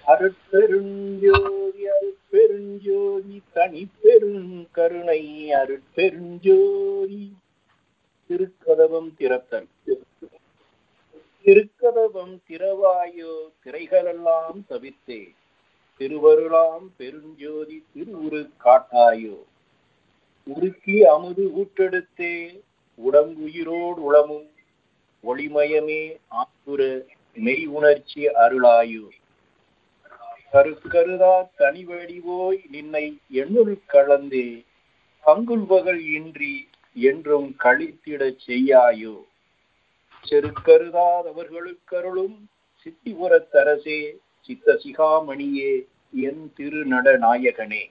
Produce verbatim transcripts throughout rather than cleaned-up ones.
அருட்பெருஞ்சோதி அருட்பெருஞ்சோதி தனிப்பெரும் கருணை அருட்பெருஞ்சோதி. திருக்கதவம் திறத்தல். திருக்கதவம் திறவாயோ திரைகளெல்லாம் தவிர்த்தே, திருவருளாம் பெருஞ்சோதி திருவுரு காட்டாயோ. உருக்கி அமுது ஊற்றெடுத்தே உடம்புயிரோடு உளமும் ஒளிமயமே ஆக்குற மெய் உணர்ச்சி அருளாயோ. கருக்கருதா தனி வடிவோய் நின்னை எண்ணுள் கலந்தே பங்குல்வகள் இன்றி என்றும் கழித்திடச் செய்யாயோ. செருக்கருதாதவர்களுக்கருளும் சித்திபுரத்தரசே சித்த சிகாமணியே என் திருநட நாயகனே.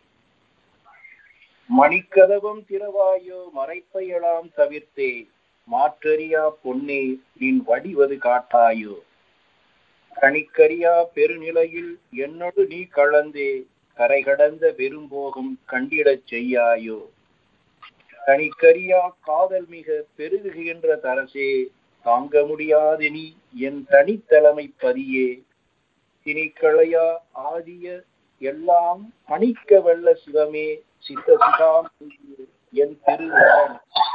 மணிக்கதவம் திறவாயோ மறைப்பையெல்லாம் தவிர்த்தே, மாற்றறியா பொன்னே நின் வடிவது காட்டாயோ. கணிக்கரியா பெருநிலையில் என்னோடு நீ கலந்தே கரை கடந்த பெரும்போகம் கண்டிடச் செய்யாயோ. கணிக்கரியா காதல் மிக பெருகுகின்ற தரசே, தாங்க முடியாதெனி என் தனித்தலைமை பதியே. திணிக்களையா ஆதிய எல்லாம் அணிக்க வல்ல சிவமே சித்த சிகாம் என் திருநடன்.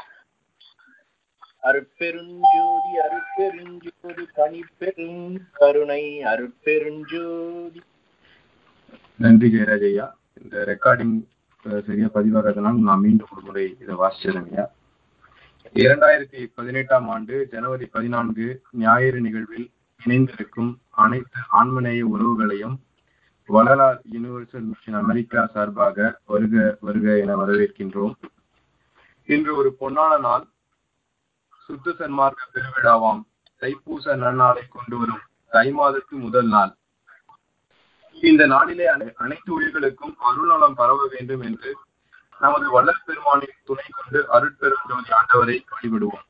அருட்பெருஞ்சோதி அருட்பெருஞ்சோதி தனிப்பெரும் கருணை அருட்பெருஞ்சோதி. நன்றி ஜெயராஜையா. இந்த ரெக்கார்டிங் சரியா பதிவாகிறதுனால நான் மீண்டும் ஒரு முறை இதை வாசிச்சிருந்தேன். இரண்டாயிரத்தி பதினெட்டாம் ஆண்டு ஜனவரி பதினான்கு ஞாயிறு நிகழ்வில் இணைந்திருக்கும் அனைத்து ஆன்மநேய உறவுகளையும் வள்ளலார் யுனிவர்சல் மிஷன் அமெரிக்கா சார்பாக வருக வருக என வரவேற்கின்றோம். இன்று ஒரு பொன்னான நாள், சுத்த சன்மார்க்க பெருவிழாவாம் தைப்பூச நன்னாளை கொண்டு வரும் தை மாதத்து முதல் நாள். இந்த நாளிலே அனைத்து உயிர்களுக்கும் அருள்நலம் பரவ வேண்டும் என்று நமது வள்ளல் பெருமானின் துணை கொண்டு அருட்பெருஞ்சோதி ஆண்டவரை வழிபடுவோம்.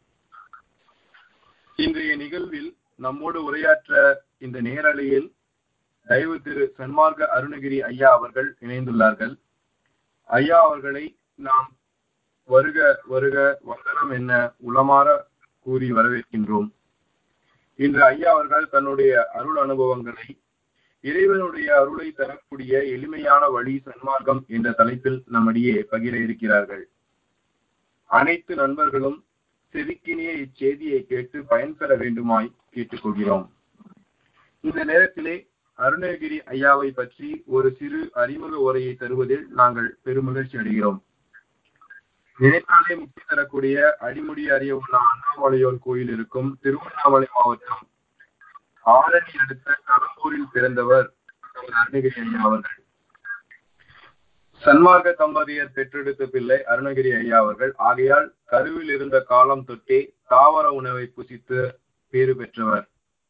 இன்றைய நிகழ்வில் நம்மோடு உரையாற்ற இந்த நேரலையில் தயவு திரு சன்மார்க்க அருணகிரி ஐயா அவர்கள் இணைந்துள்ளார்கள். ஐயா அவர்களை நாம் வருக வருக வந்தனம் என்ன உளமாற கூறி வரவேற்கின்றோம். இன்று ஐயா அவர்கள் தன்னுடைய அருள் அனுபவங்களை இறைவனுடைய அருளை தரக்கூடிய எளிமையான வழி சன்மார்க்கம் என்ற தலைப்பில் நம்மிடையே பகிர இருக்கிறார்கள். அனைத்து நண்பர்களும் செவிக்கினிய இச்செய்தியை கேட்டு பயன்பெற வேண்டுமாய் கேட்டுக்கொள்கிறோம். இந்த நேரத்திலே அருணகிரி ஐயாவை பற்றி ஒரு சிறு அறிமுக உரையை தருவதில் நாங்கள் பெருமகிழ்ச்சி அடைகிறோம். நினைத்தாலே முக்தி தரக்கூடிய அடிமுடி அறிய உள்ள அண்ணாமலையோர் கோயில் இருக்கும் திருவண்ணாமலை மாவட்டம் ஆரணி அடுத்த கடம்பூரில் பிறந்தவர் அருணகிரி ஐயா அவர்கள். சன்மார்க்க தம்பதியர் பெற்றெடுத்த பிள்ளை அருணகிரி ஐயா அவர்கள். ஆகையால் கருவில் இருந்த காலம் தொட்டே தாவர உணவை புசித்து பேறு பெற்றவர்.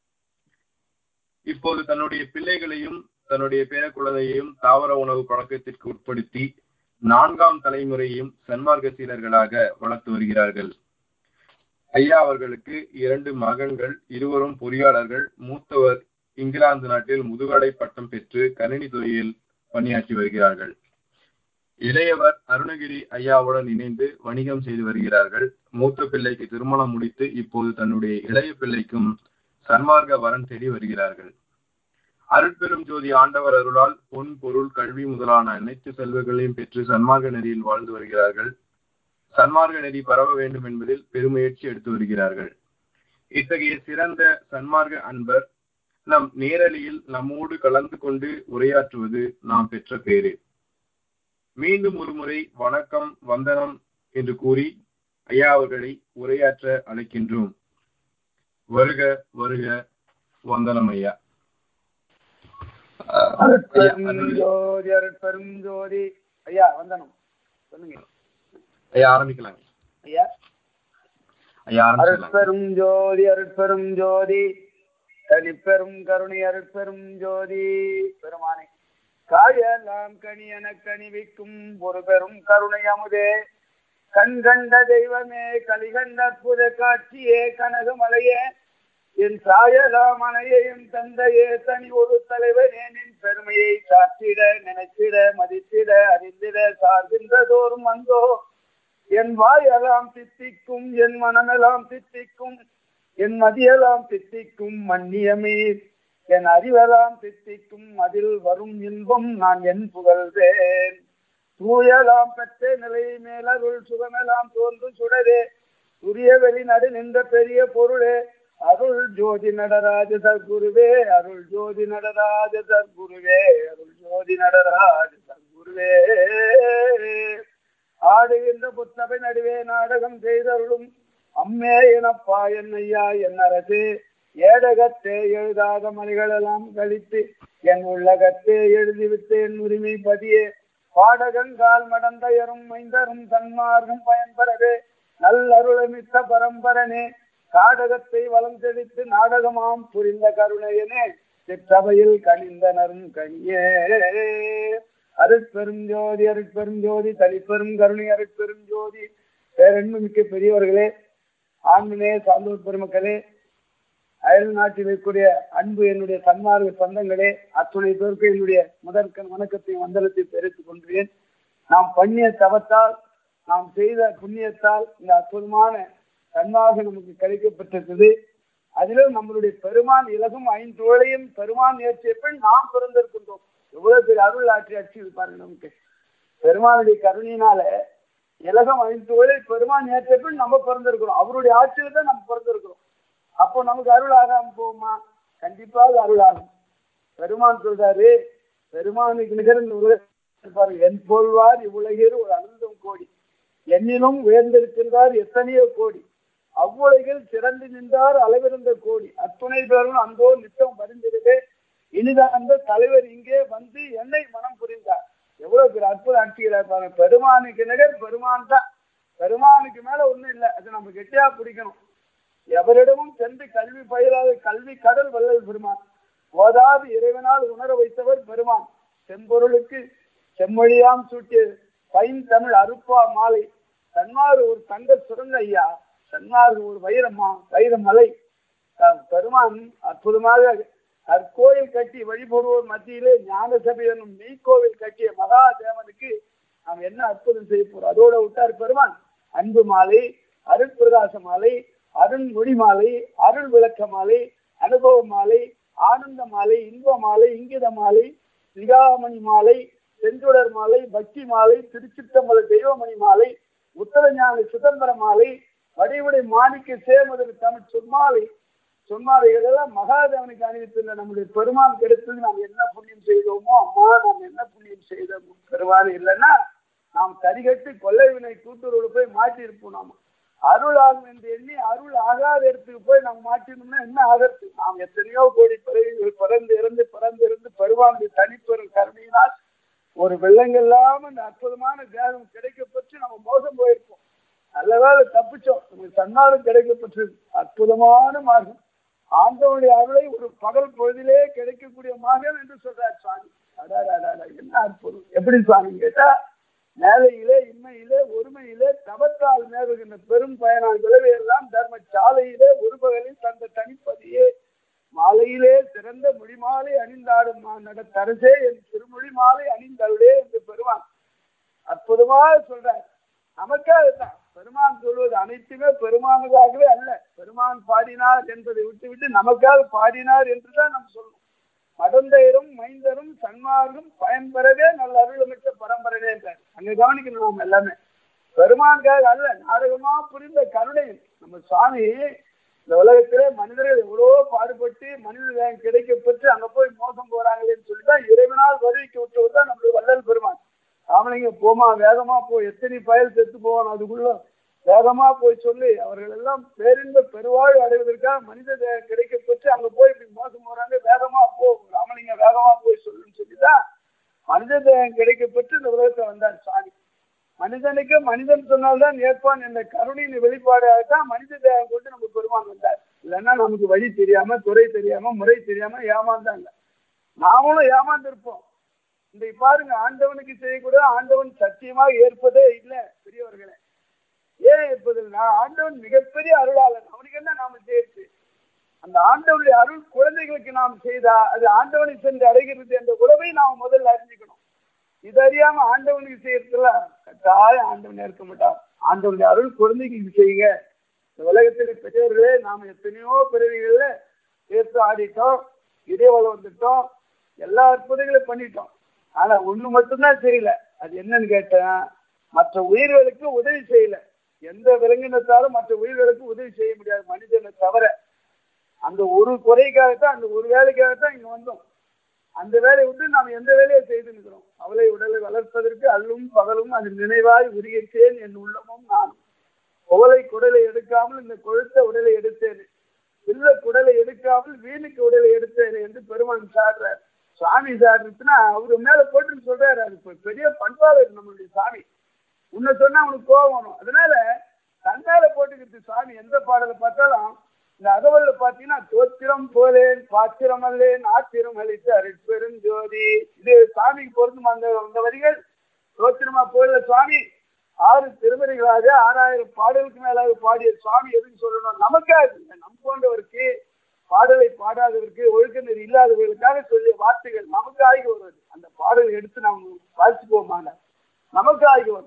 இப்போது தன்னுடைய பிள்ளைகளையும் தன்னுடைய பேர குழந்தையையும் தாவர உணவு பழக்கத்திற்கு உட்படுத்தி நான்காம் தலைமுறையும் சன்மார்க்க சீடர்களாக வளர்த்து வருகிறார்கள். ஐயா அவர்களுக்கு இரண்டு மகன்கள், இருவரும் பொறியாளர்கள். மூத்தவர் இங்கிலாந்து நாட்டில் முதுகலை பட்டம் பெற்று கணினி துறையில் பணியாற்றி வருகிறார்கள். இளையவர் அருணகிரி ஐயாவுடன் இணைந்து வணிகம் செய்து வருகிறார்கள். மூத்த பிள்ளைக்கு திருமணம் முடித்து இப்போது தன்னுடைய இளைய பிள்ளைக்கும் சன்மார்க்க வரன் தேடி வருகிறார்கள். அருட்பெரும் ஜோதி ஆண்டவர் அருளால் பொன் பொருள் கல்வி முதலான அனைத்து செல்வங்களையும் பெற்று சன்மார்க்க நெறியில் வாழ்ந்து வருகிறார்கள். சன்மார்க்க நெறி பரவ வேண்டும் என்பதில் பெருமுயற்சி எடுத்து வருகிறார்கள். இத்தகைய சிறந்த சன்மார்க்க அன்பர் நம் நேரலையில் நம்மோடு கலந்து கொண்டு உரையாற்றுவது நாம் பெற்ற பேரு. மீண்டும் ஒரு முறை வணக்கம் வந்தனம் என்று கூறி ஐயா அவர்களை உரையாற்ற அழைக்கின்றோம். வருக வருக வந்தனம் ஐயா. அருட்பெருஞ்சோதி அருட்பெருஞ்சோதி ஐயா வந்தனம் சொல்லுங்க ஐயா. ஆரம்பிக்கலாம் ஐயா. அருட்பெரும் ஜோதி அருட்பெரும் ஜோதி தனிப்பெரும் கருணை அருட்பெரும் ஜோதி பெருமானை காயெல்லாம் கனி என கனிவிக்கும் ஒரு பெரும் கருணை அமுதே, கண் கண்ட தெய்வமே, கலிகண்ட அற்புத காட்சியே, கனகமலையே, என் சாயலாம் அணையையும் தந்தையே, தனி ஒரு தலைவனே, நின் பெருமையை சாற்றிட நினைத்திட மதித்திட அறிந்திட சார்கின்றதோறும் வந்தோ. என் வாயெல்லாம் தித்திக்கும், என் மனமெல்லாம் தித்திக்கும், என் மதியெல்லாம் தித்திக்கும் மன்னியமே. என் அறிவெல்லாம் தித்திக்கும் அதில் வரும் இன்பம் நான் என் புகழ்வேன். தூயலாம் பெற்ற நிலை மேலருள் சுகமெல்லாம் தோன்று சுடரே துரிய வெளி நடு நின்ற பெரிய பொருளே அருள் ஜோதி நடராஜ சத்குருவே அருள் ஜோதி நடராஜ சத்குருவே அருள் ஜோதி நடராஜ சத்குருவே. ஆடுகின்ற புத்தகை நடுவே நாடகம் செய்தருளும் அம்மே எனப்பா என்னையா என் அரசே ஏடகத்தே எழுதாத மணிகளெல்லாம் கழித்து என் உள்ளகத்தே எழுதிவிட்டு என் உரிமை பதியே பாடகங்கால் மடந்தையரும் மைந்தரும் சன்மார்க்கம் பயன்பெறவே நல்லருளமித்த பரம்பரனே காடகத்தை வளம் செழித்து நாடகமாம் புரிந்த கருணையனே சிற்றபையில் கனிந்தனரும் கனியே. அருட்பெரும் ஜோதி அருட்பெரும் ஜோதி தனிப்பெரும் கருணை அருட்பெரும் ஜோதி. பேரன்புமிக்க பெரியவர்களே, ஆண்மனே சான்றோர் பெருமக்களே, அயல் நாட்டில் இருக்கக்கூடிய அன்பு என்னுடைய சன்மார்க்க சொந்தங்களே, அத்துணை பேருக்கு என்னுடைய முதற்கண் வணக்கத்தையும் வந்தனத்தை தெரிவித்துக் கொள்கிறேன். நாம் பண்ணிய தவத்தால் நாம் செய்த புண்ணியத்தால் இந்த அற்புதமான சன்மார்க்கம் நமக்கு கிடைக்கப்பட்டிருக்குது. அதிலும் நம்மளுடைய பெருமான் இலகும் ஐந்தோழையும் பெருமான் ஏற்றிய பின் நாம் பிறந்திருக்கின்றோம். எவ்வளவு பெரிய அருள் ஆற்றி அச்சு இருப்பாரு நமக்கு. பெருமானுடைய கருணையினால இலகம் ஐந்தோழை பெருமான் ஏற்றிய பின் நம்ம பிறந்திருக்கிறோம். அவருடைய ஆட்சியில தான் நம்ம பிறந்திருக்கிறோம். அப்போ நமக்கு அருள் ஆகாம போகுமா? கண்டிப்பாக அருள் ஆகும். பெருமான் சொல்றாரு, பெருமானுக்கு நிகர் இருப்பாரு, என் போல்வார் இவ்வுலகில் ஒரு அனந்தம் கோடி என்னிலும் உயர்ந்திருக்கின்றார் எத்தனையோ கோடி அவ்வுலகில் சிறந்து நின்றார் அளவிருந்த கோடி அத்துணை பேரும் அந்தோ நித்தம் வருந்திருந்தே இனித அந்த தலைவர் இங்கே வந்து என்னை மனம் புரிந்தார். எவ்வளவு பேர் அற்புத ஆட்சிகிறார். பெருமானுக்கு நிகர் பெருமான் தான். பெருமானுக்கு மேல ஒண்ணும் இல்லை. அது நம்ம கெட்டியா பிடிக்கணும். எவரிடமும் சென்று கல்வி பயிலாத கல்வி கடல் வல்லல் பெருமான். ஓதாது இறைவனால் உணர வைத்தவர் பெருமான். செம்பொருளுக்கு செம்மொழியாம் சூட்டிய பைன் தமிழ் அருப்பா மாலை. சன்மார் ஒரு தங்க சுரங்க ஐயா, சன்மார் ஒரு வைரம்மா வைரமலை. பெருமான் அற்புதமாக கற்கோயில் கட்டி வழிபடுவோர் மத்தியிலே ஞான சபை என்னும் மெய்கோவில் கட்டிய மகாதேவனுக்கு நாம் என்ன அற்புதம் செய்ய போறோம்? அதோட விட்டார் பெருமான் அன்பு மாலை, அருள் பிரகாச மாலை, அருள் மொழி மாலை, அருள் விளக்க மாலை, அனுபவ மாலை, ஆனந்த மாலை, இன்ப மாலை, இங்கித மாலை, சிகாமணி மாலை, செஞ்சுடர் மாலை, பக்தி மாலை, திருச்சித்தம்பல தெய்வமணி மாலை, உத்தரஞான சுதந்திர மாலை, வடிவுடை மாணிக்க சேமதர் தமிழ் சொன்மாலை. சொன்மாலைகள் எல்லாம் மகாதேவனுக்கு அணிவித்துள்ள நம்முடைய பெருமான் கிடைத்தது. நாம் என்ன புண்ணியம் செய்தோமோ அம்மா, நாம் என்ன புண்ணியம் செய்தோமோ. பெருமான் இல்லைன்னா நாம் கரிகட்டு கொள்ளை வினை கூட்டுறவு போய் மாட்டி இருப்போம். நாம அருள் ஆகும் என்று எண்ணி அருள் ஆகாத இடத்துக்கு போய் நம்ம மாட்டினோம்னா என்ன ஆகிறது? நாம் எத்தனையோ கோடி பிறவிகள் பிறந்து இருந்து பிறந்து இருந்து பெருமானுடைய தனிப்பெரும் கருணையினால் ஒரு வெள்ளங்கள்லாம இந்த அற்புதமான தேகம் கிடைக்கப்பட்டு நம்ம மோசம் போயிருப்போம். நல்லவேளை தப்பிச்சோம். நமக்கு சன்மார்க்கம் கிடைக்கப்பட்டது. அற்புதமான மார்க்கம். ஆண்டவனுடைய அருளை ஒரு பகல் பொழுதிலே கிடைக்கக்கூடிய மார்க்கம் என்று சொல்றார் சுவாமி. அடாடா என்ன அற்புதம்! எப்படி சுவாமி கேட்டா, மேலையிலே இன்மையிலே ஒருமையிலே தவத்தால் மேவுகின்ற பெரும் பயனான விளைவையெல்லாம் தர்ம சாலையிலே ஒரு பகலில் தந்த தனிப்பதியே மாலையிலே சிறந்த மொழிமாலை அணிந்தாடும் நடத்தரசே என் திருமொழி மாலை அணிந்தருளே என்று பெருமான் அற்புதமாக சொல்றார். நமக்காக தான் பெருமான் சொல்வது அனைத்துமே பெருமானுக்காகவே அல்ல. பெருமான் பாடினார் என்பதை விட்டுவிட்டு நமக்காக பாடினார் என்றுதான் நம்ம சொல்லணும். மடந்தையரும் மைந்தரும் சன்மார்க்கும் பயன்பெறவே நல்ல அருளமிக்க பரம்பரையே என்றார். அங்க கவனிக்கணும். நாம் எல்லாமே பெருமானுக்காக அல்ல, நாடகமா புரிந்த கருணை. நம்ம சுவாமி இந்த உலகத்திலே மனிதர்கள் எவ்வளவோ பாடுபட்டு மனித கிடைக்கப்பட்டு அங்க போய் மோசம் போறாங்களேன்னு சொல்லிதான் இறைவனால் வருவிக்க விட்டவர் தான் நம்மளுடைய வள்ளல் பெருமான். ராமலிங்க போமா வேகமா போய் எத்தனை பயல் செத்து போவான், அதுக்குள்ள வேகமா போய் சொல்லி அவர்கள் எல்லாம் பேரின்ப பெருவாழ் அடைவதற்காக மனித தேகம் கிடைக்கப்பட்டு அங்க போய் இப்படி மோசம் போறாங்க, வேகமா போ ராமலிங்க வேகமா போய் சொல்லுன்னு சொல்லிதான் மனித தேகம் கிடைக்கப்பட்டு இந்த உலகத்தை வந்தார் சுவாமி. மனிதனுக்கு மனிதன் சொன்னால்தான் ஏற்பான் என்ற கருணையின் வெளிப்பாடாகத்தான் மனித தேகம் கொண்டு நம்ம பெருமான் வந்தார். இல்லைன்னா நமக்கு வழி தெரியாம துறை தெரியாம முறை தெரியாம ஏமாந்தாங்க. நாமளும் ஏமாந்திருப்போம். இன்றைக்கு பாருங்க, ஆண்டவனுக்கு செய்யக்கூட ஆண்டவன் சத்தியமாக ஏற்பதே இல்லை பெரியவர்களே. ஏன் ஏற்பதில்லை? ஆண்டவன் மிகப்பெரிய அருளாளன். அவனுக்கு என்ன நாம செய்யறது? அந்த ஆண்டவனுடைய அருள் குழந்தைகளுக்கு நாம் செய்தா அது ஆண்டவனை சென்று அடைகிறது என்ற உறவை நாம் முதல்ல அறிஞ்சுக்கணும். இது அறியாம ஆண்டவனுக்கு செய்யறதுல கட்டாயம் ஆண்டவன் இருக்க மாட்டான். ஆண்டவனுடைய அருள் குழந்தைகளுக்கு செய்யுங்க. இந்த உலகத்தில் பெரியவர்களே நாம் எத்தனையோ பிறவிகள்ல சேர்த்து ஆடிட்டோம். இடைவெளி வந்துட்டோம், எல்லா அற்புதங்களையும் பண்ணிட்டோம். ஆனா ஒண்ணு மட்டும்தான் தெரியல. அது என்னன்னு கேட்டேன், மற்ற உயிர்களுக்கு உதவி செய்யல. எந்த விலங்கினத்தாலும் மற்ற உயிர்களுக்கு உதவி செய்ய முடியாது மனிதனை தவிர. அந்த ஒரு குறைக்காகத்தான், அந்த ஒரு வேலைக்காகத்தான் இங்க வந்தோம். அந்த வேலையை விட்டு நாம் எந்த வேலையை செய்து நிற்கிறோம். அவளை உடலை வளர்ப்பதற்கு அல்லும் பகலும் அது நினைவாய் உரியேன் என் உள்ளமும் நானும். புகழை குடலை எடுக்காமல் இந்த கொழுத்த உடலை எடுத்தேன், இல்ல குடலை எடுக்காமல் வீணுக்கு உடலை எடுத்தேன் என்று பெருமான் சாடுறார். சாமி சாடுறதுன்னா அவரு மேல போட்டுன்னு சொல்றாரு. அது பெரிய பண்பாளர் நம்மளுடைய சாமி. உன்னை சொன்னா அவனுக்கு கோபம் வரும். அதனால தன்னால போட்டுக்கிட்டு சாமி எந்த பாடலை பார்த்தாலும் இந்த அகவல்ல பாத்தீங்கன்னா, தோத்திரம் போலேன் பாத்திரம் அல்லேன் ஆத்திரம் அளித்து அருட்பெரும் ஜோதி. இது சாமிக்கு பொருந்தும் அந்த அந்த வரிகள். தோத்திரமா போல சுவாமி ஆறு திருமறைகளாக ஆறாயிரம் பாடலுக்கு மேலாக பாடிய சுவாமி எதுன்னு சொல்லணும்? நமக்காக, நம் போன்றவருக்கு, பாடலை பாடாதவருக்கு, ஒழுக்க நெறி இல்லாதவர்களுக்காக சொல்லிய வார்த்தைகள் நமக்காக வருவது. அந்த பாடலை எடுத்து நாம் வாசிப்போமான நமக்காக வரும்.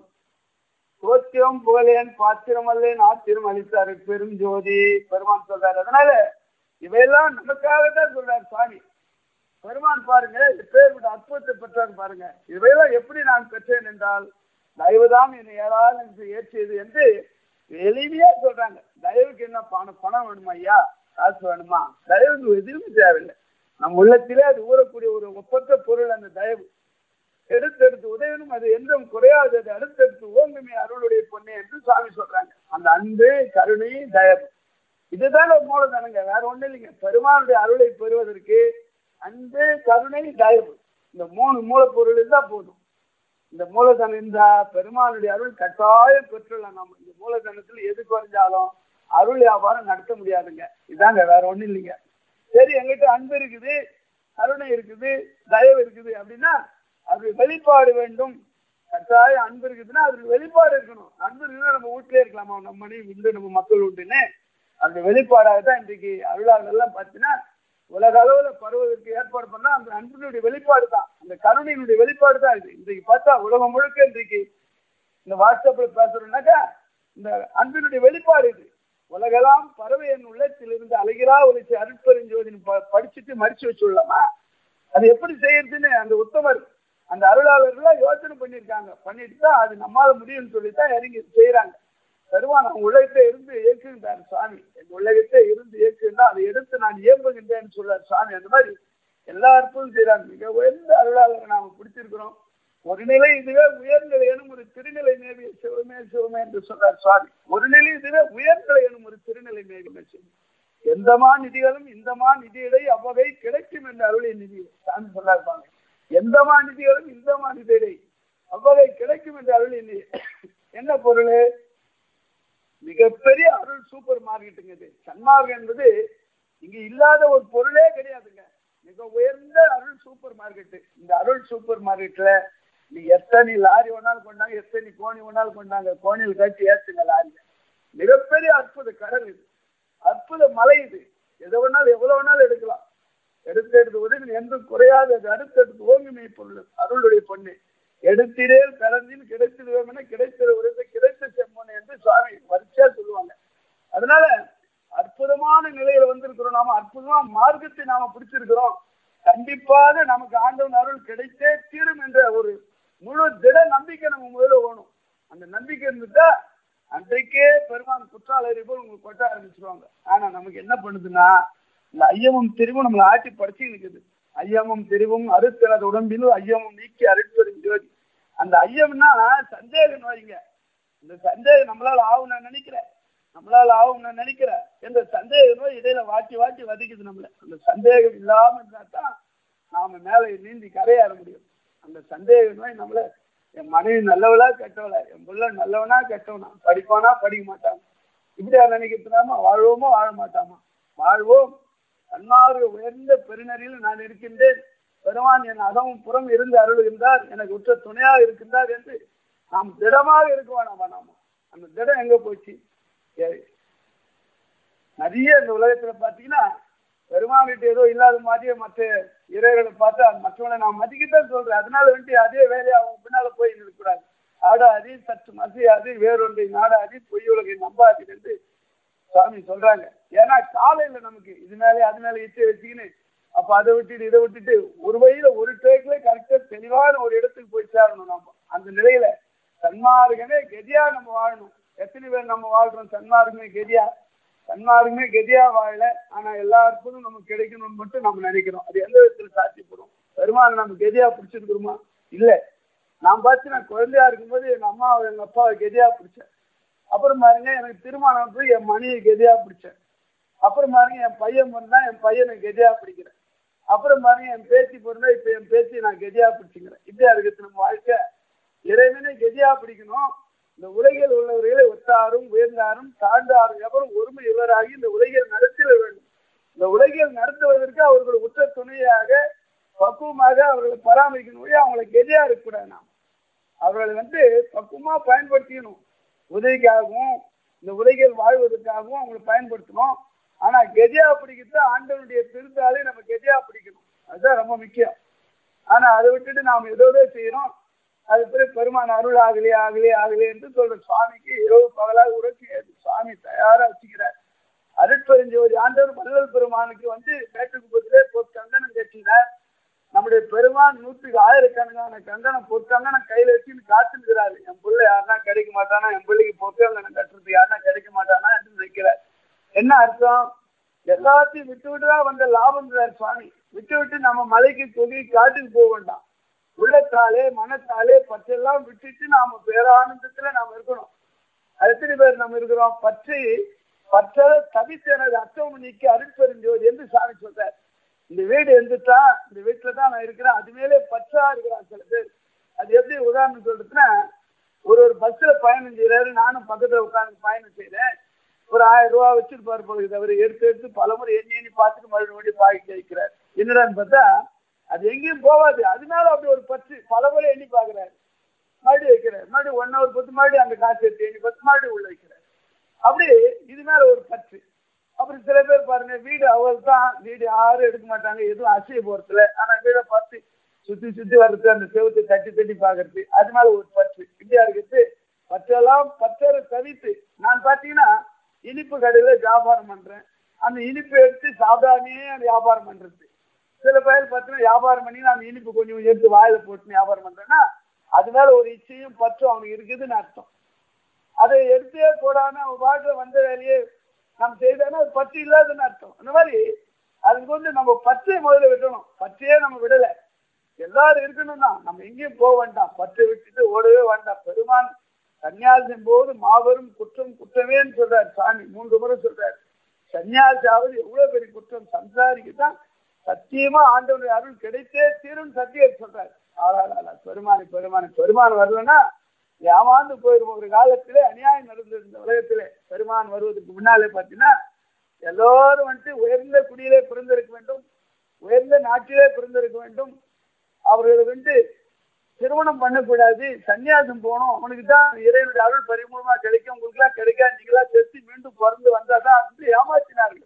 தோத்திரம் புகழேன் பாத்திரம் அல்லேன் ஆத்திரம் அளித்தாரு பெரும் ஜோதி பெருமான் சொல்றாரு. அதனால இவையெல்லாம் நமக்காகத்தான் சொல்றாரு சாமி. பெருமான் பாருங்க பேர் அற்புதத்தை பெற்றார் பாருங்க. இவையெல்லாம் எப்படி நான் பெற்றேன் என்றால், தயவுதான் என்னை ஏறால் என்று ஏற்றியது என்று எளிமையா சொல்றாங்க. தயவுக்கு என்ன பணம் பணம் வேணுமா ஐயா, காசு வேணுமா? தயவுக்கு எதுவுமே தேவையில்லை. நம் உள்ளத்திலே அது ஊறக்கூடிய ஒரு ஒப்பற்ற பொருள் அந்த தயவு. எடுத்தெடுத்து உதயனும் அது என்றும் குறையாது, அது அடுத்தெடுத்து ஓங்குமே அருளுடைய பொண்ணு என்று சாமி சொல்றாங்க. அந்த அன்பு கருணை தயவு இதுதான் மூலதனங்க, வேற ஒண்ணு இல்லைங்க. பெருமானுடைய அருளை பெறுவதற்கு அன்பு கருணை தயவு இந்த மூணு மூலப்பொருள் இருந்தா போதும். இந்த மூலதனம் இருந்தா பெருமானுடைய அருள் கட்டாயம் பெற்றுள்ளோம். நம்ம இந்த மூலதனத்துல எது குறைஞ்சாலும் அருள் வியாபாரம் நடத்த முடியாதுங்க. இதாங்க, வேற ஒண்ணு இல்லைங்க. சரி, எங்கிட்ட அன்பு இருக்குது, கருணை இருக்குது, தயவு இருக்குது அப்படின்னா அது வெளிப்பாடு வேண்டும். கட்டாயம் அன்பு இருக்குதுன்னா அதுக்கு வெளிப்பாடு இருக்கணும். அன்பு இருக்குன்னா நம்ம வீட்டிலே இருக்கலாமா? நம்ம மனைவி உண்டு, நம்ம மக்கள் உண்டுன்னு அந்த வெளிப்பாடாக தான் இன்றைக்கு அருளாளர்கள்லாம் பார்த்தீங்கன்னா உலக அளவுல பருவதற்கு ஏற்பாடு பண்ணா அந்த அன்பினுடைய வெளிப்பாடு தான், அந்த கருணையினுடைய வெளிப்பாடு தான் இது. இன்றைக்கு பார்த்தா உலகம் முழுக்க இன்றைக்கு இந்த வாட்ஸ்அப்ல பேசுறோம்னாக்கா இந்த அன்பினுடைய வெளிப்பாடு இது. உலகெல்லாம் பறவை என் உள்ளத்தில் இருந்து அழகிறா ஒழிச்சு அருட்பெருஞ்சோதின்னு படிச்சுட்டு மறிச்சு வச்சுள்ளாமா? அது எப்படி செய்யறதுன்னு அந்த உத்தமர் அந்த அருளாளர்கள் யோசனை பண்ணியிருக்காங்க. பண்ணிட்டு தான் அது நம்மால முடியும்னு சொல்லித்தான் இறங்கி செய்யறாங்க. பெருமான் அவங்க உலகத்தை இருந்து இயக்குகின்றார் சாமி. என் உலகத்தை இருந்து இயக்குன்னா அதை எடுத்து நான் இயம்புகின்றேன்னு சொல்றார் சாமி. அந்த மாதிரி எல்லா அற்புதம் செய்யறாங்க. மிக உயர்ந்த அருளாளரை நாம பிடிச்சிருக்கிறோம். ஒரு நிலை இதுவே உயர்நிலை எனும் ஒரு திருநிலை மேவிய சிவமே சிவமே என்று சொல்றார் சுவாமி. ஒரு நிலை இதுவே உயர்நிலை எனும் ஒரு திருநிலை மேவிய சிவம். எந்தமா நிதிகளும் இந்தமா நிதியிடை அவ்வகை கிடைக்கும் என்று அருளிய நிதி சாமி சொல்லாருப்பாங்க. எந்தமா நிதிகளும் இந்தமா நிதியிடை அவ்வகை கிடைக்கும் என்று அருளிய நிதி என்ன பொருள்? மிகப்பெரிய அருள் சூப்பர் மார்க்கெட்டுங்க இது. சன்மார்க்கம் என்பது இங்க இல்லாத ஒரு பொருளே கிடையாதுங்க. மிக உயர்ந்த அருள் சூப்பர் மார்க்கெட்டு. இந்த அருள் சூப்பர் மார்க்கெட்ல நீ எத்தனை லாரி வேணாலும் கொண்டாங்க, எத்தனை கோணி வேணாலும் கொண்டாங்க, கோணியில் கட்டி ஏற்றுங்க லாரி. மிகப்பெரிய அற்புத கடல் இது, அற்புத மலை இது. எதை வேணாலும் எவ்வளவு வேணாலும் எடுக்கலாம். எடுத்து எடுத்து உதவி என்றும் குறையாது. அது அடுத்து எடுத்து ஓங்குமை பொருள் அருளுடைய பொண்ணு. எடுத்திரேல் கலந்தில் கிடைத்திடுவோம் என கிடைத்த உரைத்த கிடைத்த செம்மன் என்று சுவாமி வரிசையா சொல்லுவாங்க. அதனால அற்புதமான நிலையில வந்திருக்கிறோம். நாம அற்புதமா மார்க்கத்தை நாம பிடிச்சிருக்கிறோம். கண்டிப்பாக நமக்கு ஆண்டவன் அருள் கிடைத்தே தீரும் என்ற ஒரு முழு திட நம்பிக்கை நம்ம முதல்ல வேணும். அந்த நம்பிக்கை இருந்துட்டா அன்றைக்கே பெருமான் குற்றாலரி போல் உங்களுக்கு கொட்ட ஆரம்பிச்சிருவாங்க. ஆனா நமக்கு என்ன பண்ணுதுன்னா இந்த ஐயமும் திரிவும் நம்மளை ஆட்டி படிச்சு நிற்குது. ஐயமும் திரிவும் அறுத்தனது உடம்பிலும் ஐயமும் நீக்கி அருட்பெரும் ஜோதி. அந்த ஐயம்னா சந்தேகம் நோய்ங்க. இந்த சந்தேகம் நம்மளால ஆகும் நான் நினைக்கிறேன், நம்மளால ஆகும் நான் நினைக்கிறேன் என்ற சந்தேக நோய் இடையில வாட்டி வாட்டி வதிக்குது நம்மள. அந்த சந்தேகம் இல்லாம இருந்தா தான் நாம மேலே நீந்தி கரையாற முடியும். அந்த சந்தேக நோய் நம்மள, என் மனைவி நல்லவளா கெட்டவளா, என் பிள்ளை நல்லவனா கெட்டவனா, படிப்பானா படிக்க மாட்டான், இப்படியா நினைக்கிறதுனாம வாழ்வோமோ வாழ மாட்டாமா? வாழ்வோம். தன்மார்க்க உயர்ந்த பெருநறியில் நான் இருக்கின்றேன், பெருமான் என் அகமும் புறம் இருந்து அருள்கின்றார், எனக்கு உற்ற துணையாக இருக்கின்றார் என்று நாம் திடமாக இருக்க வேணாமா? நாம அந்த திடம் எங்க போச்சு? நிறைய இந்த உலகத்துல பாத்தீங்கன்னா பெருமானிட்ட ஏதோ இல்லாத மாதிரியே மற்ற இறைகளை பார்த்தா மற்றவங்களை நான் மதிக்கத்தான் சொல்றேன். அதனால வந்துட்டு அதே வேலையை அவங்க பின்னால போய் இருக்கக்கூடாது. ஆடாதி சற்று மசியாது வேறொன்றை நாடாதி பொய் உலகை நம்பாது என்று சுவாமி சொல்றாங்க. ஏன்னா காலையில நமக்கு இது மேலே அது மேலே இச்சை வச்சுக்கின்னு அப்ப அதை விட்டுட்டு இதை விட்டுட்டு ஒரு வழியில ஒரு டேக்ல கரெக்டா தெளிவான ஒரு இடத்துக்கு போய் சேரணும். நம்ம அந்த நிலையில சன்மார்க்கமே கெதியா நம்ம வாழணும். எத்தனை பேர் நம்ம வாழ்றோம் சன்மார்க்கமே கெதியா? சன்மார்க்கமே கெதியா வாழல. ஆனா எல்லாருக்கும் நமக்கு கிடைக்கணும்னு மட்டும் நம்ம நினைக்கிறோம். அது எந்த விதத்துல சாத்தியப்படும்? பெருமாள் நம்ம கெதியா பிடிச்சிருக்கிறோமா? இல்ல. நான் பார்த்து நான் குழந்தையா இருக்கும்போது எங்க அம்மா எங்க அப்பாவை கெதியா பிடிச்சேன். அப்புறம் பாருங்க எனக்கு திருமணம் போய் என் மனைவி கெதியா பிடிச்சேன். அப்புறம் பாருங்க என் பையன் பிறந்தா என் பையனை கெதியா பிடிக்கிறேன். அப்புறம் பாருங்க என் பேத்தி பிறந்தா இப்ப என் பேத்தி நான் கெதியா பிடிச்சிக்கிறேன். இப்படியா இருக்குது நம்ம வாழ்க்கை. இறைவனை கெதியா பிடிக்கணும். இந்த உலகில் உள்ளவர்களை ஒத்தாரும் உயர்ந்தாரும் தாழ்ந்தாரும் எவரும் ஒருமை இவராகி இந்த உலகில் நடத்திட வேண்டும். இந்த உலகில் நடத்துவதற்கு அவர்கள் உற்ற துணையாக பக்குவமாக அவர்களை பராமரிக்கணும். அவங்களை கெதியா இருக்கக்கூடாது. நாம் அவர்களை வந்து பக்குவமா பயன்படுத்திக்கணும். உதவிக்காகவும் இந்த உலகில் வாழ்வதற்காகவும் அவங்களை பயன்படுத்தணும். ஆனா கெதியா பிடிக்கிறது ஆண்டவனுடைய திருத்தாலே நம்ம கெதியா பிடிக்கணும். அதுதான் ரொம்ப முக்கியம். ஆனா அதை விட்டுட்டு நாம் ஏதோ செய்யறோம். அது பிறகு பெருமான் அருள் ஆகலே ஆகலே ஆகலே என்று சொல்ற சுவாமிக்கு இரவு பகலாக உரைச்சி சுவாமி தயாரா வச்சுக்கிறார். அருட்பெருஞ்சோதி ஆண்டவர் வள்ளல் பெருமானுக்கு வந்து மேட்டுக்குப்பத்திலே பொற்கங்கணம் கட்டினார். நம்முடைய பெருமான் நூற்றுக்கு ஆயிரக்கணக்கான கங்கணம் பொற்கங்கணம் கையில வச்சுன்னு காத்துக்கிறாரு. என் பிள்ளை யாருன்னா கிடைக்க மாட்டானா, என் பிள்ளைக்கு பொற்கங்கணம் கட்டுறதுக்கு யாருன்னா கிடைக்க மாட்டானா என்று நினைக்கிறார். என்ன அர்த்தம்? எல்லாத்தையும் விட்டு விட்டுதான் வந்த லாபம்ன்றார் சுவாமி. விட்டு விட்டு நம்ம மலைக்கு தொகை காட்டுக்கு போக வேண்டாம். உள்ளத்தாலே மனத்தாலே பற்றெல்லாம் விட்டுட்டு நாம பேரானந்தத்துல நாம இருக்கணும். எத்தனை பேர் நம்ம இருக்கிறோம்? பற்றி பற்ற தவித்தனது அச்சம் நீக்கி அருட்பெருஞ்சோதி என்று சாமி சொல்றார். இந்த வீடு இருந்துட்டா இந்த வீட்டுலதான் நான் இருக்கிறேன், அது மேலே பற்றா இருக்கிறான் சில பேர். அது எப்படி உதாரணம் சொல்றதுன்னா, ஒரு ஒரு பஸ்ல பயணம் செய்யறாரு. நானும் பக்கத்துல உட்கார்ந்து பயணம் செய்யறேன். ஒரு ஆயிரம் ரூபாய் வச்சிருப்பாரு போல. அவர் எடுத்து எடுத்து பலமுறை எண்ணி எண்ணி பார்த்துட்டு மறுபடியும் பாக்கெட் வைக்கிறார். என்னடான்னு பார்த்தா அது எங்கேயும் போகாது. அதனால அப்படி ஒரு பத்து பலமுறை எண்ணி பாக்குறாரு. மறுபடியும் வைக்கிறார். மறுபடியும் ஒன் ஹவர் பத்து மறுபடியும் அந்த காசு எடுத்து எண்ணி பத்து மறுபடியும் உள்ள வைக்கிறார். அப்படி இது மேல ஒரு பத்து. அப்புறம் சில பேர் பாருங்க, வீடு அவள் தான், வீடு யாரும் எடுக்க மாட்டாங்க, எதுவும் அசைய போறதுல. ஆனா வீடை பார்த்து சுத்தி சுத்தி வர்றது, அந்த செவத்தை தட்டி தட்டி பாக்குறது, அது மேல ஒரு பற்று. இப்படியா இருக்குது. பற்றெல்லாம் பற்றரை தவித்து நான் பாத்தீங்கன்னா இனிப்பு கடையில வியாபாரம் பண்றேன். அந்த இனிப்பை எடுத்து சாப்பிடாமே அந்த வியாபாரம் பண்றது. சில பேர் பார்த்தீங்கன்னா வியாபாரம் பண்ணி அந்த இனிப்பு கொஞ்சம் எடுத்து வாயில போட்டு வியாபாரம் பண்றேன்னா அது மேல ஒரு இச்சையும் பற்றும் அவனுக்கு இருக்குதுன்னு அர்த்தம். அதை எடுத்தே போடாம அவன் வாழ்க்கை வந்த வேலையே நம்ம செய்தோன்னா அது பற்று இல்லாதுன்னு அர்த்தம். அந்த மாதிரி அதுக்கு வந்து நம்ம பற்றை முதல்ல விடணும். பற்றையே நம்ம விடலை. எல்லாரும் இருக்கணும்னா நம்ம எங்கேயும் போக வேண்டாம். பற்றை விட்டுட்டு ஓடவே வேண்டாம். பெருமான் சன்னியாசம் போது மாபெரும் குற்றம் குற்றமேன்னு சொல்றாரு சாமி. மூன்று முறை சொல்றாரு. சன்னியாசாவது எவ்வளவு பெரிய குற்றம். சம்சாரிக்கு தான் சத்தியமா ஆண்டவனுடைய அருள் கிடைத்தே தீரும் சத்தியம் சொல்றாரு. ஆளாளா பெருமானி பெருமானி பெருமான் வரலன்னா ஏமாந்து போயிடும். ஒரு காலத்திலே அநியாயம் நடந்திருந்த உலகத்திலே பெருமான் வருவதற்கு முன்னாலே பார்த்தீங்கன்னா எல்லோரும் வந்துட்டு உயர்ந்த குடியிலே பிறந்திருக்க வேண்டும், உயர்ந்த நாட்டிலே பிறந்திருக்க வேண்டும். அவர்கள் வந்து திருமணம் பண்ணக்கூடாது, சன்னியாசம் போகணும், அவனுக்கு தான் இறைவனுடைய அருள் பரிமூலமா கிடைக்கும், உங்களுக்கு எல்லாம் கிடைக்காது, நீங்களா செத்து மீண்டும் பிறந்து வந்தாதான் வந்து ஏமாற்றினார்கள்.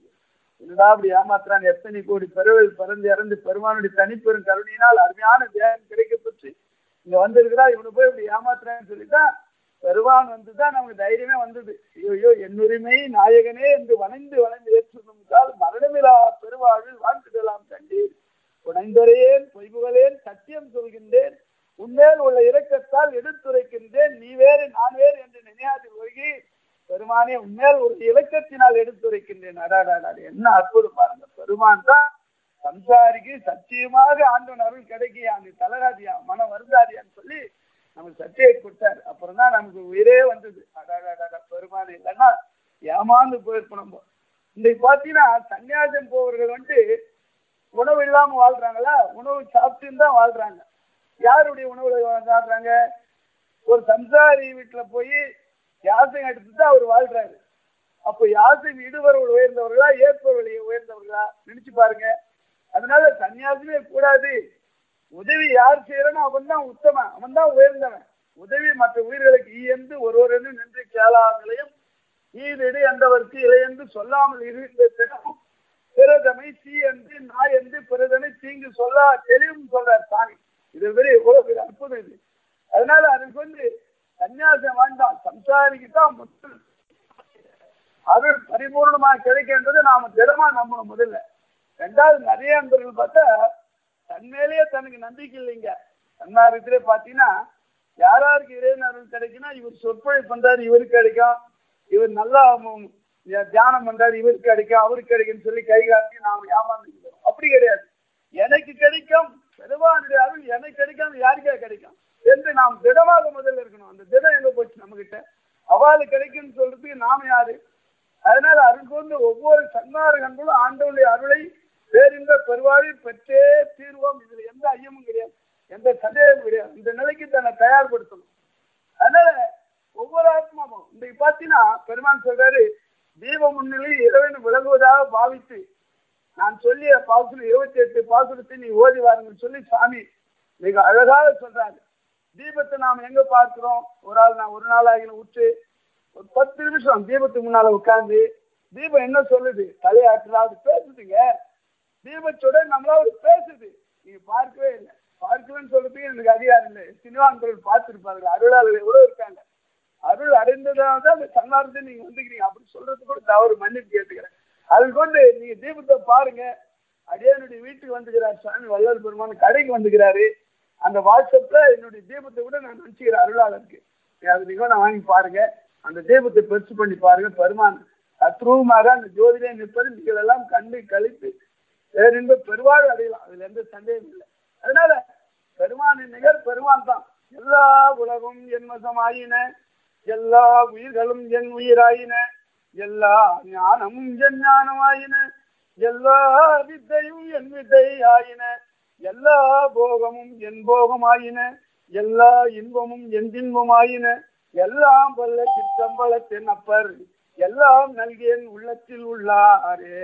என்னடா அப்படி ஏமாத்துறாங்க? எத்தனை கோடி பிறவில் பிறந்து இறந்து பெருமானுடைய தனிப்பெரும் கருணையினால் அருமையான தியானம் கிடைக்கப்பட்டு இங்க வந்திருக்கிறா, இவனு போய் இப்படி ஏமாத்துறான்னு சொல்லிதான் பெருமான் வந்துதான் நமக்கு தைரியமே வந்தது. ஐயோ என்னுரிமை நாயகனே என்று வணைந்து வணைந்து ஏற்றுக்கால் மரணமிலா பெருவாழ்வில் வாழ்ந்துடலாம் கண்டீர் உடைந்தரையேன் பொய்புகளேன் சத்தியம் சொல்கின்றேன் உன்மேல் உள்ள இரக்கத்தால் எடுத்துரைக்கின்றேன் நீ வேறு நான் வேறு என்று நினையாது ஒழுகி பெருமானே உன்மேல் ஒரு இலக்கத்தினால் எடுத்துரைக்கின்றேன். அடாடாடாடு என்ன அற்புதம் பாருங்க. பெருமான் தான் சம்சாரிக்கு சத்தியமாக ஆண்டவன் அருள் கிடைக்கியா, நீ தலராதியா மனம் வருந்தாதியான்னு சொல்லி நமக்கு சத்தியை கொடுத்தாரு. அப்புறம் தான் நமக்கு உயிரே வந்தது. அடாடாடா பெருமான் இல்லைன்னா ஏமாந்து போயிருப்போம் நம்ம. இன்னைக்கு பார்த்தீங்கன்னா சன்னியாசம் போவர்கள் வந்து உணவு இல்லாம வாழ்றாங்களா? உணவு சாப்பிட்டுன்னு தான் வாழ்றாங்க. யாருடைய உணவுல வாழ்றாங்க? ஒரு சம்சாரி வீட்டுல போய் யாசகம் எடுத்துட்டு அவர் வாழ்றாரு. அப்போ யாசகம் இடுபவர்கள் உயர்ந்தவர்களா ஏற்பவர்கள் உயர்ந்தவர்களா நினைச்சு பாருங்க. அதனால சன்னியாசமே கூடாது. உதவி யார் செய்யறனோ அவன் தான் உத்தமன், அவன் தான் உயர்ந்தவன். உதவி மற்ற உயிர்களுக்கு ஈயந்து ஒருவர் என்று நின்று கேளாமலையும் ஈடு என்றவருக்கு இளையென்று சொல்லாமல் இருந்த தினமும் பிறதமை சீ என்று நாய் என்று பிறதனை தீங்கு சொல்ல தெளிவும் சொல்றார் சாமி. இது பெரிய எவ்வளவு பெரிய அற்புதம் இது. அதனால அதுக்கு வந்து சன்னியாசம் வேண்டாம். சம்சாரிக்கு தான் அருள் பரிபூர்ணமா கிடைக்கின்றது நாம திடமா நம்பணும் முதல்ல. ரெண்டாவது நிறைய அன்பர்கள் பார்த்தா தன்மேலேயே தனக்கு நம்பிக்கை இல்லைங்க. சன்மார்க்கத்திலே பார்த்தீங்கன்னா யாராருக்கு இறைவன் அருள் கிடைக்குன்னா இவர் சொற்பொழி பண்றாரு இவருக்கு கிடைக்கும், இவர் நல்லா தியானம் பண்றாரு இவருக்கு கிடைக்கும் அவருக்கு கிடைக்கும்னு சொல்லி கை காட்டி நாம் ஏமாந்துக்கிறோம். அப்படி கிடையாது. எனக்கு கிடைக்கும் பெருமானுடைய அருள் எனக்கு கிடைக்காம யாருக்கா கிடைக்கும் என்று நாம் திடமாக முதல்ல இருக்கணும். அந்த திடம் எங்க போச்சு நம்ம கிட்ட? அவளுக்கு கிடைக்கும்னு சொல்றதுக்கு நாம யாரு? அதனால அருள் கொண்டு ஒவ்வொரு சன்மார்க்கங்களும் ஆண்டவனுடைய அருளை பேரின்ப பெருவாழில் பெற்றே தீர்வோம். இதுல எந்த ஐயமும் கிடையாது, எந்த சந்தேகமும் கிடையாது. இந்த நிலைக்கு தன்னை தயார்படுத்தணும். அதனால ஒவ்வொரு ஆத்மாவும் இன்னைக்கு பார்த்தீங்கன்னா பெருமான் சொல்றாரு, தீப முன்னிலையில் இறைவன் விளங்குவதாக பாவித்து நான் சொல்லிய பாசுரம் இருபத்தி எட்டு பாசுரத்தை நீ ஓதி வாருங்கன்னு சொல்லி சாமி மிக அழகாக சொல்றாரு. தீபத்தை நாம் எங்க பார்க்கிறோம்? ஒரு ஆள் நான் ஒரு நாள் ஆகின உற்று ஒரு பத்து நிமிஷம் தீபத்துக்கு முன்னால உட்கார்ந்து தீபம் என்ன சொல்லுது தலையாட்டுறா, அது பேசுதுங்க. தீபத்தோட நம்மளால பேசுது. நீங்க பார்க்கவே இல்லை, பார்க்கலன்னு சொல்றதுக்கு எனக்கு அதிகாரம் இல்லை. சினிமான்கள் பார்த்துருப்பாங்க, அருளாளர்கள் எவ்வளவு இருக்காங்க. அருள் அடைந்ததால தான் அந்த சன்னாரத்தை நீங்க வந்துக்கிறீங்க. அப்படி சொல்றது கூட தவறு, மன்னிப்பு கேட்டுக்கிறேன். அது கொண்டு நீங்க தீபத்தை பாருங்க. அடியானுடைய வீட்டுக்கு வந்துக்கிறார் சாமி வள்ளல் பெருமான், கடைக்கு வந்துக்கிறாரு. அந்த வாட்ஸ்அப்ல என்னுடைய தீபத்தை கூட நான் நினைச்சுக்கிறேன் அருளாளருக்கு. அது நீங்க நான் வாங்கி பாருங்க, அந்த தீபத்தை பெருசு பண்ணி பாருங்க. பெருமான் அத்ரூபமாக அந்த ஜோதிலே நிற்பது நீங்கள் எல்லாம் கண்டு கழித்து வேறின்ப பெருவாழ் அடையலாம். அதுல எந்த சந்தேகம் இல்லை. அதனால பெருமானின் நிகர் பெருமான் தான். எல்லா உலகம் என் வசமாயின, எல்லா உயிர்களும் என் உயிராயின, எல்லா ஞானமும் என் ஞானமாயின, எல்லா வித்தையும் என் வித்தை ஆயின, எல்லா போகமும் என் போகமாயின, எல்லா இன்பமும் என் இன்பமாயின, எல்லாம் வல்ல சிற்றம்பல தென்னப்பர் எல்லாம் நல்கேன் உள்ளத்தில் உள்ளாரே.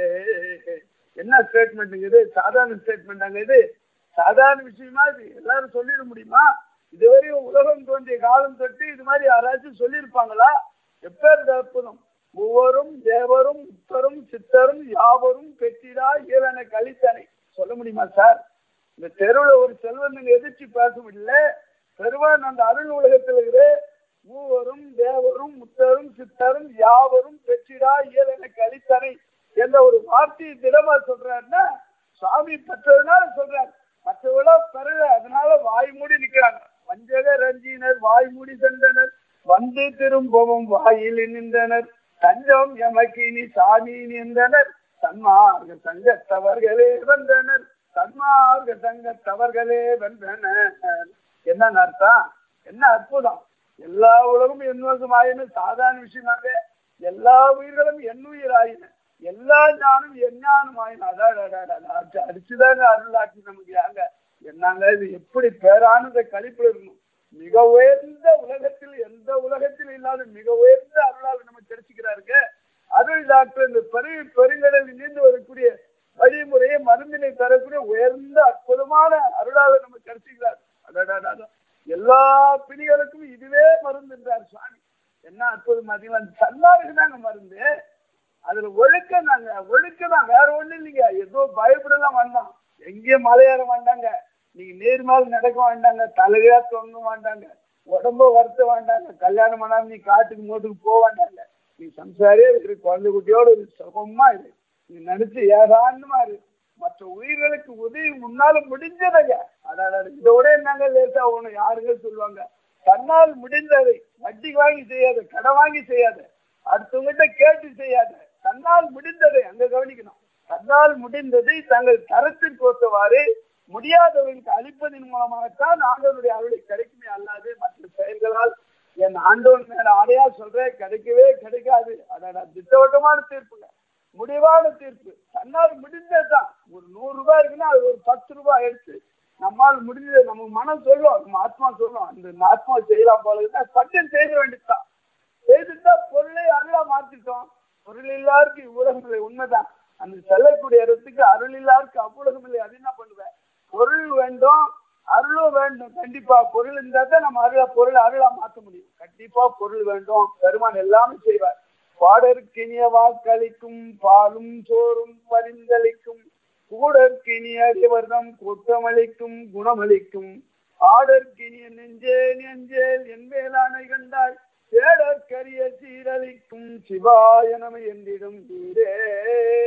என்ன ஸ்டேட்மெண்ட் இது? சாதாரண ஸ்டேட்மெண்ட் அங்க இது சாதாரண விஷயமா இது எல்லாரும் சொல்லிட முடியுமா? இதுவரையும் உலகம் தோன்றிய காலம் தொட்டு இது மாதிரி யாராச்சும் சொல்லியிருப்பாங்களா? எப்பேர் அற்புதம்! ஒவ்வொரும் தேவரும் உத்தரும் சித்தரும் யாவரும் பெற்றிடா இயலன கழித்தனை சொல்ல முடியுமா சார்? இந்த தெருவில் ஒரு செல்வன் எதிர்த்து பேச முடியல. பெருமான் அந்த அருள் உலகத்தில் இருக்கிற மூவரும் தேவரும் முத்தரும் சித்தரும் யாவரும் பெற்றிடா இயலன கழித்தனை என்ற ஒரு வார்த்தையை திடமா சொல்றாருன்னா சுவாமி பெற்றதுனால சொல்றாரு. மற்றவர்களோ பெறல, அதனால வாய் மூடி நிற்கிறாங்க. வஞ்சக ரஞ்சினர் வாய் மூடி சென்றனர், வந்து திரும்பவும் வாயில் நின்றனர், தஞ்சம் எமக்கினி சாமி நின்றனர், சன்மார்க்க சங்கத்தவர்களே வென்றனர், சன்மார்க்க சங்கத்தவர்களே வென்றனர். என்ன அர்த்தம்? என்ன அற்புதம்! எல்லா உலகமும் எண்ணுவதும் ஆயின சாதாரண விஷயமாக, எல்லா உயிர்களும் எண்ணுயிர் ஆயின, எல்லா ஞானம் எஞ்ஞானம் ஆயின. அதான் அடிச்சுதாங்க அருளாட்சி நமக்கு. யாங்க என்னங்க இது? எப்படி பேரானந்த கழிப்பு இருக்கணும். மிக உயர்ந்த உலகத்தில் எந்த உலகத்தில் இல்லாத மிக உயர்ந்த அருளாளர் நம்ம கிடைச்சிக்கிறாருங்க. அருள் டாக்டர் இந்த பெரு பெருங்கடலில் நீண்டு வரக்கூடிய வழிமுறையை மருந்தினை தரக்கூடிய உயர்ந்த அற்புதமான அருளாளர் நம்ம கிடைச்சிக்கிறார். அதான் எல்லா பிணிகளுக்கும் இதுவே மருந்து என்றார் சுவாமி. என்ன அற்புதம் பார்த்தீங்களா? சன்மார்க்கு தாங்க மருந்து. அதுல ஒழுக்கம் தாங்க, ஒழுக்கம் தான், வேற ஒண்ணு இல்லைங்க. ஏதோ பயப்படலாம் வேண்டாம், எங்கேயும் மலையேற வேண்டாங்க, நீங்க நேர் மேல நடக்க வேண்டாங்க, தலையா தொங்க வேண்டாங்க, உடம்ப வருத்த வேண்டாங்க, கல்யாணம் பண்ணாம நீ காட்டுக்கு மோட்டுக்கு போக வேண்டாங்க. நீ சம்சாரியே இருக்கிற குழந்தை குட்டியோட சுகமா இரு, நீ நினைச்சு ஏகாந்தமா இரு, மற்ற உயிர்களுக்கு உதவி முன்னால முடிஞ்சதுங்க. அதாவது இதோட என்னங்க லேசா ஒண்ணு யாருங்க சொல்லுவாங்க? தன்னால் முடிந்ததை வட்டி வாங்கி செய்யாத, கடை வாங்கி செய்யாத, அடுத்தவங்கிட்ட கேட்டு செய்யாத, தன்னால் முடிந்ததை அங்க கவனிக்கணும். தன்னால் முடிந்ததை தங்கள் தரத்திற்கு ஒத்தவாறு முடியாதவர்களுக்கு அளிப்பதன் மூலமாகத்தான் ஆண்டவனுடைய அருளை கிடைக்குமே அல்லாது மற்ற செயல்களால் என் ஆண்டவன் மேல ஆடையா சொல்றேன் கிடைக்கவே கிடைக்காது. அதோட திட்டவட்டமான தீர்ப்புங்க, முடிவான தீர்ப்பு. தன்னால் முடிந்ததுதான். ஒரு நூறு ரூபாய் இருக்குன்னா அது ஒரு பத்து ரூபாய் எடுத்து நம்மால் முடிஞ்சது நம்ம மனம் சொல்லும், நம்ம ஆத்மா சொல்லும், அந்த ஆத்மா செய்யலாம் போல சட்டம் செய்ய வேண்டியதுதான். செய்துட்டா பொருளை அருளா மாத்திட்டோம். பொருள் இல்லாருக்கு இவ்வுலகம் இல்லை, உண்மைதான். அந்த செல்லக்கூடிய இடத்துக்கு அருள் இல்லாருக்கு அவ்வுலகம் இல்லை. அது என்ன பண்ணுவேன்? பொருள் வேண்டும், அருளும் வேண்டும். கண்டிப்பா பொருள் இருந்தா தான் நம்ம அருளா பொருள் அருளா மாற்ற முடியும். கண்டிப்பா பொருள் வேண்டும். பெருமான் எல்லாமே செய்வார். பாடற்கினிய வாக்களிக்கும் பாலும் சோறும் பரிந்தளிக்கும் கூடற்கினிய அறிவர்தம் கூட்டமளிக்கும் குணமளிக்கும் ஆடற்கினிய நெஞ்சே நெஞ்சேல் என் வேளாணை கண்டாய் தேடற்கரிய சீரழிக்கும் சிவாய நம என்றிடும் வீரே.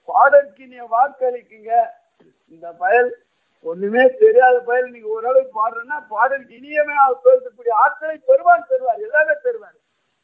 பாடற்கினிய வாக்களிக்குங்க. இந்த பயல் ஒண்ணுமே தெரியாத பயல் நீங்க ஓரளவு பாடுறேன்னா பாடலுக்கு இனியமே பேசக்கூடிய ஆற்றலை பெறுவான் தருவார், எல்லாமே தருவார்.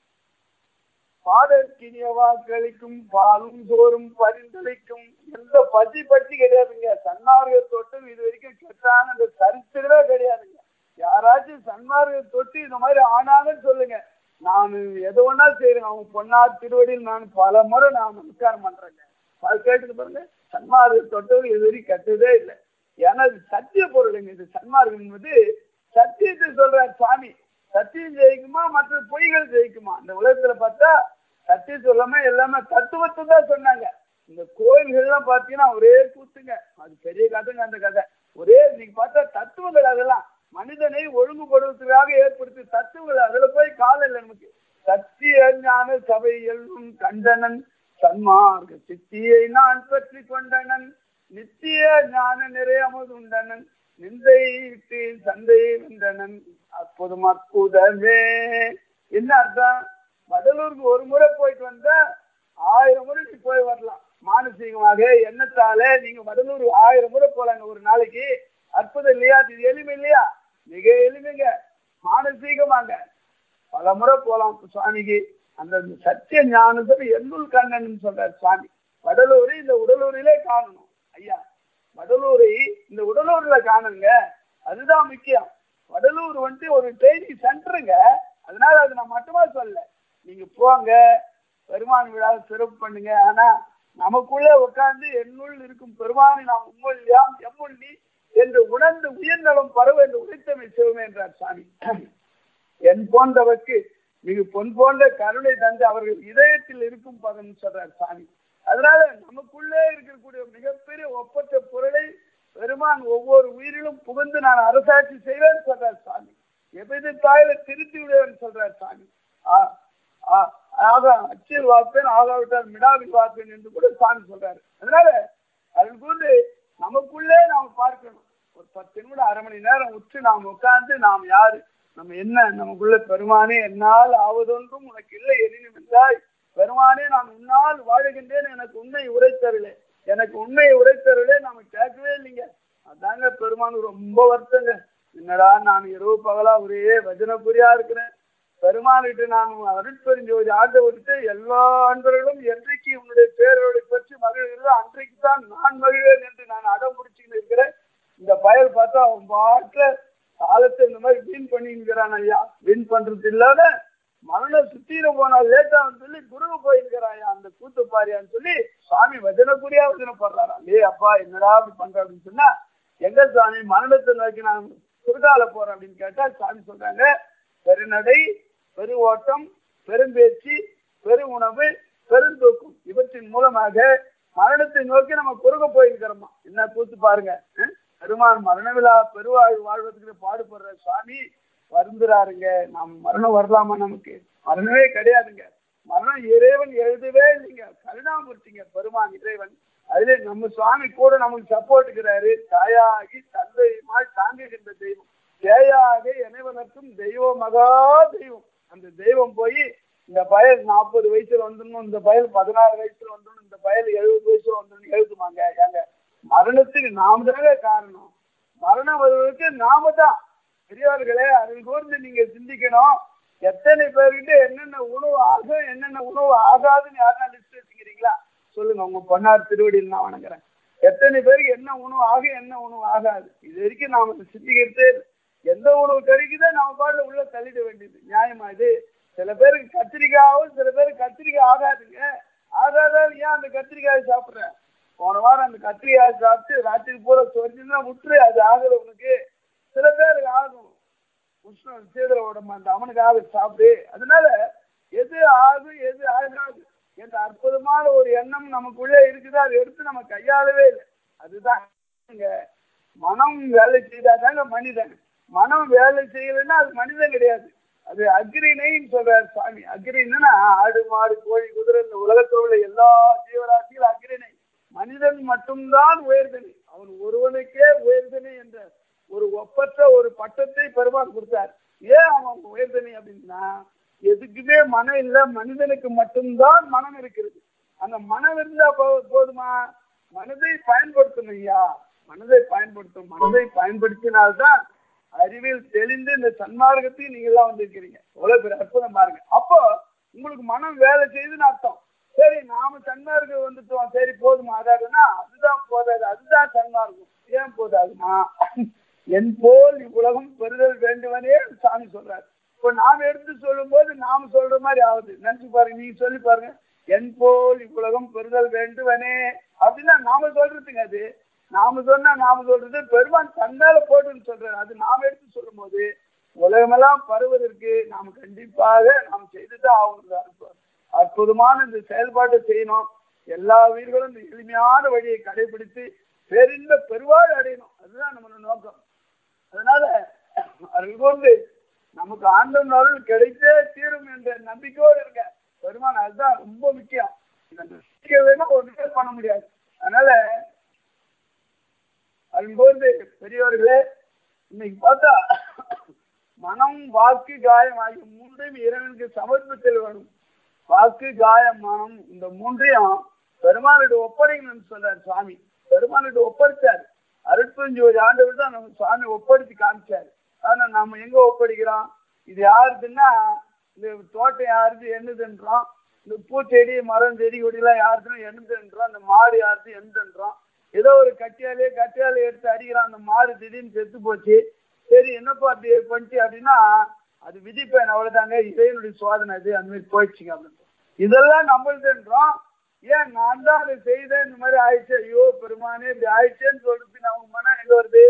பாடற்கினிய வாக்களிக்கும் பாலும் சோறும் பரிந்தளிக்கும். எந்த பசி பற்றி கிடையாதுங்க. சன்மார்க்க தொட்டும் இது வரைக்கும் கெட்டான அந்த சரித்திரமே கிடையாதுங்க. யாராச்சும் சன்மார்க்க தொட்டு இந்த மாதிரி ஆனாங்கன்னு சொல்லுங்க, நான் எது ஒன்னா செய்யறேன். அவங்க பொன்னார் திருவடியில் நான் பல முறை நான் நமஸ்காரம் பண்றேங்க. அது கேட்டுக்கு பாருங்க, சன்மார்க்க தொட்டது இது வரைக்கும் கெட்டதே இல்லை. ஏன்னா இது சத்திய பொருளுங்க. இது சன்மார்க்கம் என்பது சத்தியத்தை சொல்றார் சுவாமி. சத்தியம் ஜெயிக்குமா மற்ற பொய்கள் ஜெயிக்குமா? இந்த உலகத்துல பார்த்தா சத்தியம் சொல்லாம எல்லாமே தத்துவத்தை தான் சொன்னாங்க. இந்த கோயில்கள்லாம் பார்த்தீங்கன்னா ஒரே கூத்துங்க, அது பெரிய கதைங்க. அந்த கதை ஒரே நீங்க பார்த்தா தத்துவங்கள் அதெல்லாம் மனிதனை ஒழுங்குபடுவதற்காக ஏற்படுத்திய தத்துவங்கள். அதுல போய் காலம் இல்லை நமக்கு. சத்திய ஞான சபை எல்லும் கண்டனன் சன்மார்க்க சித்தியை நான் பற்றி கொண்டனன் நித்திய ஞான நிறைய அமுதுண்டனன் நிந்தை சந்தை வந்தனன் அற்புதம் அற்புதமே. என்ன அர்த்தம்? வடலூருக்கு ஒரு முறை போயிட்டு வந்தா ஆயிரம் முறை நீ போய் வரலாம். மானசீகமாக எண்ணத்தால நீங்க வடலூர் ஆயிரம் முறை போலாங்க ஒரு நாளைக்கு. அற்புதம் இல்லையா? இது எளிமை இல்லையா? மிக எளிமைங்க. மானசீகமாங்க பல முறை போலாம் சுவாமிக்கு. அந்த சத்திய ஞானத்தை எண்ணுள் கண்ணன் சொல்றார் சுவாமி. வடலூரை இந்த உடலூரிலே காணணும் ஐயா. வடலூரை இந்த உடலூர்ல காணுங்க, அதுதான் முக்கியம். வடலூர் வந்துட்டு ஒரு ட்ரைனிங் சென்டருங்க. அதனால அது நான் மட்டுமா சொல்ல, நீங்க போங்க பெருமான் விழாவை சிறப்பு பண்ணுங்க. ஆனா நமக்குள்ளே உட்கார்ந்து என்னுள் இருக்கும் பெருமானை நாம் உம்மொழியாம் எம்முள்ளி என்று உணர்ந்து உயிர்நலம் பரவ என்று உழைத்தமை செய்வோமே என்றார் சாமி. என் போன்றவர்க்கு மிக பொன் போன்ற கருணை தந்து அவர்கள் இதயத்தில் இருக்கும் பதம் சொல்றார் சாமி. அதனால நமக்குள்ளே இருக்கக்கூடிய மிகப்பெரிய ஒப்பற்ற பொருளை பெருமான் ஒவ்வொரு உயிரிலும் புகுந்து நான் அரசாட்சி செய்வேன் சொல்றார் சாமி. எவ்வித தாயில திருத்தி விடுவேன் சொல்றார் சாமி. ஆக அச்சில் வார்ப்பேன் ஆகாவிட்டால் மிடாவில் வார்ப்பேன் என்று கூட சாமி சொல்றாரு. அதனால அது கூர்ந்து நமக்குள்ளே நாம் பார்க்கணும். ஒரு பத்து நிமிடம் அரை மணி நேரம் உற்று நாம் உட்கார்ந்து நாம் யாரு, நம்ம என்ன, நமக்குள்ள பெருமானே என்னால் ஆவதொன்றும் உனக்கு இல்லை எனினும் என்றாய் பெருமானே நான் உன்னால் வாழுகின்றேன், எனக்கு உண்மை உரைத்தருளே, எனக்கு உண்மை உரைத்தருளே நாம கேட்கவே இல்லைங்க. அதாங்க பெருமானு ரொம்ப வருத்தங்க. என்னடா நான் இரவு பகலா ஒரே வஜனபுரியா இருக்கிறேன். பெருமானிட்டு நான் அருட்பெருஞ்சோதி ஆட்டை விட்டுட்டு எல்லா அன்பர்களும் என்றைக்கு உன்னுடைய பேரோடு பற்றி மகிழ்கிறதோ அன்றைக்கு தான் நான் மகிழ்வேன் என்று நான் அடம் முடிச்சுக்கிட்டு இருக்கிறேன். இந்த பயல் பார்த்தா அவன் பாட்டுல காலத்தை இந்த மாதிரி வீண் பண்ணிக்கிறான் ஐயா. வீண் பண்றது இல்லாத மரணம் சுத்தீர போனால் லேட்டான்னு சொல்லி குருவு போயிருக்கிறாயா அந்த கூத்து பாரியான்னு சொல்லி சுவாமி வஜனபுரியா வஜனப்படுறாராம். ஏ அப்பா என்னடா அப்படி பண்ற அப்படின்னு சொன்னா, எங்க சுவாமி மரணத்தை நோக்கி நான் சுருகால போறேன் அப்படின்னு கேட்டா சுவாமி சொல்றாங்க, பெருநடை பெரு ஓட்டம் பெரும்பேச்சு பெரு உணவு பெருந்தூக்கம் இவற்றின் மூலமாக மரணத்தை நோக்கி நம்ம குறுக போயிருக்கிறோமா. என்ன கூத்து பாருங்க. பெருமான் மரண விழா பெருவாழ்வு வாழ்வதற்கு பாடுபடுற சுவாமி வருந்துறாருங்க. நாம் மரணம் வரலாமா? நமக்கு மரணமே கிடையாதுங்க. மரணம் இறைவன் எழுதவே இல்லைங்க. கருணாமூர்த்திங்க பெருமான் இறைவன். அதுல நம்ம சுவாமி கூட நமக்கு சப்போர்ட்டுக்கிறாரு. தாயாகி தந்தையுமாய் தாங்குகின்ற தெய்வம், தேயாக இணைவதற்கும் தெய்வம் மகா தெய்வம். அந்த தெய்வம் போய் இந்த பயல் நாற்பது வயசுல வந்துடணும், இந்த பயல் பதினாறு வயசுல வந்துடணும், இந்த பயல் எழுபது வயசுல வந்துடணும் எழுதுமாங்க. ஏங்க மரணத்துக்கு நாம தானே காரணம். மரணம் வருவதற்கு நாம தான் பெரியவர்களே. அதில் கூர்ந்து நீங்க சிந்திக்கணும். எத்தனை பேர்கிட்ட என்னென்ன உணவு ஆகும் என்னென்ன உணவு ஆகாதுன்னு யாருன்னா லிஸ்ட் வச்சுக்கிறீங்களா? சொல்லுங்க. உங்க பொன்னார் திருவடியில் நான் வணங்குறேன். எத்தனை பேருக்கு என்ன உணவு ஆகும் என்ன உணவு ஆகாது இது வரைக்கும் நாம சிந்திக்கிறதே. எந்த உணவு கிடைக்குதோ நம்ம பாடல உள்ள தள்ளிட வேண்டியது நியாயமா? இது சில பேருக்கு கத்திரிக்காயும் சில பேருக்கு கத்திரிக்காய் ஆகாதுங்க. ஆகாதான் ஏன் அந்த கத்திரிக்காயை சாப்பிட்றேன்? போன வாரம் அந்த கத்திரிக்காய் சாப்பிட்டு ராத்திரி பூரா சொரிஞ்சுன்னா முற்று அது ஆகுது உனக்கு. சில பேருக்கு ஆகும், உஷ்ணம் சீதர விட மாட்டான், அவனுக்கு ஆகுது சாப்பிடு. அதனால எது ஆகும் எது ஆகாது என்ற அற்புதமான ஒரு எண்ணம் நமக்குள்ளே இருக்குதா, அதை எடுத்து நம்ம கையாளவே இல்லை. அதுதான் மனம் வேலை செய்தாதாங்க மனிதன். மனம் வேலை செய்யலைன்னா அது மனிதன் கிடையாது, அது அக்ரிணைன்னு சொல்றாரு சாமி. அக்ரின்னா ஆடு மாடு கோழி குதிரை இந்த உலகத்தில் உள்ள எல்லா ஜீவராசிகளும் அக்ரிணை. மனிதன் மட்டும்தான் உயர்தனி. அவன் ஒருவனுக்கே உயர்தனி என்ற ஒரு ஒப்பற்ற ஒரு பட்டத்தை பெருமான் கொடுத்தார். ஏன் அவன் உயர்தனி அப்படின்னா, எதுக்குமே மனம் இல்லை, மனிதனுக்கு மட்டும்தான் மனம் இருக்கிறது. அந்த மனம் இருந்தா போதுமா? மனதை பயன்படுத்தணும் ஐயா, மனதை பயன்படுத்தும். மனதை பயன்படுத்தினால்தான் அறிவில் தெளிந்து இந்த சன்மார்க்கத்துக்கு நீங்க எல்லாம் வந்திருக்கிறீங்க. எவ்வளவு பேர் அற்புதம் பாருங்க. அப்போ உங்களுக்கு மனம் வேலை செய்யுதுன்னு அர்த்தம். சரி, நாம சன்மார்க்கம் வந்துட்டோம், சரி போதுமா? அதாதுன்னா அதுதான் போதாது, அதுதான் சன்மார்க்கம். ஏன் போதாதுன்னா, என் போல் இவ்வுலகம் பெறுதல் வேண்டுவனே சாமி சொல்றாரு. இப்ப நாம எடுத்து சொல்லும் போது நாம சொல்ற மாதிரி ஆகுது. நினைச்சு பாருங்க, நீங்க சொல்லி பாருங்க, என் போல் இவ்வுலகம் பெறுதல் வேண்டுவனே அப்படின்னா நாம சொல்றதுங்க. அது நாம சொன்னா நாம சொல்றது பெருமான் தன்னால போட்டுன்னு சொல்றாரு. அது நாம எடுத்து சொல்லும் போது உலகமெல்லாம் பருவதற்கு நாம் கண்டிப்பாக நாம் செய்துதான் ஆகணும். அற்புதமான இந்த செயல்பாட்டை செய்யணும். எல்லா உயிர்களும் இந்த எளிமையான வழியை கடைபிடித்து பேரின்ப பெருவாழ் அடையணும். அதுதான் நம்மளோட நோக்கம். அதனால அருள் கொண்டு நமக்கு ஆண்டவன் அருள் கிடைத்தே தீரும் என்ற நம்பிக்கையோடு இருக்க பெருமான். அதுதான் ரொம்ப முக்கியம். இந்த நம்பிக்கை வேணா ஒரு நிகழ் பண்ண முடியாது. அதனால அருள்கோர்ந்து பெரியவர்களே, இன்னைக்கு பார்த்தா மனம், வாக்கு, காயம் ஆகிய மூன்றையும் இறைவனுக்கு சமர்ப்பித்தல் வேணும். வாக்கு, காயம், மனம் இந்த மூன்றையும் பெருமானிட ஒப்படைக்கணும்னு சொல்றாரு சுவாமி. பெருமானிட ஒப்படைச்சாரு. அறுபத்தஞ்சு ஒரு ஆண்டவர் தான் நம்ம சுவாமி ஒப்படைச்சு காமிச்சாரு. ஆனா நம்ம எங்க ஒப்படைக்கிறோம்? இது யாருதுன்னா, இந்த தோட்டம் யாருது என்னதுன்றோம், இந்த பூச்செடி மரம் செடி கொடியெல்லாம் யாருதுன்னு என்னதுன்றோம், இந்த மாடு யாருது என்னதுன்றோம். ஏதோ ஒரு கட்டியாலே கட்டியாலே எடுத்து அடிக்கிறான், அந்த மாடு திடீர்னு செத்து போச்சு. சரி, என்னப்பா அப்படி பண்ணிச்சு அப்படின்னா, அது விதிப்பேன், அவ்வளவுதாங்க, இறைவனுடைய சோதனை அது, அந்த மாதிரி போயிடுச்சுங்க அப்படின்னு. இதெல்லாம் நம்மளுதுன்றோம். ஏன் நான் தான் அதை செய்தேன், இந்த மாதிரி ஆயிடுச்சு, ஐயோ பெருமானே இப்படி ஆயிடுச்சேன்னு சொல்றது நம்ம மனம் எங்க வருது?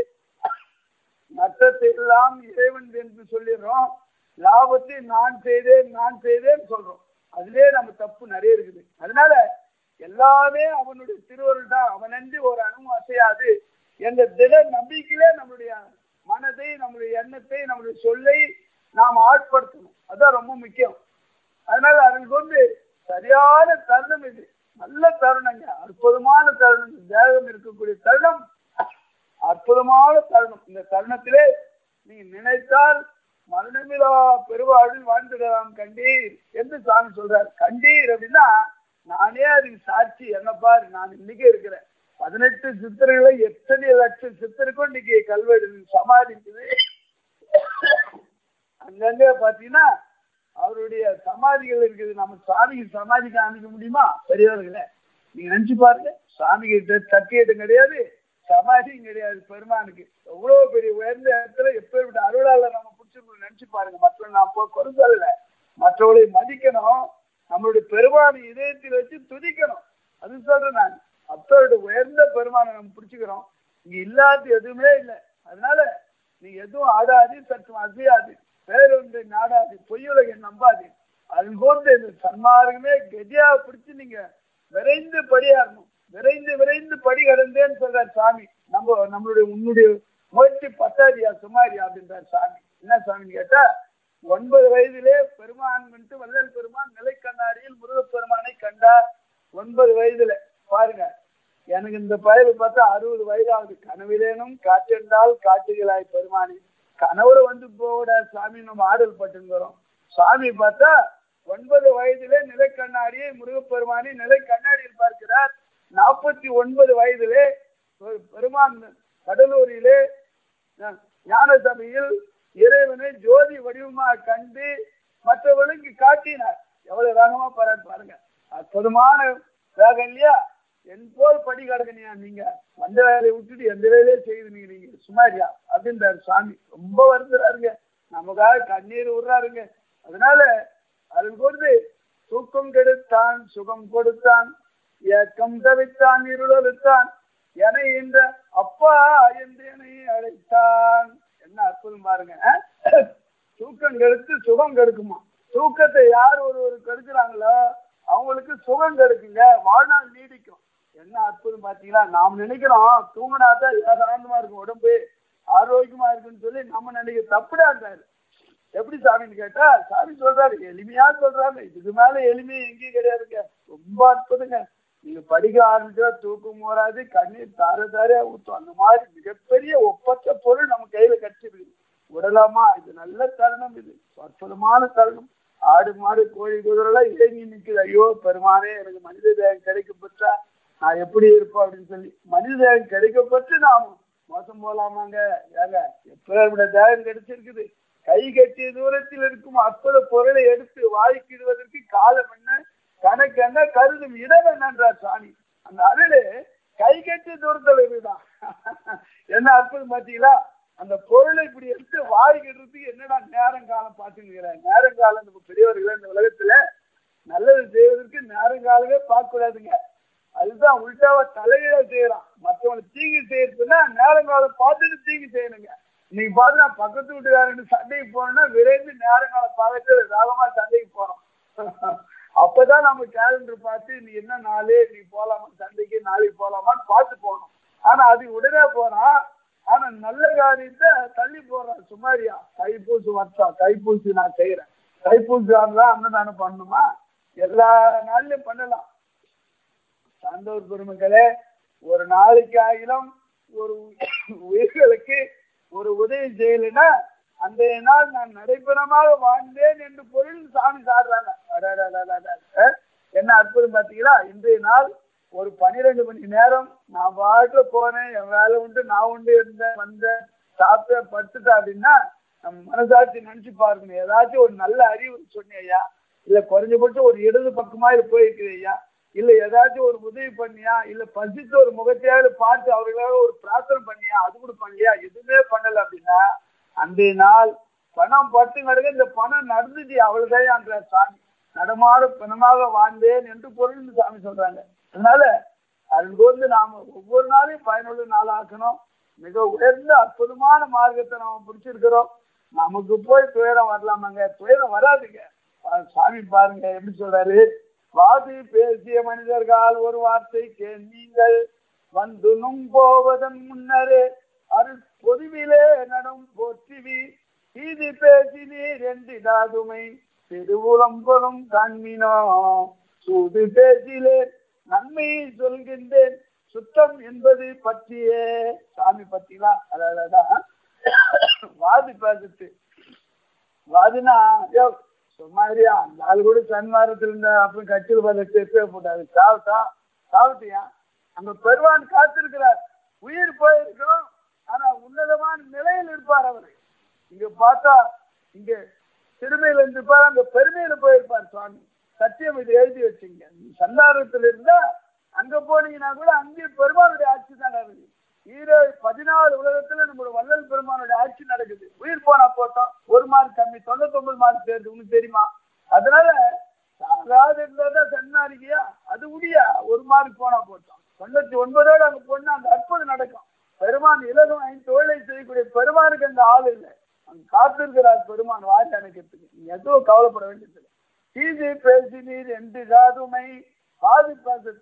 நட்டத்தை எல்லாம் இறைவன் என்று சொல்லிடுறோம், லாபத்தை நான் செய்தேன் நான் செய்தேன்னு சொல்றோம். அதுலயே நம்ம தப்பு நிறைய இருக்குது. அதனால எல்லாமே அவனுடைய திருவருள் தான், அவனன்றி ஒரு அணுவும் அசையாது என்ற திட நம்பிக்கையிலே நம்மளுடைய மனதை, நம்முடைய எண்ணத்தை, நம்முடைய சொல்லை நாம் ஆட்படுத்தணும். அதுதான் ரொம்ப முக்கியம். அதனால அவங்களுக்கு வந்து சரியான தருணம் இது, நல்ல தருணங்க, அற்புதமான தருணம். தேகம் இருக்கக்கூடிய தருணம் அற்புதமான தருணம். இந்த தருணத்திலே நீங்க நினைத்தால் மரணமிலா பெருவாழ்வில் வாழ்ந்துடலாம் கண்டீர் என்று சாமி சொல்றார். கண்டீர் அப்படின்னா நானே அதுக்கு சாட்சி. என்ன பாரு, நான் இன்னைக்கு இருக்கிறேன். பதினெட்டு சித்தர்களை எத்தனை லட்சம் சித்தருக்கும் இன்னைக்கு கல்வெடு சமாதி இருக்குது. அங்கங்க பாத்தீங்கன்னா அவருடைய சமாதிகள் இருக்குது. நம்ம சாமிக்கு சமாதி காமிக்க முடியுமா பெரியவர்களே? நீங்க நினைச்சு பாருங்க. சாமிக்கு தட்டியட்டும் கிடையாது, சமாதியும் கிடையாது. பெருமானுக்கு எவ்வளவு பெரிய உயர்ந்த இடத்துல எப்பேற்பட்ட அருளாளர் நம்ம பிடிச்சிருக்கோம் நினைச்சு பாருங்க. மற்றவங்க நான் பொறுத்தல, மற்றவர்களை மதிக்கணும், நம்மளுடைய பெருமானை இதயத்தில் வச்சு துதிக்கணும். அது சொல்றேன் நான். அப்பேற்பட்ட உயர்ந்த பெருமானை நம்ம பிடிச்சுக்கிறோம். இங்க இல்லாத எதுவுமே இல்லை. அதனால நீங்க எதுவும் ஆடாது, சற்று அசையாது, பேரொன்றை நாடாது, பொய்யுலகை நம்பாது. அது போன்ற இந்த சன்மார்க்கமே கெதியா பிடிச்சு நீங்க விரைந்து படியாடணும். விரைந்து விரைந்து படி கடந்தேன்னு சொல்றார் சாமி. நம்ம நம்மளுடைய உன்னுடைய முயற்சி பத்தாதியா சுமாரியா அப்படின்றார் சாமி. என்ன சாமின்னு கேட்டா, ஒன்பது வயதிலே பெருமான் வள்ளல் பெருமான் நிலை கண்ணாடியில் முருகப்பெருமானை கண்டார். ஒன்பது வயதுல பாருங்க. எனக்கு இந்த பயலை பார்த்தா அறுபது வயதாகுது. கனவிலேனும் காற்றென்றால் காட்டுகளாய் பெருமானி. கனவுல வந்து போட சாமி நம்ம ஆடல் பட்டுங்கிறோம். சாமி பார்த்தா ஒன்பது வயதிலே நிலை கண்ணாடியை முருகப்பெருமானி நிலை கண்ணாடியில் பார்க்கிறார். நாற்பத்தி ஒன்பது வயதிலே பெருமான் கடலூரிலே ஞான சபையில் இறைவனை ஜோதி வடிவமாக கண்டு மற்றவர்களுக்கு காட்டினார். எவ்வளவு வேகமா பாருங்க. அற்புதமான வேகம் இல்லையா? என் போல் படி கடக்கணியா நீங்க, வந்த வேலையை விட்டுட்டு எந்த வேலையே செய்யுதுங்க நீங்க சுமாரியா அப்படின்றாரு சாமி. ரொம்ப வருந்துறாருங்க, நமக்காக கண்ணீர் விடுறாருங்க. அதனால அது பொறுத்து தூக்கம் கெடுத்தான், சுகம் கொடுத்தான், ஏக்கம் தவித்தான், இருளறுத்தான், என என்ற அப்பா என்று என்னை அழைத்தான். என்ன அற்புதம் பாருங்க. தூக்கம் கெடுத்து சுகம் கெடுக்குமா? தூக்கத்தை யார் ஒருவர் கெடுக்கிறாங்களோ அவங்களுக்கு சுகம் கெடுக்குங்க, வாழ்நாள் நீடிக்கும். என்ன அற்புதம் பாத்தீங்களா? நாம் நினைக்கிறோம் தூங்கினாதான் ஏகாந்தமா இருக்கும், உடம்பு ஆரோக்கியமா இருக்குன்னு சொல்லி நம்ம நினைக்க தப்புடான்றாரு. எப்படி சாமின்னு கேட்டா, சாமி சொல்றாரு, எளிமையா சொல்றாரு. இதுக்கு மேல எளிமையா எங்கேயும் கிடையாதுங்க. ரொம்ப அற்புதங்க. நீங்க படிக்க ஆரம்பிச்சா தூக்கம் வராது, கண்ணீர் தார தாரையா ஊற்றும். அந்த மாதிரி மிகப்பெரிய ஒப்பற்ற பொருள் நம்ம கையில கிடைச்சிருக்கு. விடலாமா? இது நல்ல தருணம், இது அற்புதமான தருணம். ஆடு மாடு கோழி குதிரெல்லாம் இறங்கி நிக்குது. ஐயோ பெருமானே, எனக்கு மனித தேகம் கிடைக்கப்பட்டா நான் எப்படி இருப்போம் அப்படின்னு சொல்லி. மனித தேகம் கிடைக்கப்பட்டு நாம் மோசம் போலாமாங்க? ஏங்க எப்ப தேகம் கிடைச்சிருக்குது. கை கட்டிய தூரத்தில் இருக்கும் அற்புத பொருளை எடுத்து வாய்க்கிடுவதற்கு காலம் என்ன, கணக்கு என்ன, கருதும் இடம் என்னன்றார் சாமி. அந்த அருளு கை கட்டிய தூரத்தில் இருக்குதான். என்ன அற்புதம் பார்த்தீங்களா? அந்த பொருளை இப்படி எடுத்து வாய்க்கிறதுக்கு என்னடா நேரம் காலம் பார்த்துக்கிறாங்க. நேரம் காலம் நம்ம பெரியவர்கள் இந்த உலகத்துல நல்லது செய்வதற்கு நேரம் காலமே பார்க்க கூடாதுங்க. அதுதான் உள்டாவ தலையில செய்யறான். மற்றவங்களுக்கு தீங்கு செய்யறதுன்னா நேரம் காலம் பார்த்துட்டு தீங்கு செய்யணுங்க. இன்னைக்கு பார்த்து நான் பக்கத்து வீட்டுக்காரங்க சண்டைக்கு போனோம்னா விரைந்து நேரம் காலம் பார்த்துட்டு வேகமா சண்டைக்கு போறோம். அப்பதான் நம்ம கேலண்டர் பார்த்து நீ என்ன நாளே நீ போலாமா சண்டைக்கு, நாளைக்கு போலாமான்னு பார்த்து போகணும். ஆனா அது உடனே போறான். ஆனா நல்ல காரியத்தை தள்ளி போடுறான். சுமாரியா தைப்பூசி வருஷம் தைப்பூசி நான் செய்யறேன், தைப்பூசி தான் அன்னதானம் பண்ணணுமா? எல்லா நாள்லயும் பண்ணலாம். சான்றோர் பெருமக்களே, ஒரு நாளைக்கு ஆகிலும் ஒரு உயிர்களுக்கு ஒரு உதவி செய்யலைன்னா அந்த நாள் நான் நடைபெறமாக வாழ்ந்தேன் என்று பொருள் சாமி சாடுறாங்க. என்ன அற்புதம் பார்த்தீங்களா? இன்றைய நாள் ஒரு பன்னிரெண்டு மணி நேரம் நான் பாட்டுல போனேன், என் வேலை உண்டு, நான் உண்டு இருந்தேன், வந்தேன், சாப்பிட்டேன், படுத்துட்டேன் அப்படின்னா நம்ம மனசாட்சி நினைச்சு பாருங்க. ஏதாச்சும் ஒரு நல்ல அறிவு சொன்னியா, இல்ல குறைஞ்சபட்சம் ஒரு இடது பக்கமா போயிருக்கிறியா, இல்ல ஏதாச்சும் ஒரு உதவி பண்ணியா, இல்ல பசித்து ஒரு முகத்தையாவது பார்த்து அவர்களாக ஒரு பிரார்த்தனை பண்ணியா, அது கூட பண்ணலையா? எதுவுமே பண்ணல அப்படின்னா அன்றைய நாள் பணம் பட்டு நடக்க இந்த பணம் நடந்துச்சு அவ்வளவுதான் அந்த சாமி. நடமாட பணமாக வாழ்ந்தேன் என்று பொருள் சாமி சொல்றாங்க. அதனால அதுக்கு வந்து நாம ஒவ்வொரு நாளையும் பயனுள்ள நாளாக்கணும். மிக உயர்ந்த அற்புதமான மார்க்கத்தை நாம பிடிச்சிருக்கிறோம். நமக்கு போய் துயரம் வரலாமாங்க? துயரம் வராதுங்க. சாமி பாருங்க எப்படி சொல்றாரு. வாதி பேசிய மனிதர்கள் ஒரு வார்த்தைக்கு நீங்கள் வந்து நும் போவதன் முன்னரே அருள் பொதுவிலே நடும் போற்றிவி நீதி பேசினீர் என்றிடாதுமை திருவுளம்பொரும் கண்மினோ சூது பேசிலே நன்மை சொல்கின்றேன் சுத்தம் என்பது பற்றியே. சாமி பத்திலா அதான் வாதி பேசிட்டு வாதினா சும்மாரியா அந்த ஆள் கூட சன்மாரத்தில் இருந்த அப்புறம் கட்சியில் பார்த்து போட்டாரு. சாப்பிட்டா சாப்பிட்டியா? அங்க பெருவான் காத்திருக்கிறார். உயிர் போயிருக்கோம், ஆனா உன்னதமான நிலையில் இருப்பார் அவர். இங்க பார்த்தா இங்க சிறுமையில இருந்திருப்பார், அங்க பெருமையில போயிருப்பார் சுவாமி. சத்தியம் இது எழுதி வச்சுங்க. சந்தாரத்தில் இருந்தா அங்க போனீங்கன்னா கூட அங்கேயும் பெருமானுடைய ஆட்சி தான் நடக்குது. ஈரோடு பதினாலு உலகத்துல நம்மளோட வள்ளல் பெருமானுடைய ஆட்சி நடக்குது. உயிர் போனா போட்டோம், ஒரு மார்க் கம்மி, தொண்ணூத்தி ஒன்பது மார்க் தேர்வு உங்களுக்கு தெரியுமா? அதனால அதாவது இருந்தாதான் சன்னாரிக்கையா அது உடியா ஒரு மார்க் போனா போட்டோம். தொண்ணூத்தி ஒன்பதோடு அங்க போனா அந்த அற்புதம் நடக்கும். பெருமான் இலகும் ஐந்து தொழிலை செய்யக்கூடிய பெருமானுக்கு அந்த ஆள் இல்லை. அங்க காத்திருக்கிறார் பெருமான் வாரி அணைக்கிறதுக்கு. நீங்க எதுவும் கவலைப்பட வேண்டியது. சீதி பேசி நீர் என்று காதுமை பாதி பேசுறது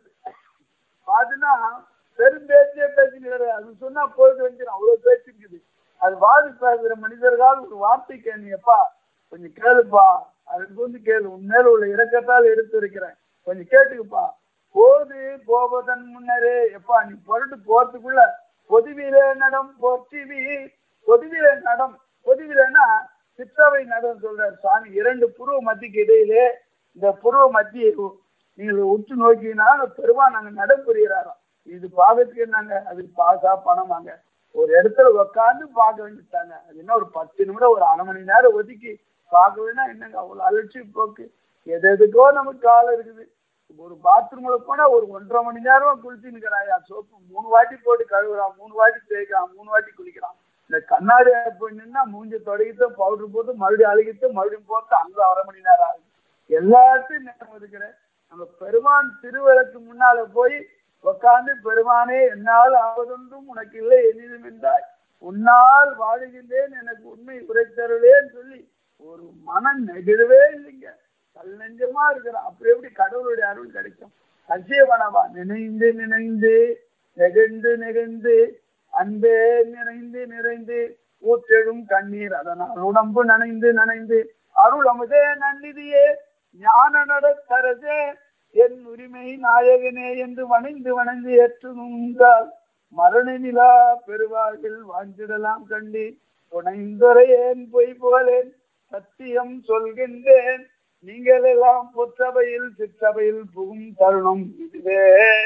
பாதுனா பெரும் பேச்சே பேசுகிறாரு. அது சொன்னா போயிட்டு வந்து அவ்வளவு பேச்சு இருக்குது. அது வாதி பேசுகிற மனிதர்கள் ஒரு வார்த்தை கேளுங்கப்பா, கொஞ்சம் கேளுப்பா, அதுக்கு வந்து கேளு, உன் மேல உள்ள இறக்கத்தால் எடுத்து இருக்கிறேன், கொஞ்சம் கேட்டுக்குப்பா. போது போவதன் முன்னரே எப்பா நீ பொருட்டு போறதுக்குள்ள பொதுவிலே நடம் பொற்றிவி. பொதுவிலே நடம், பொதுவிலேன்னா சிற்றவை நடம் சொல்றாரு சாமி. இரண்டு புருவ மத்திக்கு இடையிலே இந்த புருவ மத்தியை நீங்கள் உற்று நோக்கினா பெருமான் நாங்க நடம் புரிகிறாராம். இது பார்க்கறதுக்கு என்னங்க, அதுக்கு பாசா பணம் வாங்க ஒரு இடத்துல உட்காந்து பார்க்க வேண்டிட்டாங்க. அது என்ன ஒரு பத்து நிமிடம் ஒரு அரை மணி நேரம் ஒதுக்கி பார்க்க வேணா என்னங்க அவ்வளவு அலட்சி போக்கு. எது எதுக்கோ நமக்கு காலம் இருக்குது. ஒரு பாத்ரூம்ல போனா ஒரு ஒன்றரை மணி நேரமா குளிச்சு நிற்கிறாயா, சோப்பு மூணு வாட்டி போட்டு கழுவுறான், மூணு வாட்டி தேய்க்கிறான், மூணு வாட்டி குளிக்கிறான். இந்த கண்ணாடி போய் நின்னா மூஞ்சி தொடங்கிட்டு பவுடர் போட்டு மறுபடியும் அழுகிட்டு மறுபடியும் போட்டு அங்க அரை மணி நேரம் ஆகுது. எல்லாத்தையும் நேரம் ஒதுக்கிறேன். நம்ம பெருமான் திருவிளக்கு முன்னால போய் உட்காந்து பெருமானே என்னால் ஆவதொன்றும் உனக்கு இல்லை எனிதும் என்றாய், உன்னால் வாழுகின்றேன் எனக்கு உண்மை உரைத்தருளேன்னு சொல்லி ஒரு மனம் நெகிழவே இல்லைங்க. கல் நெஞ்சமா இருக்கிறான். அப்படி எப்படி கடவுளுடைய அருள் கிடைக்கும்? அஜயவனவா நினைந்து நினைந்து நெகிழ்ந்து நெகிழ்ந்து அன்பே நிறைந்து நிறைந்து ஊற்றெழும் கண்ணீர் அதனால் உடம்பு நனைந்து நனைந்து அருள் அமுதே நன்னிதியே ஞான நடத்தரசே என் உரிமை நாயகனே என்று வணைந்து வணைந்து ஏற்றுங்கால் மரண நிலா பெருவாழ்வில் வாஞ்சிடலாம் கண்டி புனைந்துரையேன் பொய் புகழேன் சத்தியம் சொல்கின்றேன் நீங்கள் எல்லாம் பொற்சபையில் சிற்சபையில் புகும் தருணம் இதுவே.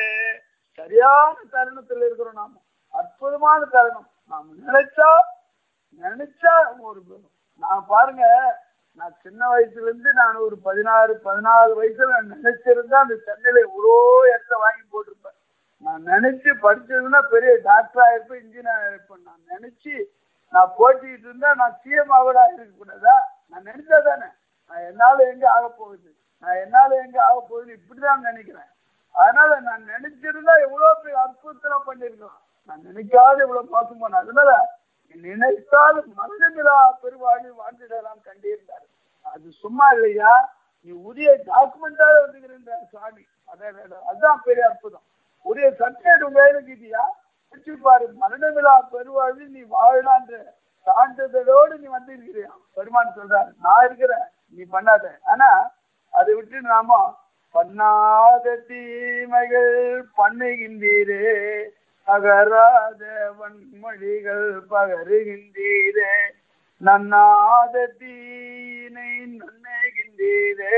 சரியான தருணத்தில் இருக்கிறோம். நாம அற்புதமான தருணம். நாம் நினைச்சா நினைச்சா ஒரு நான் பாருங்க, நான் சின்ன வயசுல இருந்து நான் ஒரு பதினாறு பதினாலு வயசுல நான் நினைச்சிருந்தா அந்த சென்னையில இவ்வளோ இடத்த வாங்கி போட்டிருப்பேன். நான் நினைச்சு படிச்சதுன்னா பெரிய டாக்டர் ஆயிருப்பேன், இன்ஜினியர் ஆயிருப்பேன். நான் நினைச்சு நான் போட்டிட்டு இருந்தா நான் சிஎம் ஆவடா இருக்க கூடாதா? நான் நினைச்சா தானே நான் என்னால எங்க ஆக போகுது, நான் என்னால எங்க ஆக போகுது இப்படிதான் நினைக்கிறேன். அதனால நான் நினைச்சிருந்தா எவ்வளவு பெரிய அற்புதம் பண்ணிருக்கலாம். நான் நினைக்காத இவ்வளவு மோசம் பண்ண. அதனால நினைத்தால் மரணமிலா பெருவாழ்வு வாழ்ந்துடலாம் கண்டிருந்தார். அது சும்மா இல்லையா, நீ உரிய டாக்குமெண்டாக வந்துகிற சுவாமி. அதான் அதுதான் பெரிய அற்புதம். உரிய சர்டிபிகேட் உங்க கையில வச்சு பாரு, மரணமிலா பெருவாழ்வு நீ வாழலான்ற சான்றிதழோடு நீ வந்திருக்கிறியா. பெருமான் சொல்றாரு, நான் இருக்கிறேன், நீ பண்ணாத. ஆனா அதை விட்டு நாம பண்ணாத தீமைகள் பண்ணுகின்றீரே, அகராத வன்மொழிகள் பகருகின்றீரே, நன்னாத தீனை நன்னைகின்றீரே,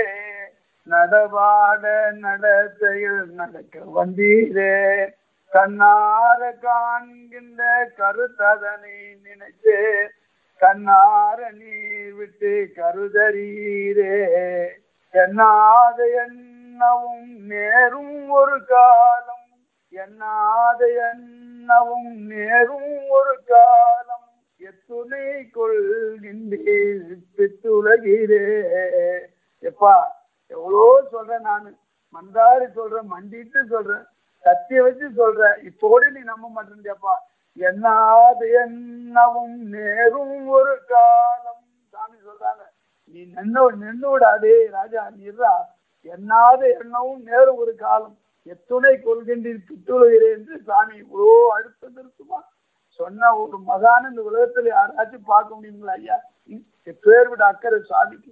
நடவாட நடத்தையில் நடக்க வந்தீரே, கண்ணார காண்கின்ற கருத்ததனை நினைத்து கண்ணார நீர் விட்டு கருதரீரே, எண்ணாத எண்ணவும் நேரும் ஒரு காலம், எண்ணாத எண்ணவும் நேரும் ஒரு காலம், எத்துணை கொள்கின்றீர் பித்துலகிறே. எப்பா எவ்வளோ சொல்றேன், நானு மந்தாரி சொல்றேன், மண்டிட்டு சொல்றேன், சத்திய வச்சு சொல்றேன், இப்போட நீ நம்ப மாட்டேன்ப்பா. எண்ணாத எண்ணவும் நேரும் ஒரு காலம் சாமி சொல்றாங்க. நீ நின்று நின்று விடாதே ராஜா, நீரா எண்ணாத எண்ணவும் நேரும் ஒரு காலம், எத்துணை கொள்கின்றீர் பித்துலகிறே என்று சாமி இவ்வளோ அழுத்தம் இருக்குமா சொன்ன ஒரு மகான் இந்த உலகத்துல யாராச்சும் பார்க்க முடியுங்களா ஐயா? பேர் விட அக்கறை சாமிக்கு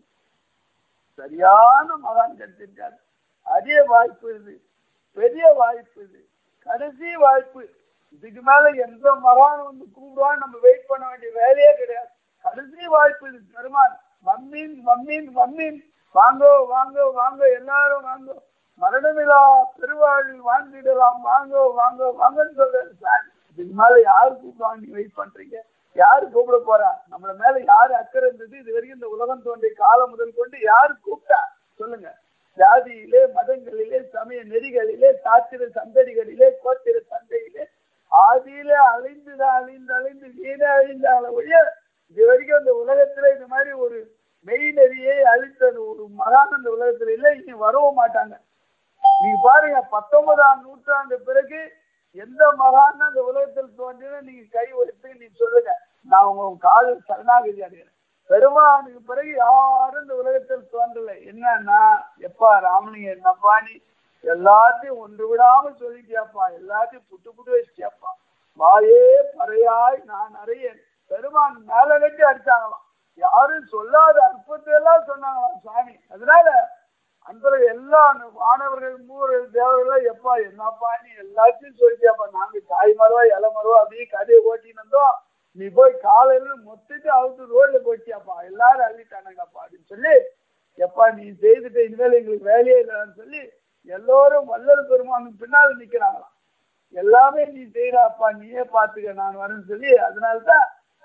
சரியான மகான் கிடைச்சிருக்காரு. அதே வாய்ப்பு இது, பெரிய வாய்ப்பு இது, கடைசி வாய்ப்பு. இதுக்கு மேல எந்த மகான் வந்து கூப்பிடுவான்னு நம்ம வெயிட் பண்ண வேண்டிய வேலையே கிடையாது. கடைசி வாய்ப்பு இது. பெருமான் மம்மீன் மம்மீன் மம்மீன் வாங்கோ வாங்கோ வாங்கோ எல்லாரும் வாங்கோ, மரணமிலா பெருவாழ்வில் வாழ்ந்துடலாம், வாங்கோ வாங்கோ வாங்கன்னு சொல்றாரு சார். இதுக்கு மேல யாரு கூப்பிடுவாங்க? நீங்க வெயிட் பண்றீங்க? யாரு கூப்பிட போறா? நம்மள மேல யாரு அக்கறை இருந்தது? இது வரைக்கும் இந்த உலகம் தோன்றிய காலம் முதல் கொண்டு யாரு கூப்பிட்டா சொல்லுங்க? ஜாதியிலே, மதங்களிலே, சமய நெறிகளிலே, சாத்திர சந்தடிகளிலே, கோத்திர சந்தையிலே ஆதியிலே அழிந்து அழிந்து அழிந்து வீணே அழிந்தால ஒழிய இது வரைக்கும் இந்த உலகத்துல இந்த மாதிரி ஒரு மெய் நெறியை அழித்தது ஒரு மகான் இந்த உலகத்துல இல்லை, இனி வரவும் மாட்டாங்க. நீங்க பாருங்க, பத்தொன்பதாம் நூற்றாண்டு பிறகு எந்த மகான் அந்த உலகத்தில் தோன்றினா நீங்க கை உயர்த்து நீங்க சொல்லுங்க, நான் உங்க காலில் சரணாகதி அடைகிறேன். பெருமானுக்கு பிறகு யாரும் இந்த உலகத்தில் தோன்றலை. என்னன்னா, எப்பா ராமலிங்க என்னப்பா நீ எல்லாத்தையும் ஒன்று விடாம சொல்லிட்டியாப்பா, எல்லாத்தையும் புட்டு புட்டு வச்சிட்டியாப்பா, வாயே பறையாய் நான் அறியேன். பெருமான் மேல கட்டி அடிச்சாங்களாம், யாரும் சொல்லாத அற்புதத்தை எல்லாம் சொன்னாங்களாம் சுவாமி. அதனால அந்த எல்லா மாணவர்கள் மூவர்கள் தேவர்கள் எப்பா என்னப்பா நீ எல்லாத்தையும் சொல்லிட்டியாப்பா, நாங்க தாய் மரவா இலை மரவா அப்படியே கதையை ஓட்டின்னு இருந்தோம், நீ போய் காலையில மொத்தத்தை அவுத்து ரோட்ல போயிட்டியாப்பா, எல்லாரும் அள்ளிட்டானுங்கப்பா அப்படின்னு சொல்லி, எப்பா நீ செய்துட்ட இனிமேல் எங்களுக்கு வேலையே இல்லைன்னு சொல்லி எல்லோரும் வள்ளல் பெருமானுக்கு பின்னால் நிக்கிறாங்களாம். எல்லாமே நீ செய்யறாப்பா, நீயே பாத்துக்க, நான் வரேன்னு சொல்லி. அதனால்தான்